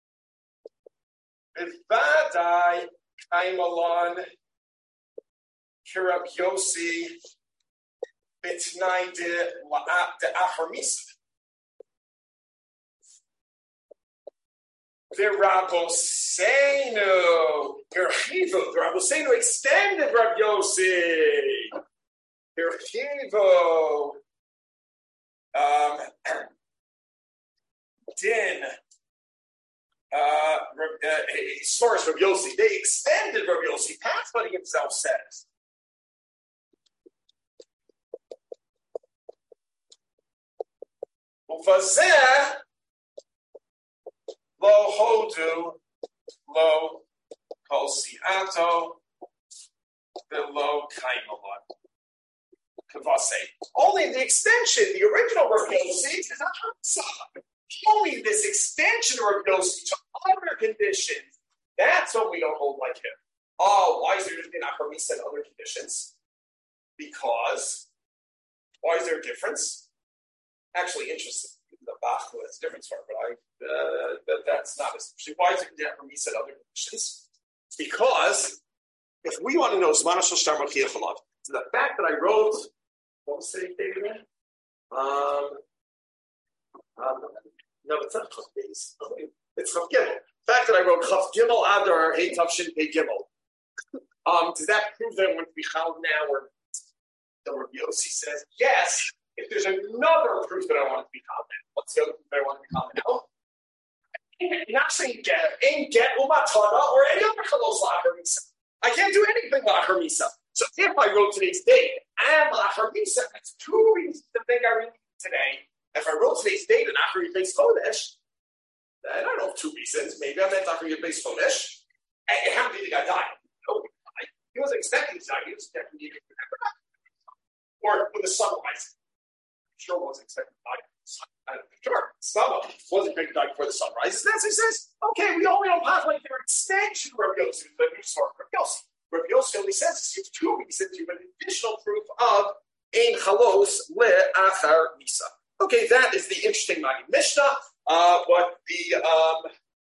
B'vadai kaim alon Rabbi Yossi bitnai de Achar Misa. The Rabboseinu, Yerchivu, the Rabboseinu extended Rabbi Yossi. Yerchivu, um, Din, uh, uh, a source Rabbi Yossi. They extended Rabbi Yossi past what he himself says. Uvazeh. Lo hodu, lo kol siato, lo kaimalon. Kavase. Only the extension, the original Rabbi Yossi is not Hamsa. Only this extension of Rabbi Yossi to other conditions. That's what we don't hold like him. Oh, why is there different Achar Misa and other conditions? Because why is there a difference? Actually, interesting. The Bach has a difference for it, but I uh, that, that's not as interesting. Why is it different from me said other conditions? Because if we want to know Zman Shel Shtar Malchiyah Chalav, the fact that I wrote what was the date again? Um, um, no, it's not Chav Beis. It's Chav Gimel. The fact that I wrote Chav Gimel Adar Hey Tavshin Pei Gimel. Um, does that prove that I'm going to be Chal now, or the Rabbi Yossi says yes? If there's another proof that I want to be common, what's the other proof that I want to be common now? Not saying get, ain't get umatana or any other chalos la'achar misa. I can't do anything la'achar misa. So if I wrote today's date and la'achar misa, that's two reasons to think I really need today. If I wrote today's date and achar yud beis chodesh, I don't know two reasons. Maybe I meant achar yud beis chodesh. And it happened to be the guy died. No, he wasn't expecting to die. He was expecting to die. Or with the sun rising. Sure wasn't expecting to die before the sun. I'm sure. Some wasn't expecting to die before the sun rises. That's what he says. Okay, we only don't have like their extension of Rabbi Yossi, the new source of Rabbi Yossi. Rabbi Yossi only says you have two reasons. You have an additional proof of ein chalos le'achar misa. Okay, that is the interesting Maggid Mishnah. Uh, what the um,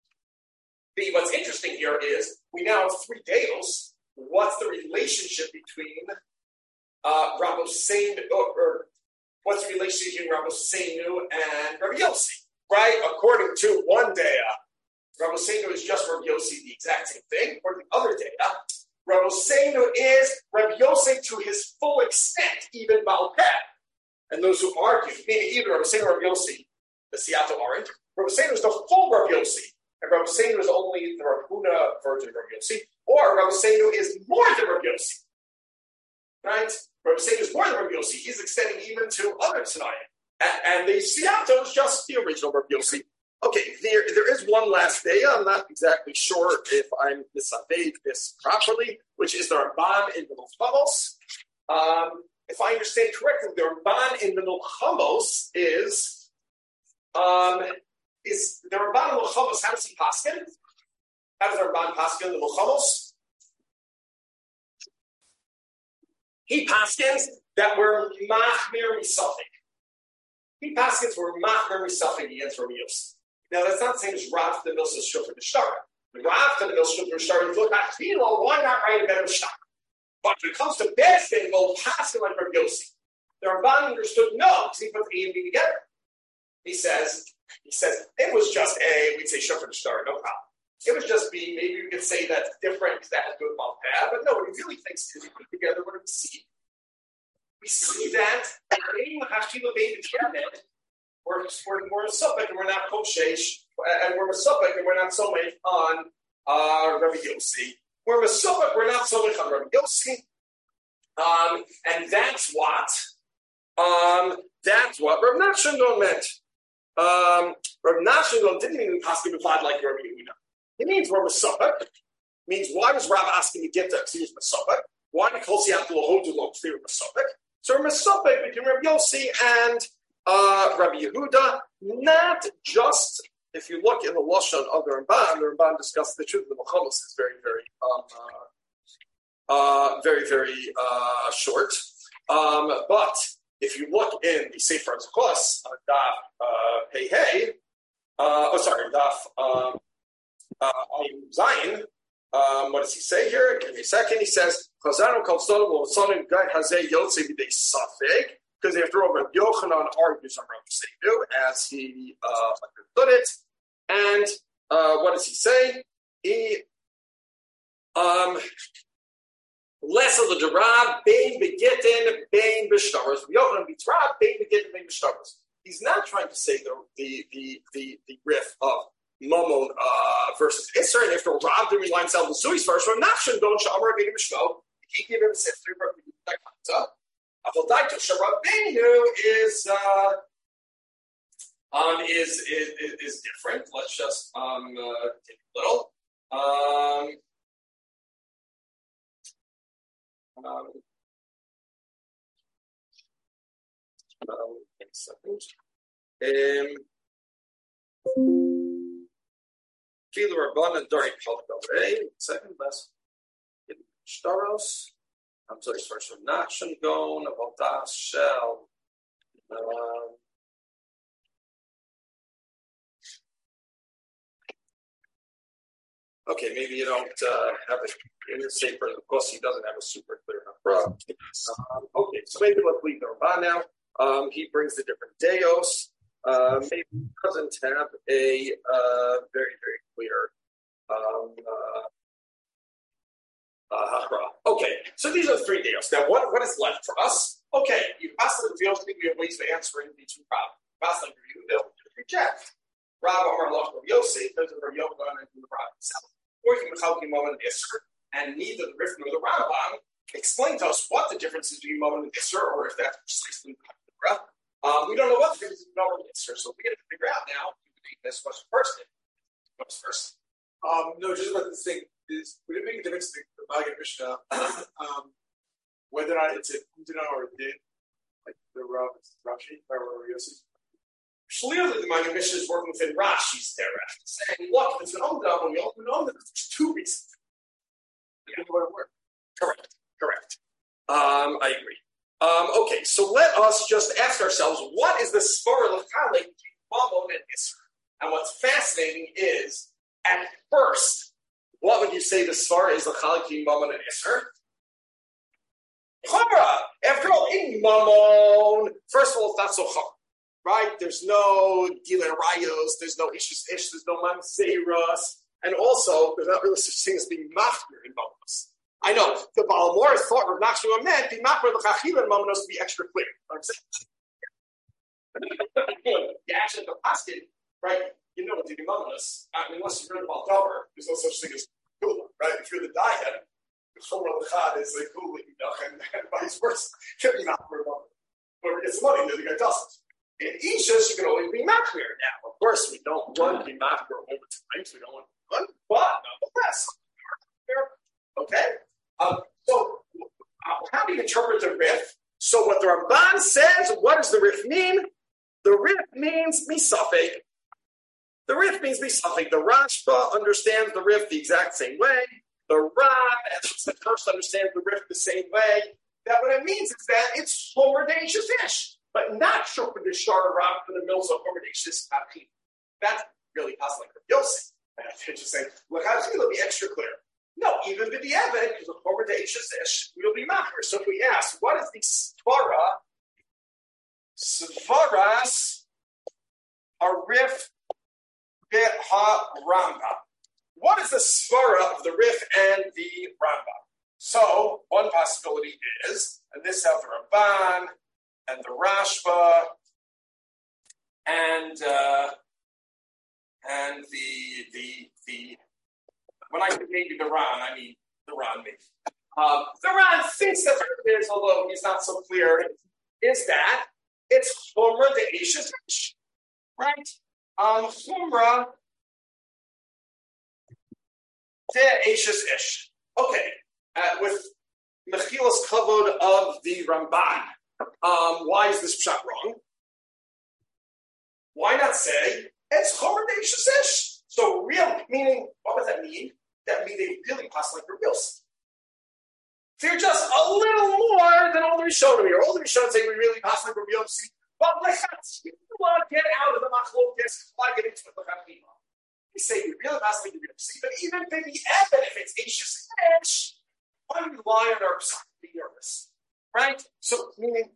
the what's interesting here is we now have three deos. What's the relationship between uh, Rabboseinu or, or what's the relationship between Rabboseinu and Rabbi Yossi? Right? According to one dea, Rabboseinu is just Rabbi Yossi, the exact same thing. According to the other dea, Rav Hosseinu is Rav Yosef to his full extent, even Baal Peh. And those who argue, meaning either Rav Hosseinu or Rav Yossi, the Seattle aren't. Rav Hosseinu is the full Rav Yossi, and Rav Hosseinu is only the Rav Huna version of Rav Yossi, or Rav Hosseinu is more than Rav Yossi. Right? Rav Hosseinu is more than Rav Yossi. He's extending even to other Tanayim. And, and the Seattle is just the original Rav Yossi. Okay, there, there is one last day. I'm not exactly sure if I'm misabed this properly, which is the Ramban in the Milchamos. Um, if I understand correctly, the Ramban in the Milchamos is, um, is the Ramban in the Milchamos, how does he paskin? How does the Ramban paskin in the Milchamos? He paskins that we're machmir misafik. He paskins we're machmir misafik against Rabbi Yosef. Now, that's not the same as Rav the Milsa Shufar the Shara. Rav the Milsa Shufar the Shara, look at Tefillah, why not write a better Shara? But when it comes to bad thing, we'll pass it like Rabbi Yossi. The Ramban understood no, because he put A and B together. He says, he says, it was just A, we'd say Shufar the Shara, no problem. It was just B, maybe we could say that's different, because that has good about bad, but no, what he really thinks is, we put it together, what do we see? We see that, Bein Hashila Bein B'Tiamet, We're, we're, we're a suffix and we're not koshesh, and we're a suffix and we're not so much on uh, Rabbi Yossi. We're a suffix, we're not so much on Rabbi Yossi. Um, and that's what, um, that's what Rav Nachshon meant. Um, Rav Nachshon didn't even possibly reply like Rabbi Yehuda. He means we're a suffix. Means why was Rav asking to get to because he was a suffix? Why did Kol Siyat Lohodu Lo because he was a suffix? So we're a suffix between Rabbi Yossi and Uh, Rabbi Yehuda, not just, if you look in the Lashon of the Ramban, the Ramban discussed the truth of the Milchamos is very, very, um, uh, uh, very, very uh, short. Um, but if you look in the Sefer Zechus, uh, Daf uh, Pei Hey, uh, oh, sorry, Daf um, uh, Zion, um, what does he say here? Give me a second. He says, Chazanu Kol Sodom Lo Sonim Gai Hazeh Yotzei B'dei Safek. Because after all, Rabbi Yochanan argues on Rav Hosseinu as he uh, understood it. And uh, what does he say? He, um, less of the Darab, Bein Begitin, Bein B'Shtaros. Rabbi Yochanan beats Rab, Bein Begitin, Bein B'Shtaros. He's not trying to say the the the the, the riff of Mammon uh, versus Isser. And after all, Rab didn't rely on Sal Zui's first. Rav Nachshon don't Shamar Bein B'Shto. He gave him a sister, Rabbi Avodaito Sharabenu is uh, um is, is is different. Let's just um uh, take a little. Um, um, um a second. Um, Feel Rabban and Dori Kalkaway. Second best. Staros. I'm sorry, first from Nachshon Gon, about Das Shell. Um, okay, maybe you don't uh, have it in the Sefer. Of course, he doesn't have a super clear number. Um, okay, so maybe let's leave the Ramban now. Um, he brings the different Deos. Uh, maybe he doesn't have a uh, very, very clear um, uh, Uh, okay, so these are the three deals. Now, what, what is left for us? Okay, you pass the deals, we have ways of answering these two problems. Pass them to you, they'll reject. Rav Amar Loch Rav Yosef, there's a Rav Yochanan and the Rav himself. Or you can call him Mammon and Isser, and neither the Rif nor the Rambam explain to us what the difference is between Mammon and Isser, or if that's precisely the Rav. Um, we don't know what the difference is between Mammon and Isser, so we got to figure out now. This was first. What's first? Um, no, just about this thing. Is, would it make a difference to the Maggid Mishnah um, whether or not it's a Kundina or a Din, like the Rav Rashi or Yosef? Clearly, the Maggid Mishnah is working within Rashi's there, saying, "Look, it's an Omdam, and we all know that there's two reasons." Yeah. Correct, correct. Um, I agree. Um, okay, so let us just ask ourselves, what is the Svara L'Chalik between Mammon and Isser? And what's fascinating is, at first, what would you say the Svara is L'Chalik between Mammon and Isser? Chumrah! After all, in Mammon, first of all, it's not so chum, right? There's no Gilei Rayos, there's no Ishus Ish, there's no Mamzeras, and also, there's not really such thing as being machmir in Mammon. I know the Balamor thought Rav Nachshon meant the Makar l'chachila and Mamanos to be extra clear. The action of the paskin, right? You know what the Mamanos. I mean, unless you're about Dover, there's no such thing as kula, right? If you're the diet, the Chomer l'chad is like kula, and, and vice versa. Can't be not for a moment. Whoever gets the money, the other guy doesn't. In Ishas, you can always be makir. Now, of course, we don't want to be makir all the time, so we don't want to be one, but nonetheless, okay. Um, so, uh, how do you interpret the Rif? So, what the Ramban says, what does the Rif mean? The Rif means misafek. The Rif means misafek. The Rashba understands the Rif the exact same way. The Rab, as the first, understands the Rif the same way. That what it means is that it's Homer Dacious ish, but not sure for the Shara Rab for the mills of Homer Dacious Abchim. That's really possible for Yosef. And I should just say, look, how does it be extra clear? No, even with the Evan, because the Homer Dacious ish will be Macher. So if we ask, what is the Svara? Svaras Arif Beha Ramba. What is the Svara of the Rif and the Ramba? So, one possibility is, and this has the Ramban, and the Rashba, and uh, and the the the when I say maybe the Ran, I mean the Ran maybe. Um, the Ran thinks that there is, although he's not so clear, is that it's Chumrah de Eishes Ish, right? Um, Chumrah de Eishes Ish. Okay, uh, with Mechilas Kavod of the Ramban. Um, why is this pshat wrong? Why not say it's Chomer Deishes Ish? So real, meaning, what does that mean? That means they really pass like real. So you're just a little more than all the Rishonim here. All the Rishonim say we really pass like real. But lechatz, you want to get out of the machlokes, why get into the lechatchima? We say we really pass like real. But even if the Evan, if it's Deishes Ish, why do we rely on our be nervous? Right? So, meaning,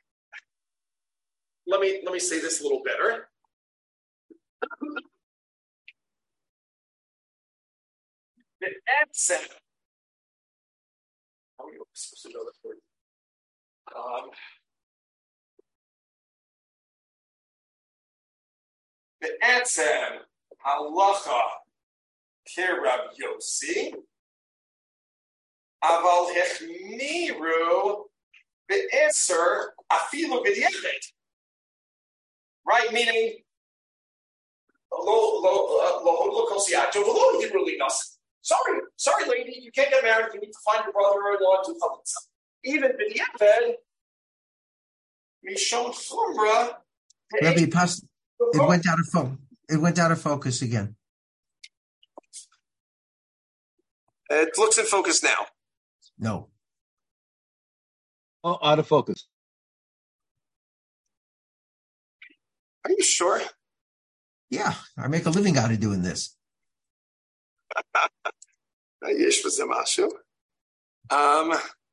let me let me say this a little better. The Etzem. How are you supposed to know that word? Um, the Etzem halacha kirab Yossi aval hechmiru. Be'eser afilu b'di'echet, right? Meaning, lo lo lo lo kosiato v'lo yiruli nas. Sorry, sorry, lady, you can't get married. You need to find your brother-in-law to help himself. Even b'di'echet, mishon chumra. Rabbi, pass. It went out of focus. It went out of focus again. It looks in focus now. No. Oh, out of focus. Are you sure? Yeah, I make a living out of doing this. um,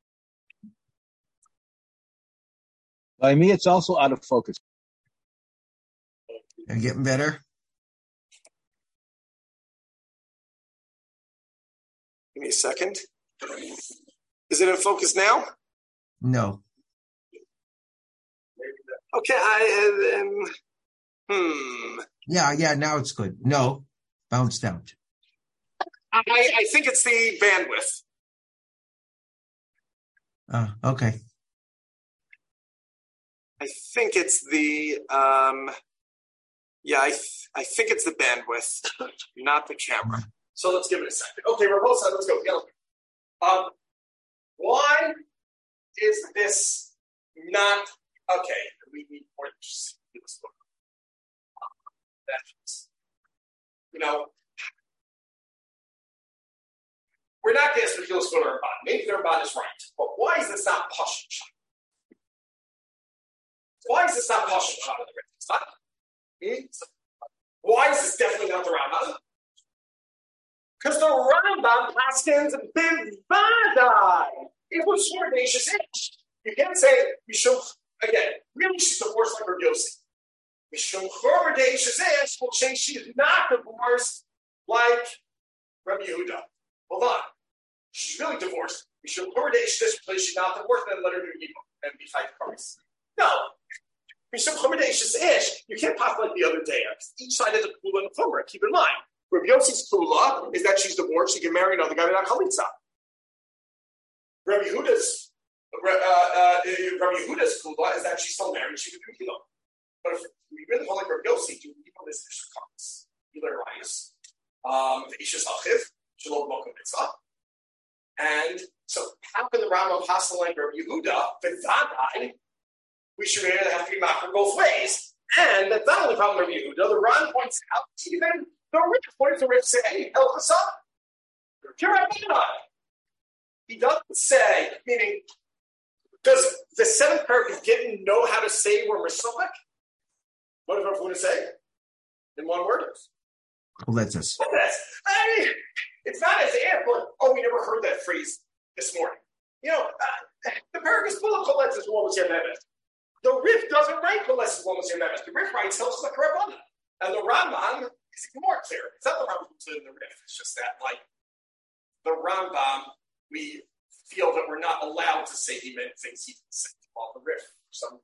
By me, it's also out of focus. Are you getting better? Give me a second. Is it in focus now? No. Okay, I um, hmm. Yeah, yeah, now it's good. No, bounced out. I, I think it's the bandwidth. Uh, okay. I think it's the um, yeah, I th- I think it's the bandwidth, not the camera. So let's give it a second. Okay, we're both sides. Let's go. Yeah. Um, why is this not okay? We need more than just this book. That's, you know, we're not going to go to the Ramban. Maybe the Ramban is right, but why is this not pashut? Why is this not pashut? Why is this definitely not the Rambam? Because the Rambam paskins bivadai. It was short Deishes Ish. You can't say Mishum again. Really, she's divorced like her Yossi. Mishum Chorma Deishes Ish will say she's not divorced like Rabbi Yehuda. Hold on. she's really divorced. We should lower the ish this place. She's not divorced, and then let her do Yibam and be five cars. No. We should lower the ish this ish. You can't pop like the other day. Each side has a kula and a chumrah. Keep in mind. Rabbi Yossi's kula is that she's divorced. She can marry another guy without chalitza. Rabbi Yehuda's uh, uh, Rabbi Yehuda's kula is that she's still married. She can do Yibam. But if we really hold like Rabbi Yossi, do Yibam this ish comes. You learn Rayas. Um, the Ishas Achiv, Shalom Mokum Mitzvah. And so, how can the Rambam pass like Rabbi Yehuda, V'vadai, we should really have to be machmer both ways. And that's not only problem Rabbi Yehuda, the Ran points out, even the Rich points to Rich say, hey, help us up. He doesn't say, meaning, does the seventh paragraph Gittin know how to say we're Mesillik? What does Rav Huna say? In one word? Let's us. I mean, it's not as if, oh, we never heard that phrase this morning. You know, uh, the paragraph is full of Koletz is one with Yememet. The Rif doesn't write Koletz is one with Yememet. The Rif writes Hilchos LaKarabana. And the Rambam is even more clear. It's not the Rambam who's in the Rif. It's just that, like, the Rambam, we feel that we're not allowed to say he meant things he didn't say while the Rif. Some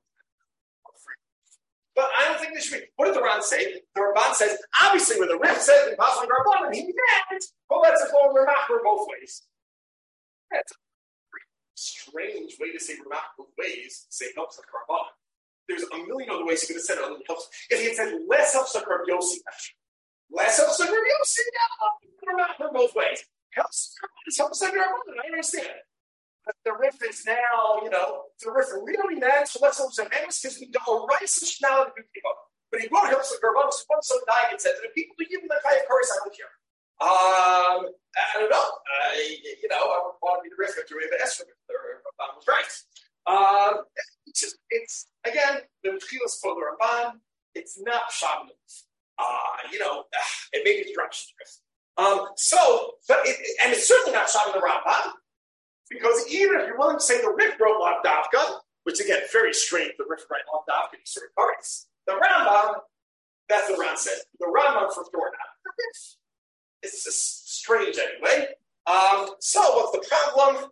But I don't think this should be. What did the Ran say? The Ramban says, obviously, when the Rif says in Pasuk Rabbanan, he meant, well, let's go Ramach both ways. That's a strange way to say Ramach both ways, say helps like Rabbanan. There's a million other ways he could have said it other than helps. If he had said less helps like Rabbi Yossi, less helps like Rabbi Yossi, yeah, Ramach both ways. Helps helps like Rabbanan. I understand. But the Rif is now, you know, the Rif really meant so let's hope some emes because we don't write such now to people. But he wrote Hilchos LaKarabana, so one so dying and said, the people who give him the Chayei Koros, I don't care. Um, I don't know. I, you know, I would want to be the Rif after we have an S from it. The Ramban was right. Um, it's just, it's, again, the Tchilas for the Ramban, it's not Shabbat. Uh, you know, it may be direction. Um, so, but it, and it's certainly not Shabbat the Ramban. Because even if you're willing to say the Rif wrote Lav Davka, which again, very strange, the Rif wrote Lav Davka, you sort of parties. The Rambam, that's the Ran said. The Rambam for sure not. The Rif, it's just strange anyway. Um, so what's the problem?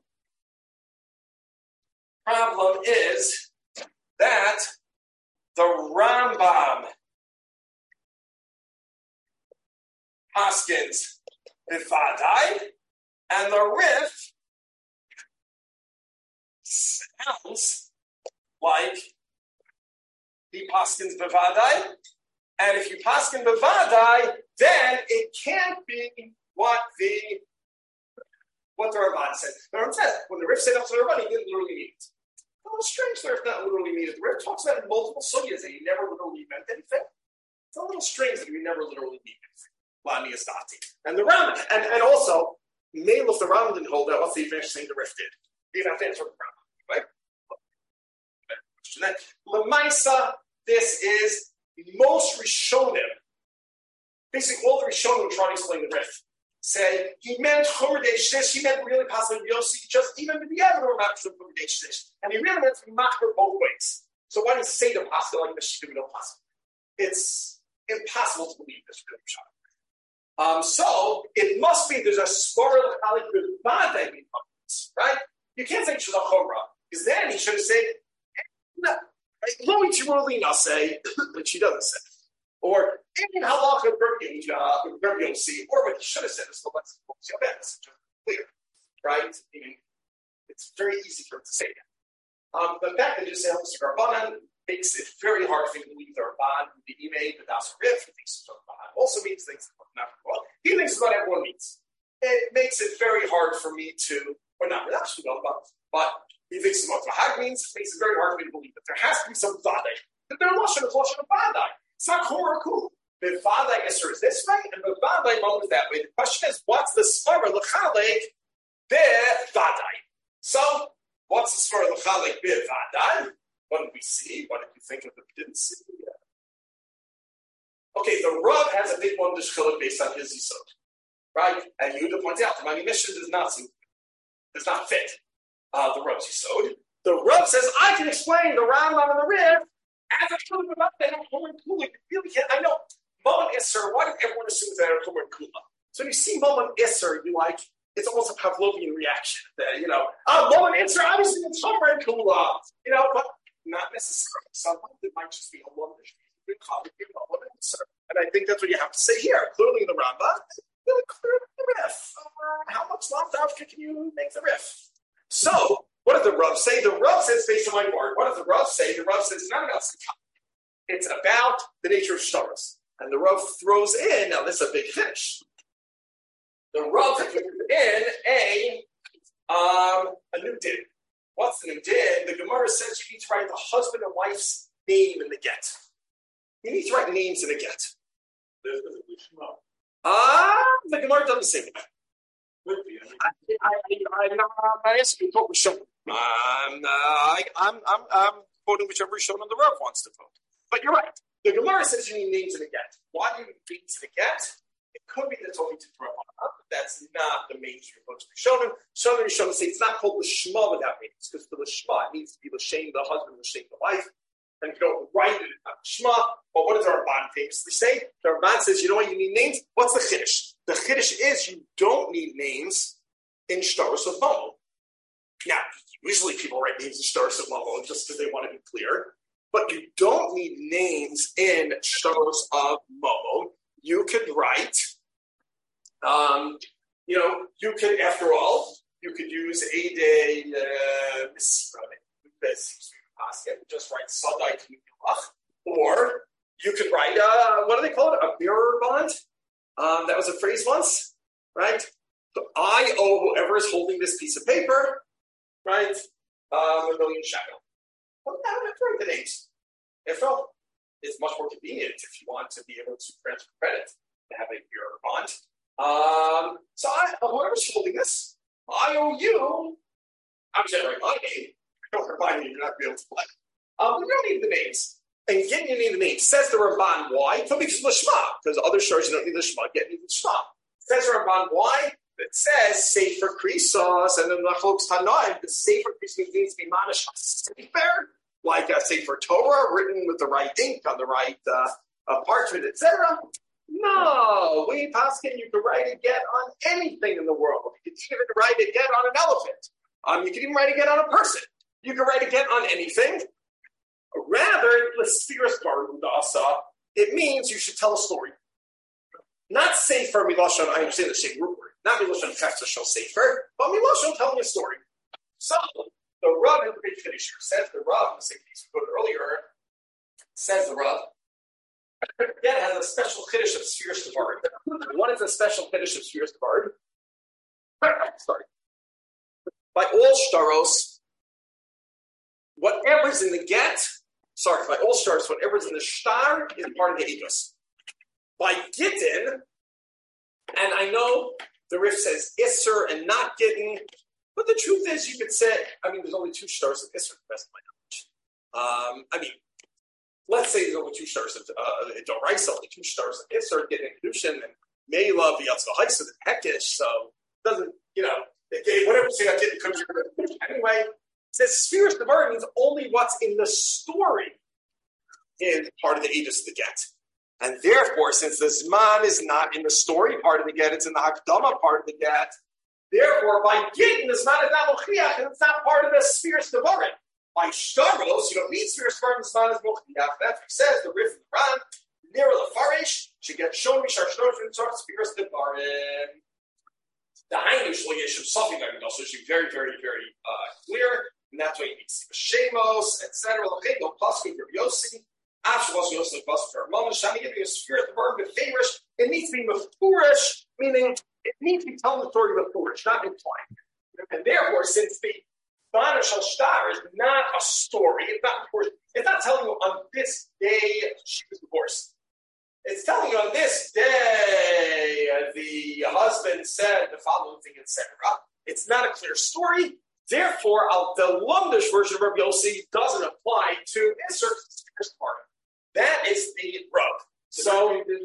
Problem is that the Rambam Paskins V'vadai and the Rif sounds like the Paskins Bevadai, and if you Paskin Bevadai, then it can't be what the what the Ramban said. The Ramban said when the Rif said up to the Ramban, he didn't literally mean it. Well, it's strange the Rif not literally mean it. The Rif talks about it in multiple sugyas that he never literally meant anything. It's a little strange that he never literally mean anything. Lani Astati. And the Ramban, and, and also, Mail if the Ramban didn't hold out, what's the advantage saying the Rif did? You have to answer the Ramban. Right? Lemaisa, this is most Rishonim. Basically, all the Rishonim were trying to explain the Rif. Say he meant Chomer Shlish, he meant really possibly Yossi, just even in the other Chomer Shlish, and he really meant to be machmer both ways. So why do you say the possible like this? No possible. It's impossible to believe this really shot. Um, so it must be there's a sporal chalik with Badai right? You can't say she's a chomra, because then he should have said, no, Lo Itirolina say, but she doesn't say. Or in halacha Rabbi Yossi, or what he should have said is, well, let's see how that's clear, right? Meaning, it's very easy for him to say that. Um, the fact that you say Hilchos Rabbanan makes it very hard for him to believe the Rabban, the Imei, the Das Rif. He thinks the Rabban also means things that not well. He thinks what everyone means. It makes it very hard for me to. Or not, we're actually not about it. But he thinks what Vahag means, it makes it very hard for me to believe that there has to be some Vadai. That their Lashon is Lashon of Vadai. It's not Kor or Kul. The Vadai Isser is this way, and the Vadai Mom is that way. The question is, what's the Svara L'chalek Be Vadai? So, what's the Svara L'chalek Be Vadai? What did we see? What did you think of that we didn't see? Yeah. Okay, the Rav has a big one to Shchiluk based on his Yisod. Right? And Yehuda points out, the Mani Mishnah does not seem does not fit uh, the Rav's Yisod. The Rav says, I can explain the Rambam and the Rif as a Shchiluk about that and Chomer and Kula. You really can't. I know. Momen Isser, why did everyone assume that era Chomer and Kula? So when you see Momen Isser, you like, it's almost a Pavlovian reaction. That, you know, oh, low and answer, obviously it's Chomer and Kula. You know, but not necessarily. Sometimes it might just be a one and I think that's what you have to say here. Clearly in the Rambam, really clear the riff. Uh, how much Lavdavka can you make the riff? So, what does the Rav say? The Rav says, based on my word, what does the Rav say? The Rav says, not about it's about the nature of shtaros. And the Rav throws in, now this is a big fish. The Rav throws in a, um, a new din. What's the new din? The Gemara says you need to write the husband and wife's name in the get. You need to write names in the get. Ah, uh, the Gemara doesn't say that. I, I, I, I'm not asking what Rishon. Um, uh, I, I'm, I'm, I'm quoting whichever Rishon the Rav wants to quote. But you're right. The Gemara says you need names in the get. Why do you need names in the get? It could be that's only to throw on up, but that's not the mainstream approach to Rishonim. Some of the Rishonim say it's not called L'shma without names, because for L'shma it needs to be L'shem the husband, L'shem the wife. And you don't write it on Shema. But what does the Ramban famously say? The Ramban says, you know what, you need names? What's the Chiddush? The Chiddush is you don't need names in Shtaros of Momo. Now, usually people write names in Shtaros of Momo just because they want to be clear. But you don't need names in Shtaros of Momo. You could write, um, you know, you could, after all, you could use a day, uh, just write Sadai to Yilach, or you could write, uh, what do they call it? A mirror bond? Um, that was a phrase once, right? So I owe whoever is holding this piece of paper, right, um, a million shekel. Well, now I have to write the names. After all, it's much more convenient if you want to be able to transfer credit to have a mirror bond. Um, so I, whoever's holding this, I owe you, I'm generating my name. Don't remind me, you're not going to be able to play. Um, we don't need the names. And again, you need the names. Says the Ramban, why? Because of the Shema. Because other stars you don't need the Shema, get need the Shema. Says the Ramban, why? It says Sefer Krisos, and then the Chaluk's Tanoim, the Sefer Krisos needs to be manish Sefer, like a Sefer Torah, written with the right ink on the right uh, uh, parchment, et cetera. No, we Paskin, you can write a get on anything in the world. You can even write a get on an elephant. Um, you can even write a get on a person. You can write a get on anything. Rather, it means you should tell a story. Not Sefer Milashon, I understand the same root word. Not Milashon Chefza Shel Sefer, but Milashon telling a story. So, the Rav in the page finisher says the Rav, the same piece we quoted earlier, says the Rav, again, it has a special Kiddush of Spheres Tavarid. One is a special Kiddush of Spheres Tavarid. Sorry. By all Shtaros, whatever's in the get, sorry, by all stars, whatever's in the shtar is part of the Eidos. By Gittin, and I know the Rif says Isser and not Gittin, but the truth is you could say, I mean, there's only two stars of Isser, to the best of my knowledge. Um, I mean, let's say there's only two stars of uh, Doraisa, only two stars of Isser, Gittin and Kedushin, and Meila, V'yatzva Haisa, and Hekish, so it doesn't, you know, it, whatever you got Gittin comes anyway. It says Spheres Devar means only what's in the story is part of the Eidos of the get. And therefore, since the Zman is not in the story part of the get, it's in the Hakdama part of the get, therefore, by Gittin, the Zman is not Mochiach, and it's not part of the Spheres Devar. By Shtaros, you don't need Spheres Devar, the Zman is Mochiach. That's what he says, the Rif and the Ran, Nira Lefarish, should get shown Mishar Shtaros, and talk Spheres Devar. The Hainu Shlo Yeshiv Sofi Gagin also should be very, very, very uh, clear. And that's why you need Shemos, et cetera. No Pasuk for Yossi. After was Yossi Pasuk for Ramon. Shani giving a spirit the word Mefurish. It needs to be Mefurish, meaning it needs to be telling the story Mefurish, not implying. And therefore, since the Bana Shal Shtar is not a story, it's not it's not telling you on this day she was divorced. It's telling you on this day the husband said the following thing, et cetera. It's not a clear story. Therefore, the Lumdish version of Rabbi Yossi doesn't apply to Isser part. That is the rub. So the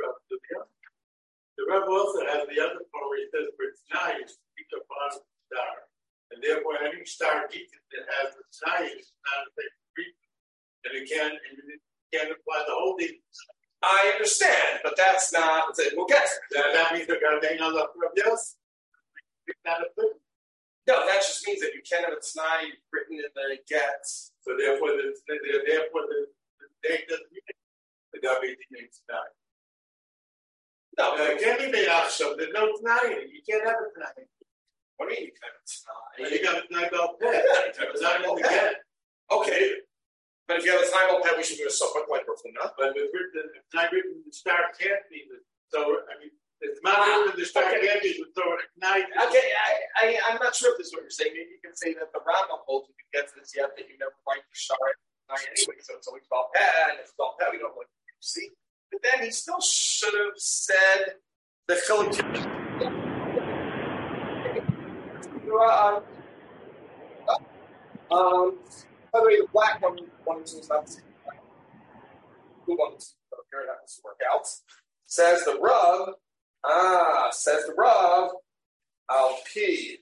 Rebbe also has the other part where he says for Tnai is speak upon star. And therefore any star that has the Tnai is not a thing. And it can't it can't apply the whole thing. I understand, but that's not we'll get to that. That means they're gonna hang on the Rebbe Yossi. it's not applicable. No, that just means that you can't have a t'nai written in the get. So therefore, the, the, therefore the, the date doesn't mean it. The Gabi name t'nai. No, uh, it can't be made out of something. There's no t'nai in it. You can't have a t'nai. What do you mean you can't have a t'nai? You got a t'nai belt pet. It's not in the get. Okay. But if you have a t'nai belt pet, we should do a suffix like Rafuna. But if it's not written in the star can't be the so I mean it's not written in the star okay. can't be the so t'nai. Okay, I, I I'm not sure if this is what you're saying. Maybe you can say that the Rambam holds if you get to this yet that you never write the star anyway, so it's always about pet, and if it's about pet, we don't like see. But then he still should have said the chiluk. Um, by the way, the black one, one is not the same. Who wants to here that was work out? Says the Rav. Ah, says the Rav. Al P.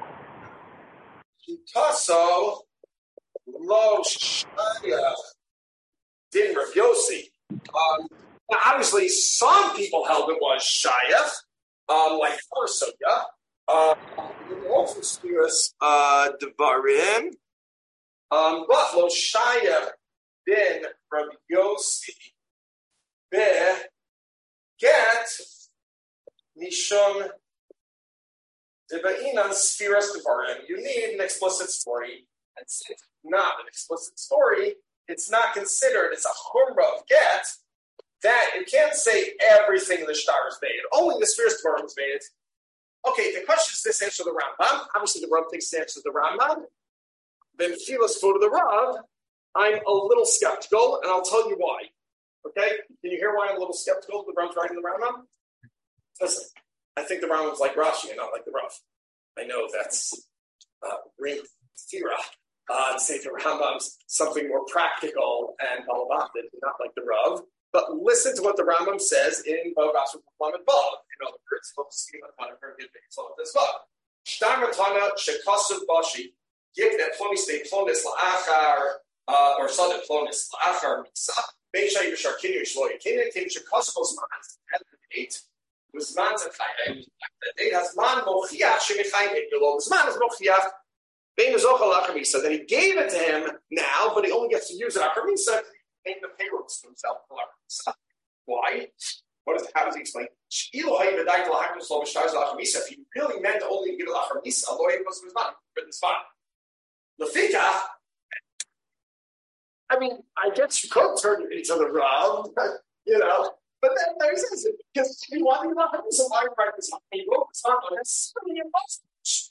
Hitaso lo shaya din Rav Yossi. Um, now obviously, some people held it was shayach, um, like Farsoya. Uh, also serious uh, devarim. Um, but lo shayach din Rav Yossi be get mishum deva'inan sfiras devarim. You need an explicit story, and since it's not an explicit story, it's not considered. It's a chumrah of get that you can't say everything in the shtar is made. Only the sfiras devarim is made. Okay, the question is this: answer the Rambam. Obviously, the Rav thinks the answer is the Rambam. Then Filas go to the Rav. I'm a little skeptical, and I'll tell you why. Okay? Can you hear why I'm a little skeptical of the Rav's writing the Rambam? Listen, I think the Rambam's like Rashi and not like the Rav. I know that's uh, ring tira. Uh, to say the Rambam's something more practical and balabafid, not like the Rav. But listen to what the Rambam says in Bavasu Plamet Bob. In other words, let's see what I'm going to get this book. Shtar Matana Shekasub Bashi. Give that Plonis de Plonis La'achar, uh, or Sadat Plonis La'achar Misa, Beisha Yusharkinu Shloy, Kina, Kim Shekosmos Mans, and the date was Mans and Chayim. The date has Man Mochiach, Shemichayim, Yolo, Zman is Mochiach, Bein Zochal Achar Misa. Then he gave it to him now, but he only gets to use it Achar Misa because he paid the payrolls to himself. Why? What is, how does he explain? If he really meant to only give it Achar Misa, Loy was Zman, written spot. Lafika, I mean, I guess you could turn each other around, you know, but then there's this, because you want to know how to survive right this time. He wrote this on, but it's really impossible.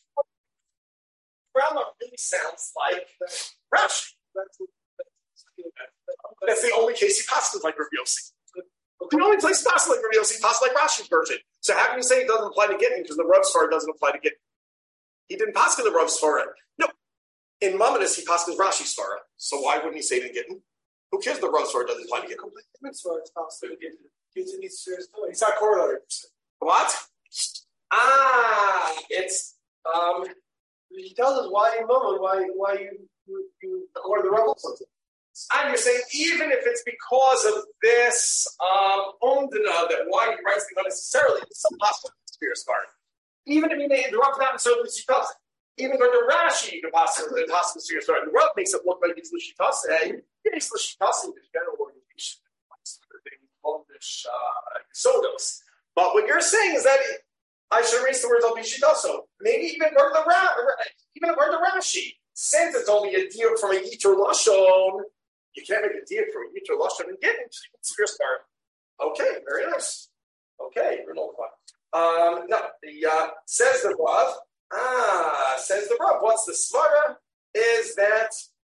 Rama really sounds like Rashi. That's, that's the only case he passes like Rav Yossi. The only place he passes like Rav Yossi, he passes like Rashi's version. So how can you say it doesn't apply to Gittin? Because the Rav Sfar doesn't apply to Gittin. He didn't pass to the Rav Sfar. No. In Maimonides, he passes Rashi's Svara, so why wouldn't he say it in Gittin? Who cares? The Rav Svara doesn't apply to Gittin. It's possible to Gittin. Gittin needs to story. It's not correlated. What? Ah, it's um. He tells us why in Maimon, why why you you, you or the Rav something. And you're saying even if it's because of this um omdana that why he writes the unnecessarily, it's still possible to experience Svara. Even if he made the Rav not necessarily he does it. Even going to Rashi, you can possibly the possible serious story. The Rav makes it look like it's Lishitase. It's Lishitase, the general organization, Polish uh, Sodos. But what you're saying is that it, I should erase the words Al Bishitaso. Maybe even go to the Ra, even go to Rashi. Since it's only a diuk from a Yitur Lashon, you can't make a diuk from a Yitur Lashon and get into the serious story. Okay, very nice. Okay, real fun. Um, no, the uh, says the Rav. Ah, says the Rav. What's the svara? Is that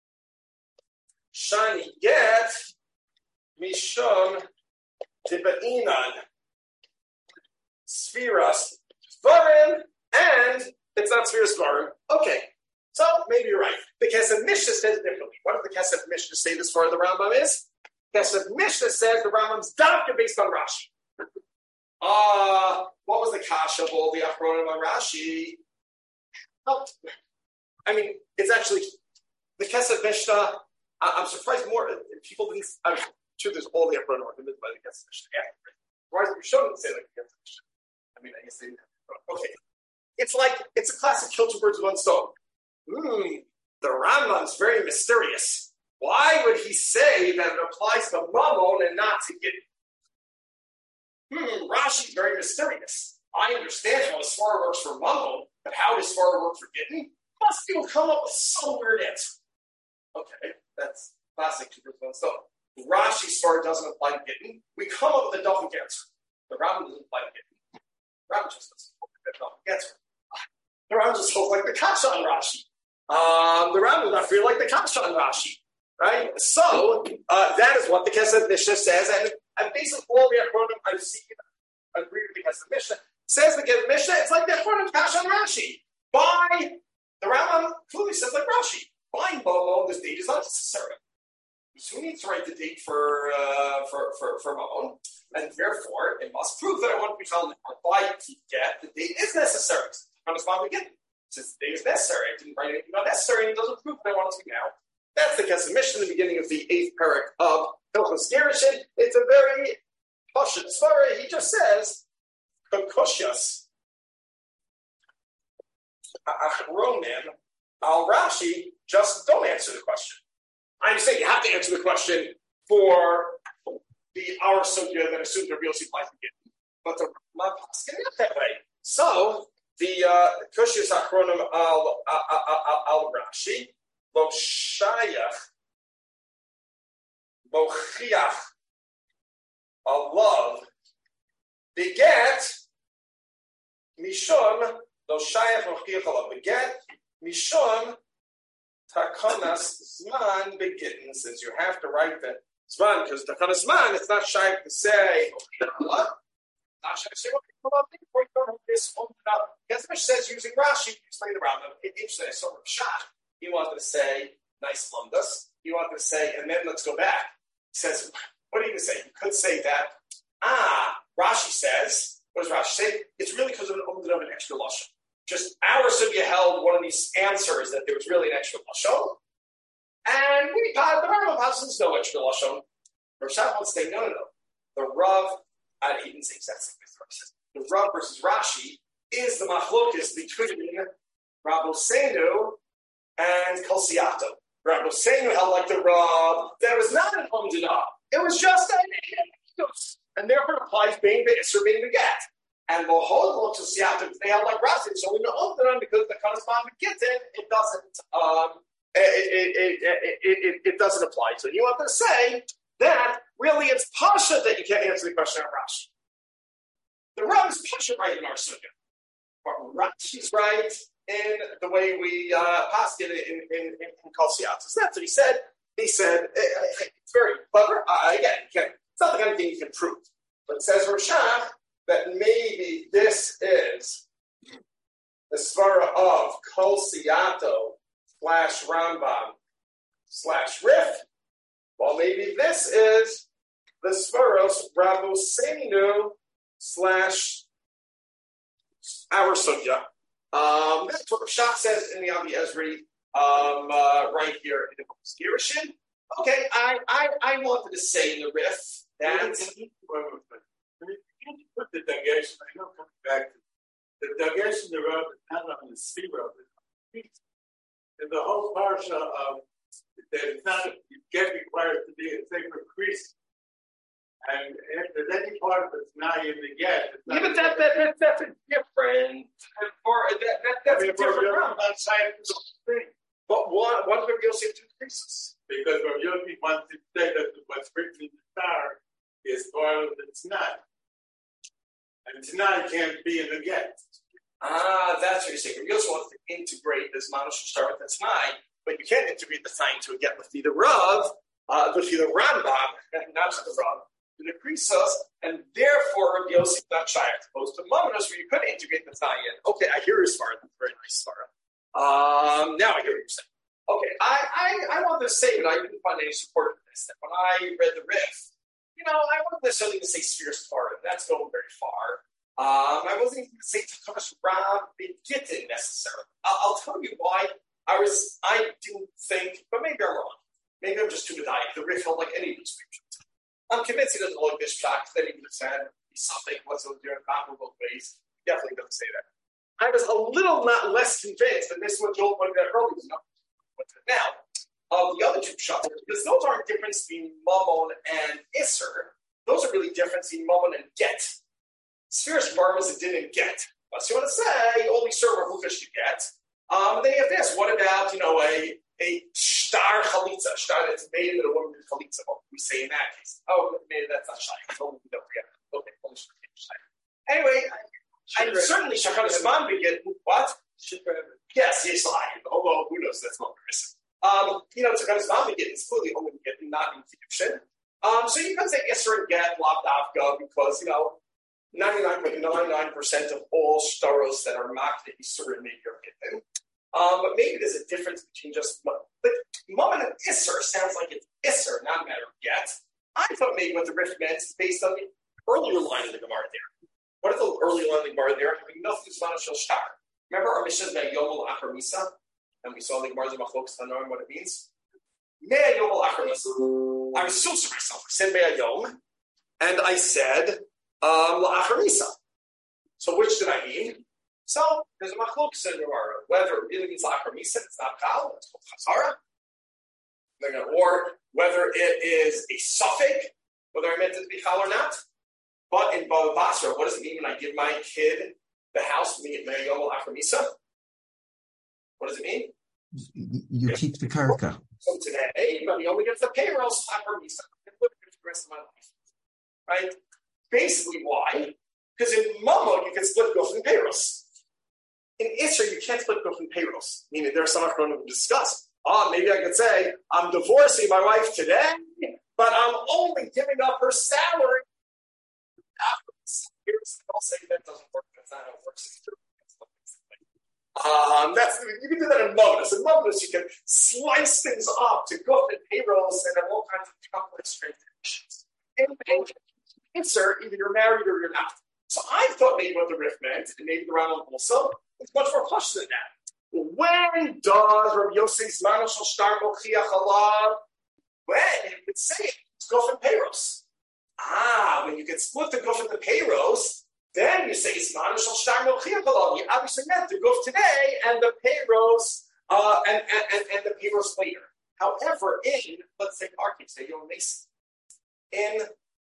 shani get mishum tibainan spheras svarim, and it's not spheras svarim. Okay, so maybe you're right. The Kesef Mishnah says differently. What did the Kesef Mishnah say this far? The Rambam is Kesef Mishnah says the Rambam's doctor based on Rashi. Ah, uh, what was the kasha of all the Achronim on Rashi? Oh, I mean, it's actually the Kesef Mishnah. I'm surprised more people didn't. I'm sure there's all the Achronim are convinced by the Kesef Mishnah. Yeah, why you shouldn't say like the Kesef Mishnah? I mean, I guess they. Okay, it's like, it's a classic kill two birds with one stone. Hmm, the Rambam's very mysterious. Why would he say that it applies to Mammon and not to Gittin? Hmm, Rashi's very mysterious. I understand how the Svara works for Mammon, but how does Svara work for Gittin? Must you come up with some weird answer. Okay, that's classic two birds with one stone. Rashi's Svara doesn't apply to Gittin. We come up with a double answer. The Rambam doesn't apply to Gittin. The Rambam just doesn't apply to a double answer. The Rambam just holds like the Kasha on Rashi. Um, the Rambam does not feel like the Kasha on Rashi. Right? So, uh, that is what the Kesef Mishnah says, and, and basically all the Achronim I've seen agree with the Kesef Mishnah. Says the Kesef Mishnah, it's like the Achronim Kasha on Rashi. By, the Rambam clearly says like Rashi, buying Momo, this date is not necessary. Who needs to write the date for, uh, for, for, for Momo? And therefore, it must prove that I want to be found by to get the date is necessary. How does Mom begin? Since the date is necessary, I didn't write anything not necessary, and it doesn't prove that I want to be now. That's the Kesef Mishnah in the beginning of the eighth parak of Hilchos Gerushin. It's a very pashut svara. He just says, "Konkoshias Achronim al Rashi." Just don't answer the question. I'm saying you have to answer the question for the our sugya that assumes Rabbi Yossi applies again, but the not that way. So the Konkoshias Achronim al al Rashi. Lo shayach, mochiach, a love, beget, mishum, lo shayach, mochiach, a love, beget, mishum, takanas zman begitten, since you have to write the zman, because takanas zman, it's not shayach to say, what? Not shayach to say, what people love me, before you don't have this, open it up. Kesef says using Rashi, you explain the Rambam, interesting, I saw Rav Shach. He wanted to say, nice lumdus. He wanted to say, and then let's go back. He says, what are you going to say? You could say that, ah, Rashi says, what does Rashi say? It's really because of an umdin of an extra lashon. Just our sugya held one of these answers that there was really an extra lashon. And we got the Rambam has no extra lashon. Rav Shach wants to say, no, no, no. The Rav, I didn't say exactly what Rav says. The Rav versus Rashi is the machlokes between Rabbi Seinu and Kol Siyato. Rabbi Seinu held like the Rav that was not an umdinah. It was just an excuse. And therefore it applies being the Isser being the get. And the whole Kol Siyato, they held like Rashi. So we know umdinah because the corresponding gets it, it doesn't um it it, it, it, it, it doesn't apply. So you have to say that really it's Pasha that you can't answer the question on Rashi. The Rav is Pasha right in our sugya. But Rashi's right in the way we uh, passed it in, in, in, in Kol Siyato. So that's what he said. He said, it's very clever. Uh, again, you can't, it's not the kind of thing you can prove. But it says Rav Shach that maybe this is the svara of Kol Siyato slash Rambam slash Rif. Well, maybe this is the svaros Rabbi Seinu slash our sugya. Um, that's what Shach says in the Avi Ezri, um, uh, right here in the Gerushin. Okay, I, I, I wanted to say in the Rif that. Put the dagesh, I know coming back to the dagesh in the Rav is not on the Sira, and the whole parsha of that it's not, you get required to be a sacred priest. And if there's any part of it's not in the get, it's yeah, but that, that, that, that's a different, or that, that, that's I mean, a different realm. But what, what does Rabbi Yossi have to increase? Because Rabbi Yossi wants to say that what's written in the star is part of the Tanai. And Tanai can't be in the get. Ah, that's what you're saying. Rabbi Yossi wants to integrate this Manosh Shtar with the Tanai, but you can't integrate the Tanai to a get with the Rav, uh, with the Rambam, not just the Rav. The Krisos, and therefore Rabbi Yossi not shy as opposed to Mamonos, where you could integrate the Tayin. Okay, I hear your svara. That's a very nice svara. Um, now I hear what you're saying. Okay, I, I, I wanted to say, but I didn't find any support for this. That when I read the Rif, you know, I wasn't necessarily going to say sphere svara. That's going very far. Um, I wasn't even going to say Takash Rav Begittin necessarily. I'll, I'll tell you why. I was, I didn't think, but maybe I'm wrong. Maybe I'm just too medayik. The Rif held like any of these scriptures. I'm convinced he doesn't look this shocked that he would have said something whatsoever in comparable ways. He definitely doesn't say that. I was a little not less convinced, and this is what Joel pointed out earlier. Now, of the other two pshatim, because those aren't difference between Mammon and Isser. Those are really different between Mammon and Get. Spheres Barmas it didn't get. But so you want to say only server Hukash you get. Um, and then you have this. What about, you know, a a star chalitza, star that's made with a woman with chalitza? What we say in that case? Oh, maybe that's not shy. Oh, we don't forget. Okay, only shy. Anyway, and certainly Shachar Zman begin what? Yes, yes, lie. Although who knows? That's not risk. Um, you know, Shachar Zman begin is clearly only getting, not in Kiddushin. Um, so you can say Isser and Get, Lavdavka, because you know. ninety-nine point nine nine percent of all staros that are mocked at Yisur and maybe are given. Um, but maybe there's a difference between just, but Mammon and Isser sounds like it's Isser, not a matter of Get. I thought maybe what the Rif meant is based on the earlier line of the Gemara there. What is the earlier line of the Gemara there? Having nothing to shel shtar. Remember our Mishnah about Yomel Achar Misa? And we saw the Gemara's Machlokes Tanoim what it means? Mea Yomel Achar Misa. I was so surprised myself. I said Mea Yom, and I said, Um, La'acharisa. So which did I mean? So there's a machlokes in Gemara whether it really means La'acharisa, it's not Chal, it's called Chazara. Or whether it is a suffix, whether I meant it to be Chal or not. But in Bava Basra, what does it mean when I give my kid the house me at Yom La'acharisa? What does it mean? You, you keep the karka. So today, he only gets the payroll La'acharisa. I can live with the rest of my life. Right? Basically, why? Because in Mammon, you can split Gof and Peiros. In Isser, you can't split Gof and Peiros. Meaning, there are some Achronim who discuss, oh, maybe I could say, I'm divorcing my wife today, but I'm only giving up her salary. After six years, I'll say that doesn't work. That's not how it works. Um, that's, you can do that in Mammon. In Mammon, you can slice things up to Gof and Peiros and have all kinds of complex transactions. In Answer, either you're married or you're not. So I thought maybe what the Rif meant, and maybe the Rambam also, it's much more plush than that. When does Rabbi Yosef's Manoshal Shtar Mochiach Alav? When you could say it, it's Gof and Peiros. Ah, when you can split the Gof and the Peiros, then you say it's Manoshal Shtar Mochiach Alav. You obviously meant the Gof today and the Peiros, uh, and, and, and, and the Peiros later. However, in, let's take our case, say Yom Mason. In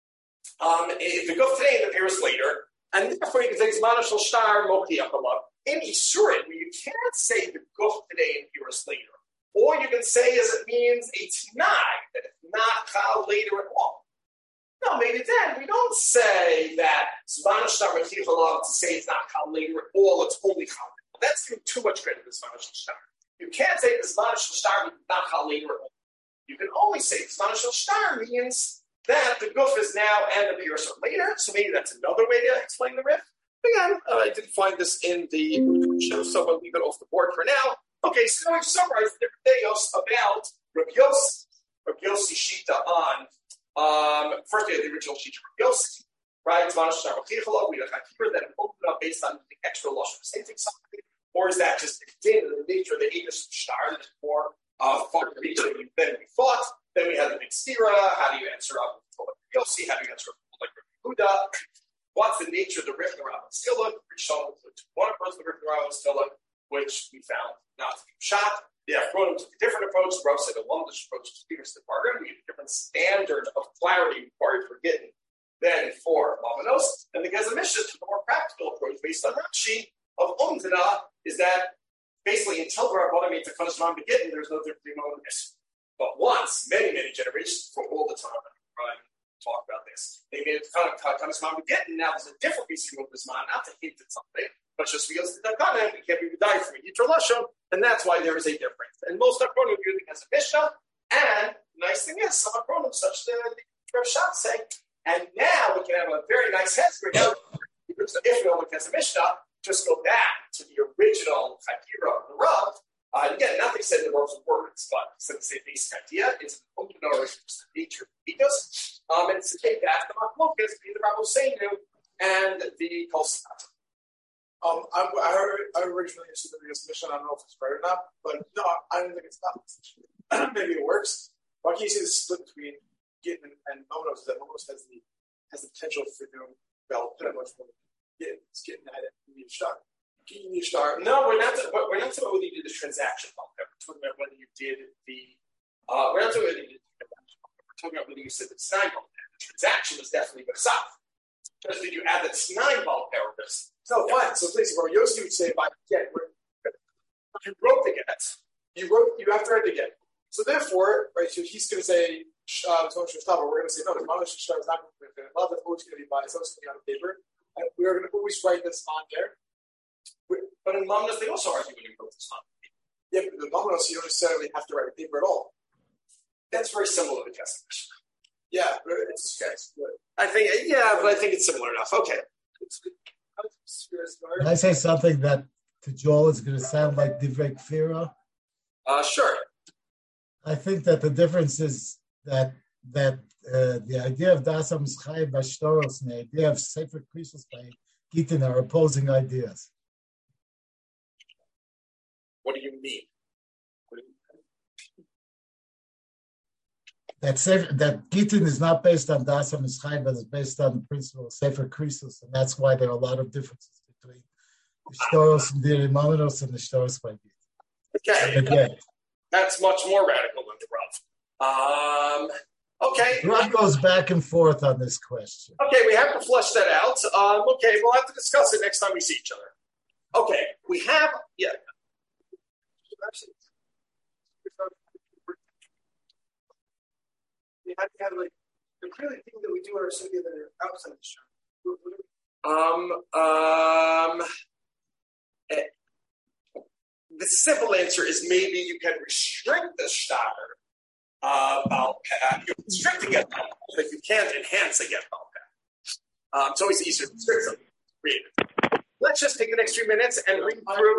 Um, if the Gof today and the Peiros later, and therefore you can say it's Manashal Shtar Mochiach Alav. In Yisurin, where you can't say the Gof today and Peiros later, or you can say as it means a Tanai, that it's not Chal later at all. No, maybe then we don't say that it's Manashal Mochiach Alav to say it's not Chal later at all, it's only Chal. That's giving too much credit to this Manashal Shtar. You can't say this Manashal Shtar means not Chal later at all. You can only say this Manashal Shtar means that the Guf is now and the Peiros are later, so maybe that's another way to explain the Rif. Again, uh, I didn't find this in the show, so I'll leave it off the board for now. Okay, so now we've summarized the different videos about Rabbi Yossi, Rabbi Yossi Shita on, um, first we had the original Shita Rabbi Yossi, right? Zvanash Shtar we had a Hakir that opened up based on the extra loss of same thing, something, or is that just the nature of the English Shtar that is more uh, far reaching than we thought? Then we had the big Sira. How do you answer up with Yossi? How do you answer up with like Huda? What's the nature of the Rif Narav Stila? Rishon includes one approach to the Rif Narav Stila, which we found not to be shot. The Achronim took a different approach. The Rav said a one approach to Peter's the bargain. We have a different standard of clarity required for getting than for Mamanos. And the Gezamisha took a more practical approach based on Rashi of Umdana, is that basically until the Rabbanim made the Kaddish begin, there's no difference between Mamanos. But once, many, many generations, for all the time, right, talk about this, they made it kind of Kaddish begin, and now there's a different piece of Mizman, not to hint at something, but just because the Dakana, we can't be die from Yitro Lashon, and that's why there is a difference. And most Achronim using as a Mishnah, and the nice thing is, some Achronim, such as the Rav Shach say, and now we can have a very nice hesper. Now, if we only has a Mishnah, just go back to the original Chakira of the Rav. Uh, again, nothing said in the Rav's words, but it's the same basic idea. It's an open door, it's just the nature of the ethos. Um, and it's to take that, the Machlokas, the Rav Hosseinu, and the Kolsat. Um, I, I heard I originally assumed that this mission. I don't know if it's right or not, but no, I don't think it's not. Maybe it works. Why can't you see the split between Gittin and, and Monos? That Monos has the has the potential for doing well, pretty much more Gittin. It's Gittin at it. You need a shot. No, we're not. We're not talking about whether you did the transaction bulk payroll. We're talking about whether you did the. Uh, we're not talking about whether you did the transaction bulk payroll. We're talking about whether you said the Snai bulk payroll. The transaction was definitely B'Ksav. Because did you add the Snai bulk payroll? So fine. So please, bro, Yossi would say, "By get, you wrote the get. You wrote. You have to write the get. So therefore, right? So he's going to say, uh, "We're going to say no. The Mamash Shtar is not going to be. Love is always going to be by. It's always going to be on paper, and we're going to always write this on there." But in Mamnos, they also argue when you wrote this on. Yeah, but in Mamnos, you don't necessarily have to write a paper at all. That's very similar to the Kesef Mishnah. Yeah, but it's okay. I think, yeah, but I think it's similar enough. Okay. Can I say something that to Joel is going to sound like Divrei Kfira? Uh, sure. I think that the difference is that that uh, the idea of Dasam Mischai Bashtoros and the idea of Sefer Krisos by Gitin are opposing ideas. What do you mean? What do you mean? That Sefer, that Gitin is not based on Dasam Mischai, but it's based on the principle of Sefer Krisos, and that's why there are a lot of differences between the Shtoros and the Rimanonos and the Shtoros by Gitin. Okay. That's much more radical than the Rav. Um, okay. Rav goes back and forth on this question. Okay, we have to flush that out. Um, okay, we'll have to discuss it next time we see each other. Okay, we have, yeah. We have to have like the clearly things that we do are simply that are outside the shop. Um, um, eh, the simple answer is maybe you can restrict the starter. Uh, about uh, you can restrict a get bulk, but you can't enhance a get bulk. Um, it's always easier to restrict something. Read it. Let's just take the next few minutes and read through.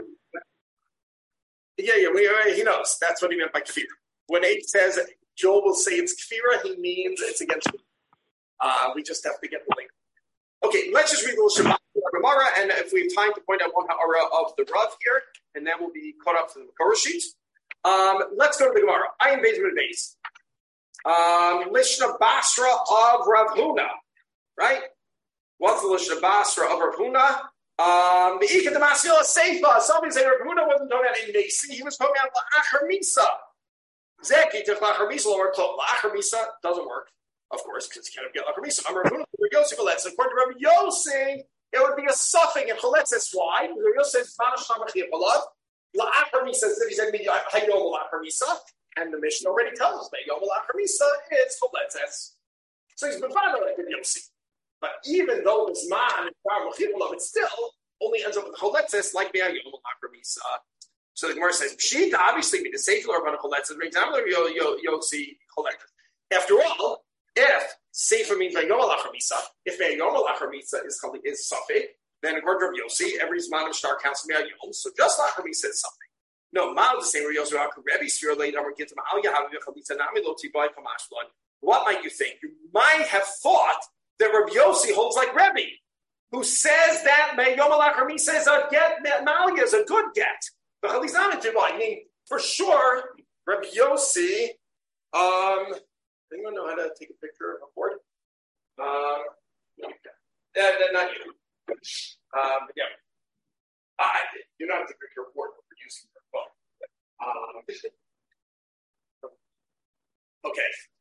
Yeah, yeah, we, uh, he knows. That's what he meant by kfira. When H says Joel will say it's kfira, he means it's against me. Uh, we just have to get the link. Okay, let's just read the Shabbat Gemara, and if we have time to point out one ha'ara of the Rav here, and then we'll be caught up to the Makora sheet. Um, let's go to the Gemara. I am Benjamin Beis. Um, Lishna Basra of Rav Huna, right? What's the Lishna Basra of Rav Huna? Um, the Ika Damasio Seifa. Somebody say Rav Huna wasn't talking about in Macy, he was talking about La'achar Misa. Zeki took La'achar Misa over Klot. La'achar Misa doesn't work, of course, because you can't get La'achar Misa. I'm Rav Huna, Yossi Choletz. According to Rav Yossi, it would be a suffix in Choletzes. Why? Because Rav Yossi says, Manash Hamachiyah Palav. La'achar Misa says he's going to be Hayom La'achar Misa. And the mission already tells us that Yom La'achar Misa is Choletzes. So he's been found like Rav Yossi. But even though this man it still only ends up with choletzes like Me'ayom La'achar Misa. So the Gemara says, Pshita obviously be the Sefer Rabban choletzes, for example, Yossi choletzes. After all, if Sefer means Me'ayom La'achar Misa, if Me'ayom La'achar Misa is is suffix, then according to Rabbi Yossi, every Zman of Shtar counts Me'ayom. So just La'achar Misa is something. No, Mal the same Rabbi Yossi Rebbe Sphere later we're getting Al Yahavi Chalitza Nami Lo Tibai Kamash Blood. What might you think? You might have thought that Rabbi Yossi holds like Rebbe, who says that Me'ayom La'achar Misa is a get, Malia is a good get. But he's not into I mean, for sure, Rabbi Yossi, um, anyone know how to take a picture of a board? Um, no, yeah, not you. Um, yeah. I, you don't have to pick your board when we're using your phone. Um, okay.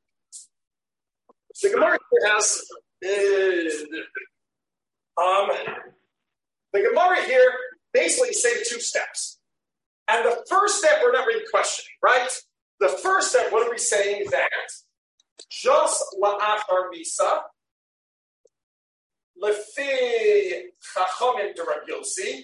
So Gemara has uh, um, the Gemara here basically say two steps. And the first step we're not really questioning, right? The first step, what are we saying that just la'achar misa, lefi chachamim de Rabbi Yossi,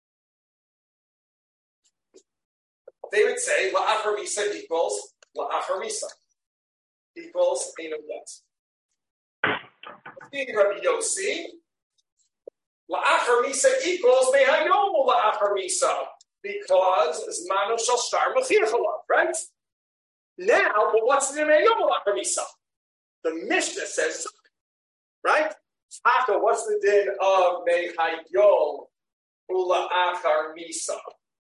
they would say la'achar misa equals la'achar misa equals einam yet. Lefi Rabbi Yossi, la'achar misa equals mehayom la'achar misa. Because Zmano shall star Mechirchalav, right? Now, but what's the name of Yom Misa? The Mishnah says something, right? Haka, what's the din of Mehayom Ula Achar Misa?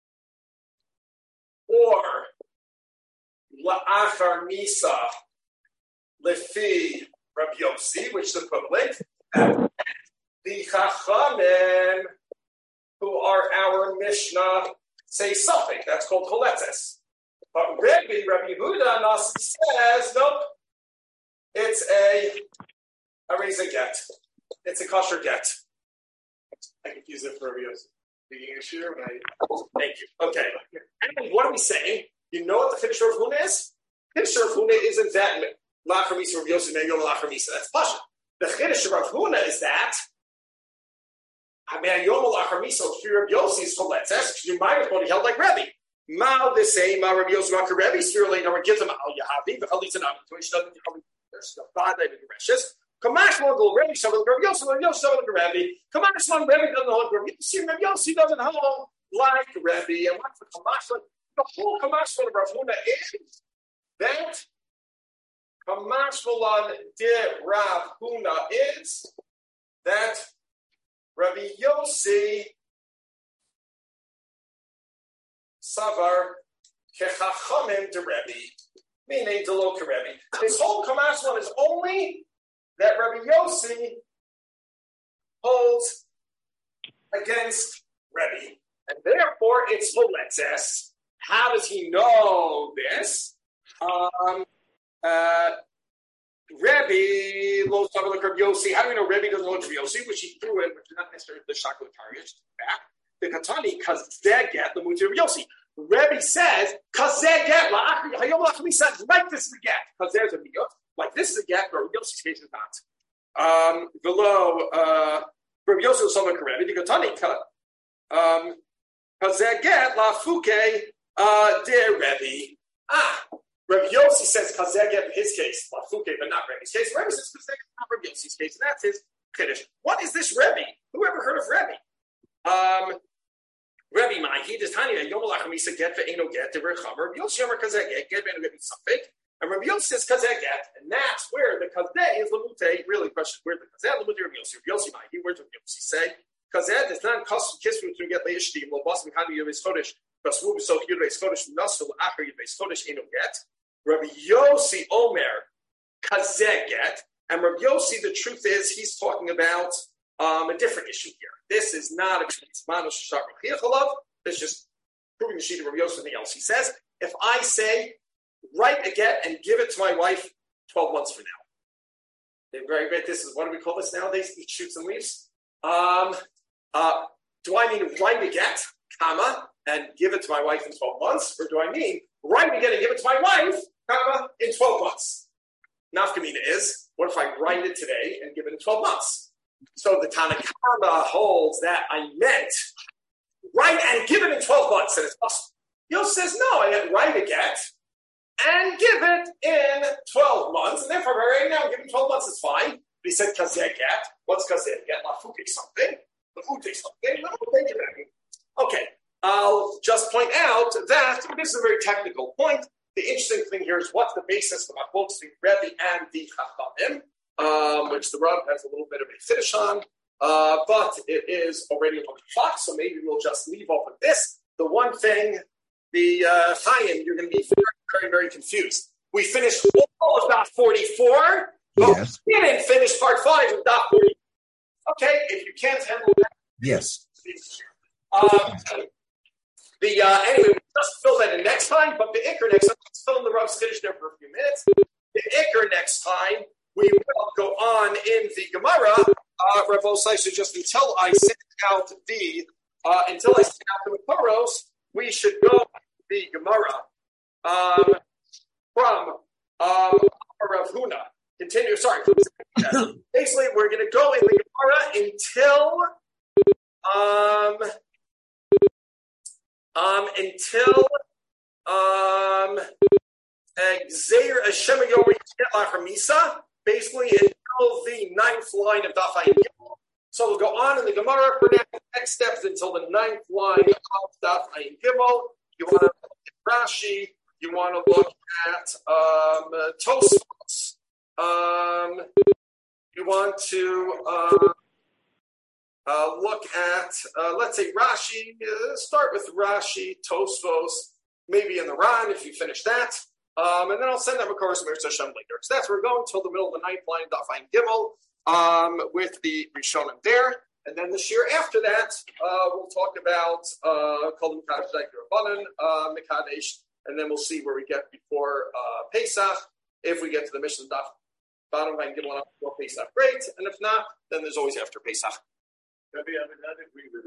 Or La Achar Misa Lefi Rabbi Yossi, which is equivalent. The Chachamim, who are our Mishnah say something. That's called choletzes. But Rabbi, Rabbi Yehuda Nasi says, nope, it's a a reza get. It's a kosher get. I could use it for Rabbi Yossi. Beginning of year, when I... Thank you. Okay. And what are we saying? You know what the finisher of Huna is? Finisher of Huna isn't that Lachar Misa Rabbi Yossi Me'yom Lachar Misa. That's Pasha. The finisher of Huna is that Me'yom Lachar Misa Rabbi Yossi is choletzes because you might have he held like Rebbe. Mal the same Rabbi Yossi Lachar Rebbe Spirulay Number give them Al Yahavi the Chalitza Nam to which doesn't become there's no God that is Kamash one go Rebbe some of the Rabbi Yossi Rabbi Yossi some of the Rebbe Kamash one Rebbe doesn't hold Rabbi Yossi Rabbi Yossi doesn't hold like Rebbe and what for Kamash one the whole Kamash one of Rav Huna is that Kamash one de Rav Huna is that Rabbi Yossi Savar Kechachamim de Rebbe, meaning de lo Rebbe. This whole Kamash one is only that Rabbi Yossi holds against Rebbe, and therefore it's choletzes. How does he know this? Um, uh, Rebbe lo Savar Rabbi Yossi. How do we know Rebbe doesn't know Rabbi Yossi? Which he threw in, which is not necessarily the Shakla Tariyah, back. The Katani, because they get the Muti Rabbi Yossi. Rebbe says, because they get, like this is a get, because there's a miyot, like this is a get, but Rabbi Yossi's case is not. Um, below, uh, Rabbi Yossi was somewhat Rebbe, the Katani, um, because they get, la fuke, uh, de Rebbe. Ah, Rabbi Yossi says, because they get in his case, la fuke, but not Rebbe's case. Rebbe says, because they get not Rabbi Yossi's case, and that's his Kiddush. What is this Rebbe? Who ever heard of Rebbe? Um, Rebbe, my he does tiny that Yom Lachamisa get for Eno get the Rechamer. Yossi Yomer Kazeh get get Eno get something, and Rabbi Yossi says Kazeh get, and that's where the Kazeh is Lamute. Really, question where the Kazeh Lamute Rabbi Yossi. Rabbi Yossi, my he where Rabbi Yossi say Kazeh does not cost kiss me to get Leishtim Lo Boston Kandi Yom Chodesh Baswu So Yud Beis Chodesh Nasul Acher Yud Beis Chodesh Eno get. Rabbi Yossi Omer Kazeh get, and Rabbi Yossi. The truth is he's talking about um, a different issue here. This is not a Manush Shar Chiyachalov. It's just proving the sheet of Rabbi Yossi something else. He says, if I say, write a get and give it to my wife twelve months from now. They're very great. This is, what do we call this nowadays? Eat shoots and leaves. Um, uh, do I mean write a get, comma, and give it to my wife in twelve months? Or do I mean write a get and give it to my wife, comma, in twelve months? Nafkamina is, what if I write it today and give it in twelve months? So the Tanakama holds that I meant write and give it in twelve months, and it's possible. Yosef says, no, I meant write a get and give it in twelve months, and therefore right now give it twelve months is fine. But he said kazeh get. What's kazeh get? Lafuke something. Lafuke something. Lafuke something. Okay, I'll just point out that this is a very technical point. The interesting thing here is what's the basis of Machlokes between Rebbe and the Chachamim, um, which the Rav has a little bit of a finish on. Uh, but it is already on the clock, so maybe we'll just leave off with this. The one thing, the uh, Chaim, you're going to be very, very, very confused. We finished all of dot forty-four, but yes. We didn't finish part five of dot forty. Okay, if you can't handle that. Yes. Um, the uh, anyway, we'll just fill that in next time, but the Iker next time, let's fill in the Rav's finish there for a few minutes. The Iker next time, we will go on in the Gemara. Uh, Rav Osai, so just until I send out the uh, until I send out the Makoros, we should go the Gemara um, from um, Rav Huna. Continue. Sorry. Basically, we're going to go in the Gemara until um um until um Xer Hashem Yomer Lachar Misa. Basically, until the ninth line of Daf Ayin Gimel. So we'll go on in the Gemara for now. Next steps until the ninth line of Daf Ayin Gimel. You want to look at Rashi. You want to look at um, Tosfos. Um, you want to uh, uh, look at, uh, let's say, Rashi. Uh, start with Rashi, Tosfos, maybe in the Ran if you finish that. Um, and then I'll send them a course of Mirza Hashem later. So that's where we're going till the middle of the ninth line, Daf Ayin Gimel, um, with the Rishonim there. And then this year after that, uh, we'll talk about Kol Mekadesh Rabbanan, Mekadesh, and then we'll see where we get before uh, Pesach. If we get to the Mishnah Daf bottom line, give one up before Pesach, great. And if not, then there's always after Pesach. Maybe I would not agree with